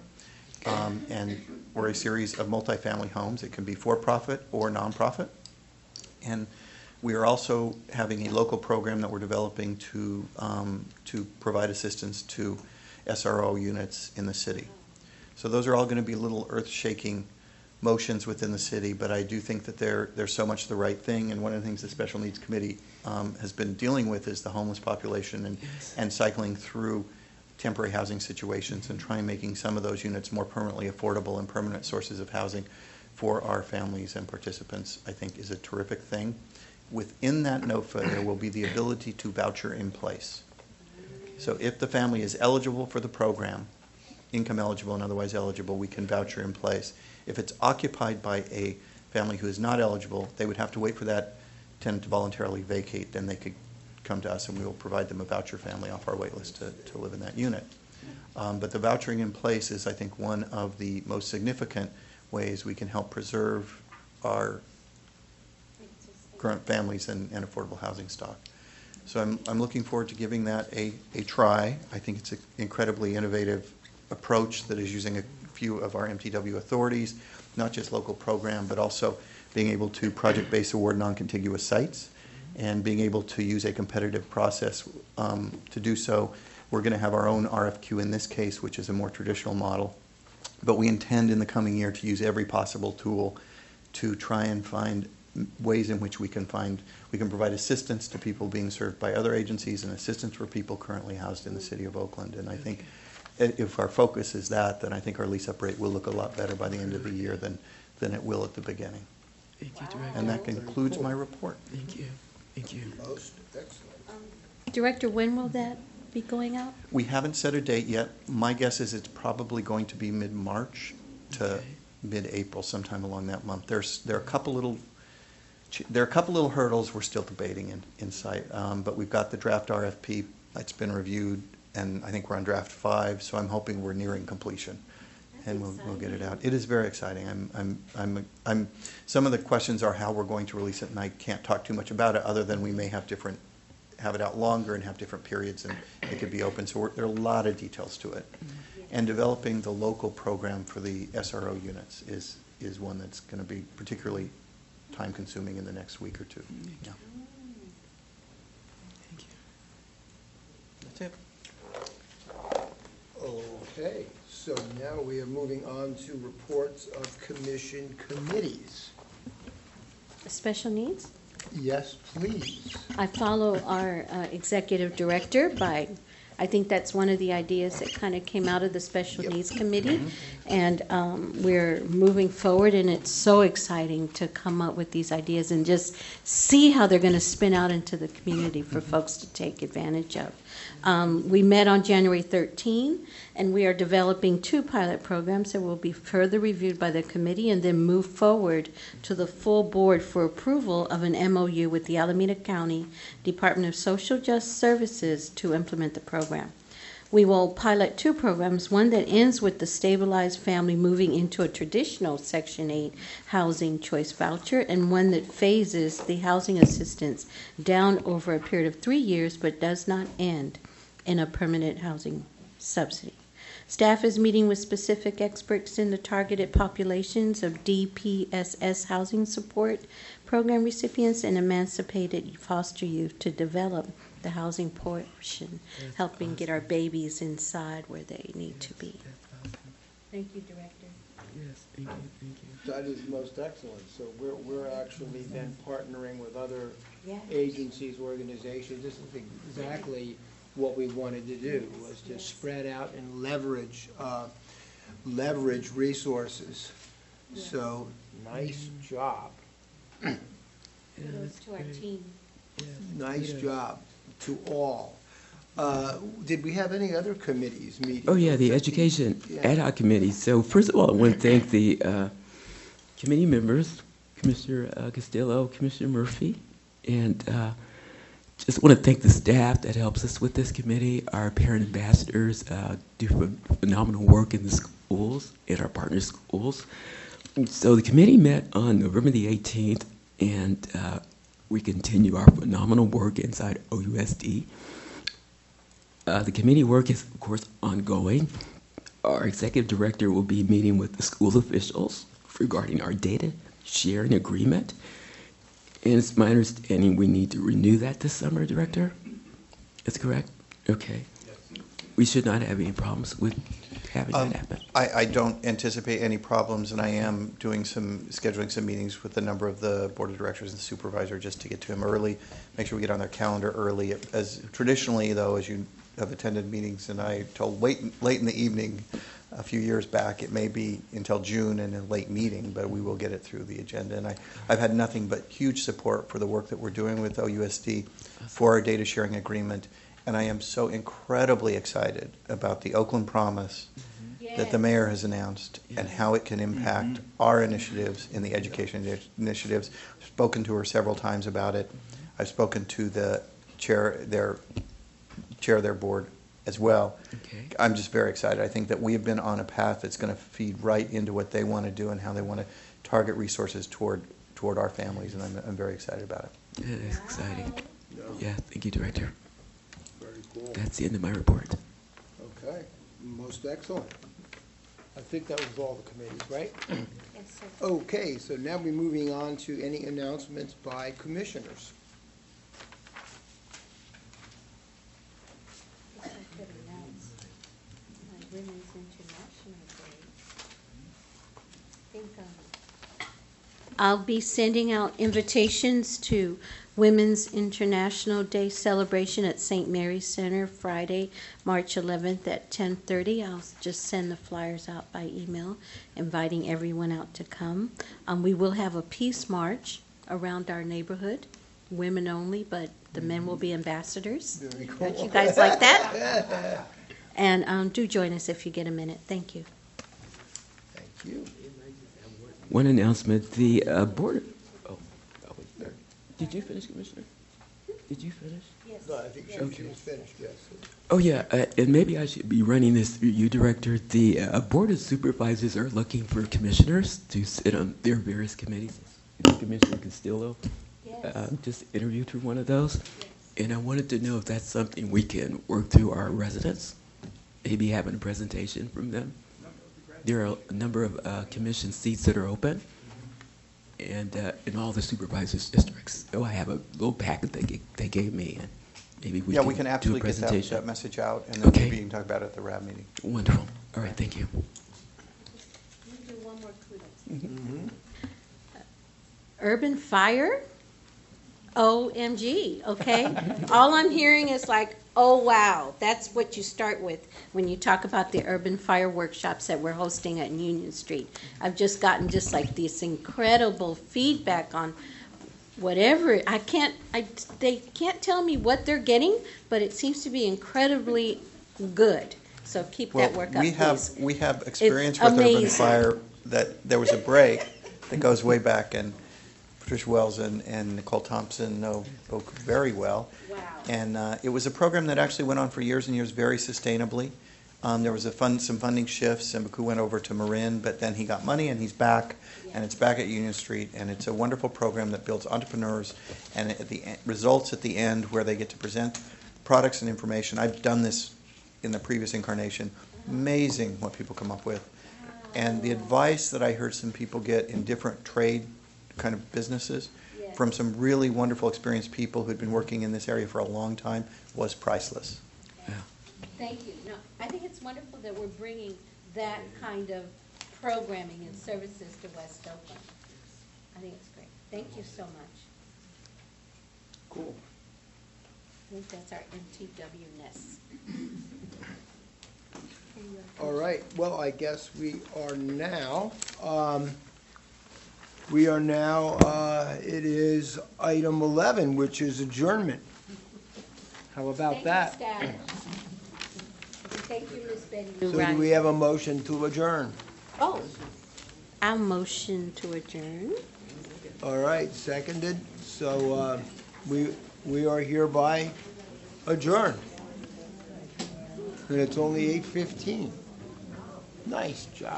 or a series of multifamily homes. It can be for-profit or nonprofit. And we are also having a local program that we're developing to provide assistance to SRO units in the city. So those are all going to be little earth-shaking motions within the city, but I do think that they're so much the right thing. And one of the things the Special Needs Committee has been dealing with is the homeless population and cycling through temporary housing situations and trying making some of those units more permanently affordable and permanent sources of housing for our families and participants, I think, is a terrific thing. Within that NOFA, there will be the ability to voucher in place. So if the family is eligible for the program, income eligible and otherwise eligible, we can voucher in place. If it's occupied by a family who is not eligible, they would have to wait for that tenant to voluntarily vacate, then they could come to us and we will provide them a voucher family off our wait list to live in that unit. But the vouchering in place is, I think, one of the most significant ways we can help preserve our current families and affordable housing stock. So I'm looking forward to giving that a try. I think it's an incredibly innovative approach that is using a few of our MTW authorities, not just local program, but also being able to project-based award non-contiguous sites and being able to use a competitive process to do so. We're going to have our own RFQ in this case, which is a more traditional model, but we intend in the coming year to use every possible tool to try and find ways in which we can provide assistance to people being served by other agencies and assistance for people currently housed in the city of Oakland. And I think if our focus is that, then I think our lease-up rate will look a lot better by the end of the year than it will at the beginning. Thank you, Director. And that concludes my report. Thank you. Thank you. Most excellent. Director, when will that be going out? We haven't set a date yet. My guess is it's probably going to be mid-March to mid-April, sometime along that month. There are a couple little hurdles we're still debating in sight, but we've got the draft RFP that's been reviewed, and I think we're on draft 5, so I'm hoping we're nearing completion, and we'll get it out. It is very exciting. Some of the questions are how we're going to release it, and I can't talk too much about it other than we may have it out longer and have different periods, and it could be open. So there are a lot of details to it. And developing the local program for the SRO units is one that's going to be particularly time-consuming in the next week or two. Yeah. Thank you. That's it. Okay, so now we are moving on to reports of commission committees. Special needs? Yes, please. I follow our executive director I think that's one of the ideas that kind of came out of the Special Needs Committee. And we're moving forward, and it's so exciting to come up with these ideas and just see how they're going to spin out into the community for folks to take advantage of. We met on January 13, and we are developing 2 pilot programs that will be further reviewed by the committee and then move forward to the full board for approval of an MOU with the Alameda County Department of Social Justice Services to implement the program. We will pilot 2 programs, one that ends with the stabilized family moving into a traditional Section 8 housing choice voucher, and one that phases the housing assistance down over a period of 3 years but does not end in a permanent housing subsidy. Staff is meeting with specific experts in the targeted populations of DPSS housing support program recipients and emancipated foster youth to develop the housing portion, helping get our babies inside where they need to be. Thank you, Director. Yes, thank you, thank you. That is most excellent. So we're actually then partnering with other Yes. agencies, organizations. This is exactly what we wanted to do, was to spread out and leverage resources. So, nice job. Kudos to our team. Nice job to all. Did we have any other committees meeting? Oh, yeah, the Education Yeah. Ad hoc Committee. So first of all, I want to thank the committee members, Commissioner Castillo, Commissioner Murphy, and just want to thank the staff that helps us with this committee. Our parent ambassadors do phenomenal work in the schools, in our partner schools. So the committee met on November the 18th, and we continue our phenomenal work inside OUSD. The committee work is, of course, ongoing. Our executive director will be meeting with the school officials regarding our data sharing agreement. And it's my understanding we need to renew that this summer, Director? That's correct? Okay. We should not have any problems with having that happen. I don't anticipate any problems, and I am scheduling some meetings with a number of the board of directors and the supervisor just to get to him early, make sure we get on their calendar early. As traditionally, though, as you have attended meetings, and I told late in the evening a few years back, it may be until June and a late meeting, but we will get it through the agenda. And I've had nothing but huge support for the work that we're doing with OUSD for our data sharing agreement. And I am so incredibly excited about the Oakland Promise that the mayor has announced and how it can impact our initiatives in the education initiatives. I've spoken to her several times about it. I've spoken to the chair of their board as well. Okay. I'm just very excited. I think that we have been on a path that's going to feed right into what they want to do and how they want to target resources toward our families, and I'm very excited about it. Yeah, that's exciting. Yeah, thank you, Director. Very cool. That's the end of my report. Okay, most excellent. I think that was all the committees, right? Yes, sir. Okay, so now we're moving on to any announcements by commissioners. I guess I could announce Women's International Day. I think I'll be sending out invitations to Women's International Day celebration at St. Mary's Center Friday, March 11th at 10:30. I'll just send the flyers out by email, inviting everyone out to come. We will have a peace march around our neighborhood, women only, but the men will be ambassadors. Very cool. Don't you guys like that? And do join us if you get a minute. Thank you. Thank you. One announcement, the board, did you finish, Commissioner? Did you finish? No, I think she was finished, yes. Oh, yeah, and maybe I should be running this through you, Director. The Board of Supervisors are looking for commissioners to sit on their various committees. Commissioner Castillo just interviewed through one of those. And I wanted to know if that's something we can work through our residents, maybe having a presentation from them. There are a number of commission seats that are open, and in all the supervisors' districts. So I have a little packet they gave me, and maybe we We can do a absolutely get presentation. that message out, and then maybe you can talk about it at the RAB meeting. Wonderful. All right, thank you. Do one more kudos. Urban Fire? OMG, okay? All I'm hearing is like, oh, wow. That's what you start with when you talk about the Urban Fire workshops that we're hosting at Union Street. I've just gotten just like this incredible feedback on whatever. They can't tell me what they're getting, but it seems to be incredibly good. So keep that work up, please. We have experience It's with Urban amazing. Fire, that there was a break that goes way back, and Patricia Wells and Nicole Thompson know both very well. Wow. And it was a program that actually went on for years and years very sustainably. There was some funding shifts, and Baku went over to Marin, but then he got money and he's back, and it's back at Union Street, and it's a wonderful program that builds entrepreneurs, and results at the end where they get to present products and information. I've done this in the previous incarnation. Amazing what people come up with. And the advice that I heard some people get in different trade kind of businesses from some really wonderful, experienced people who'd been working in this area for a long time was priceless. Thank you. No, I think it's wonderful that we're bringing that kind of programming and services to West Oakland. I think it's great. Thank you so much. Cool. I think that's our MTW-ness. All right, well, I guess we are now, it is item 11, which is adjournment. How about that? Thank you, Ms. Betty. So do we have a motion to adjourn? Oh, I'll motion to adjourn. All right, seconded. So we are hereby adjourned. And it's only 8:15. Nice job.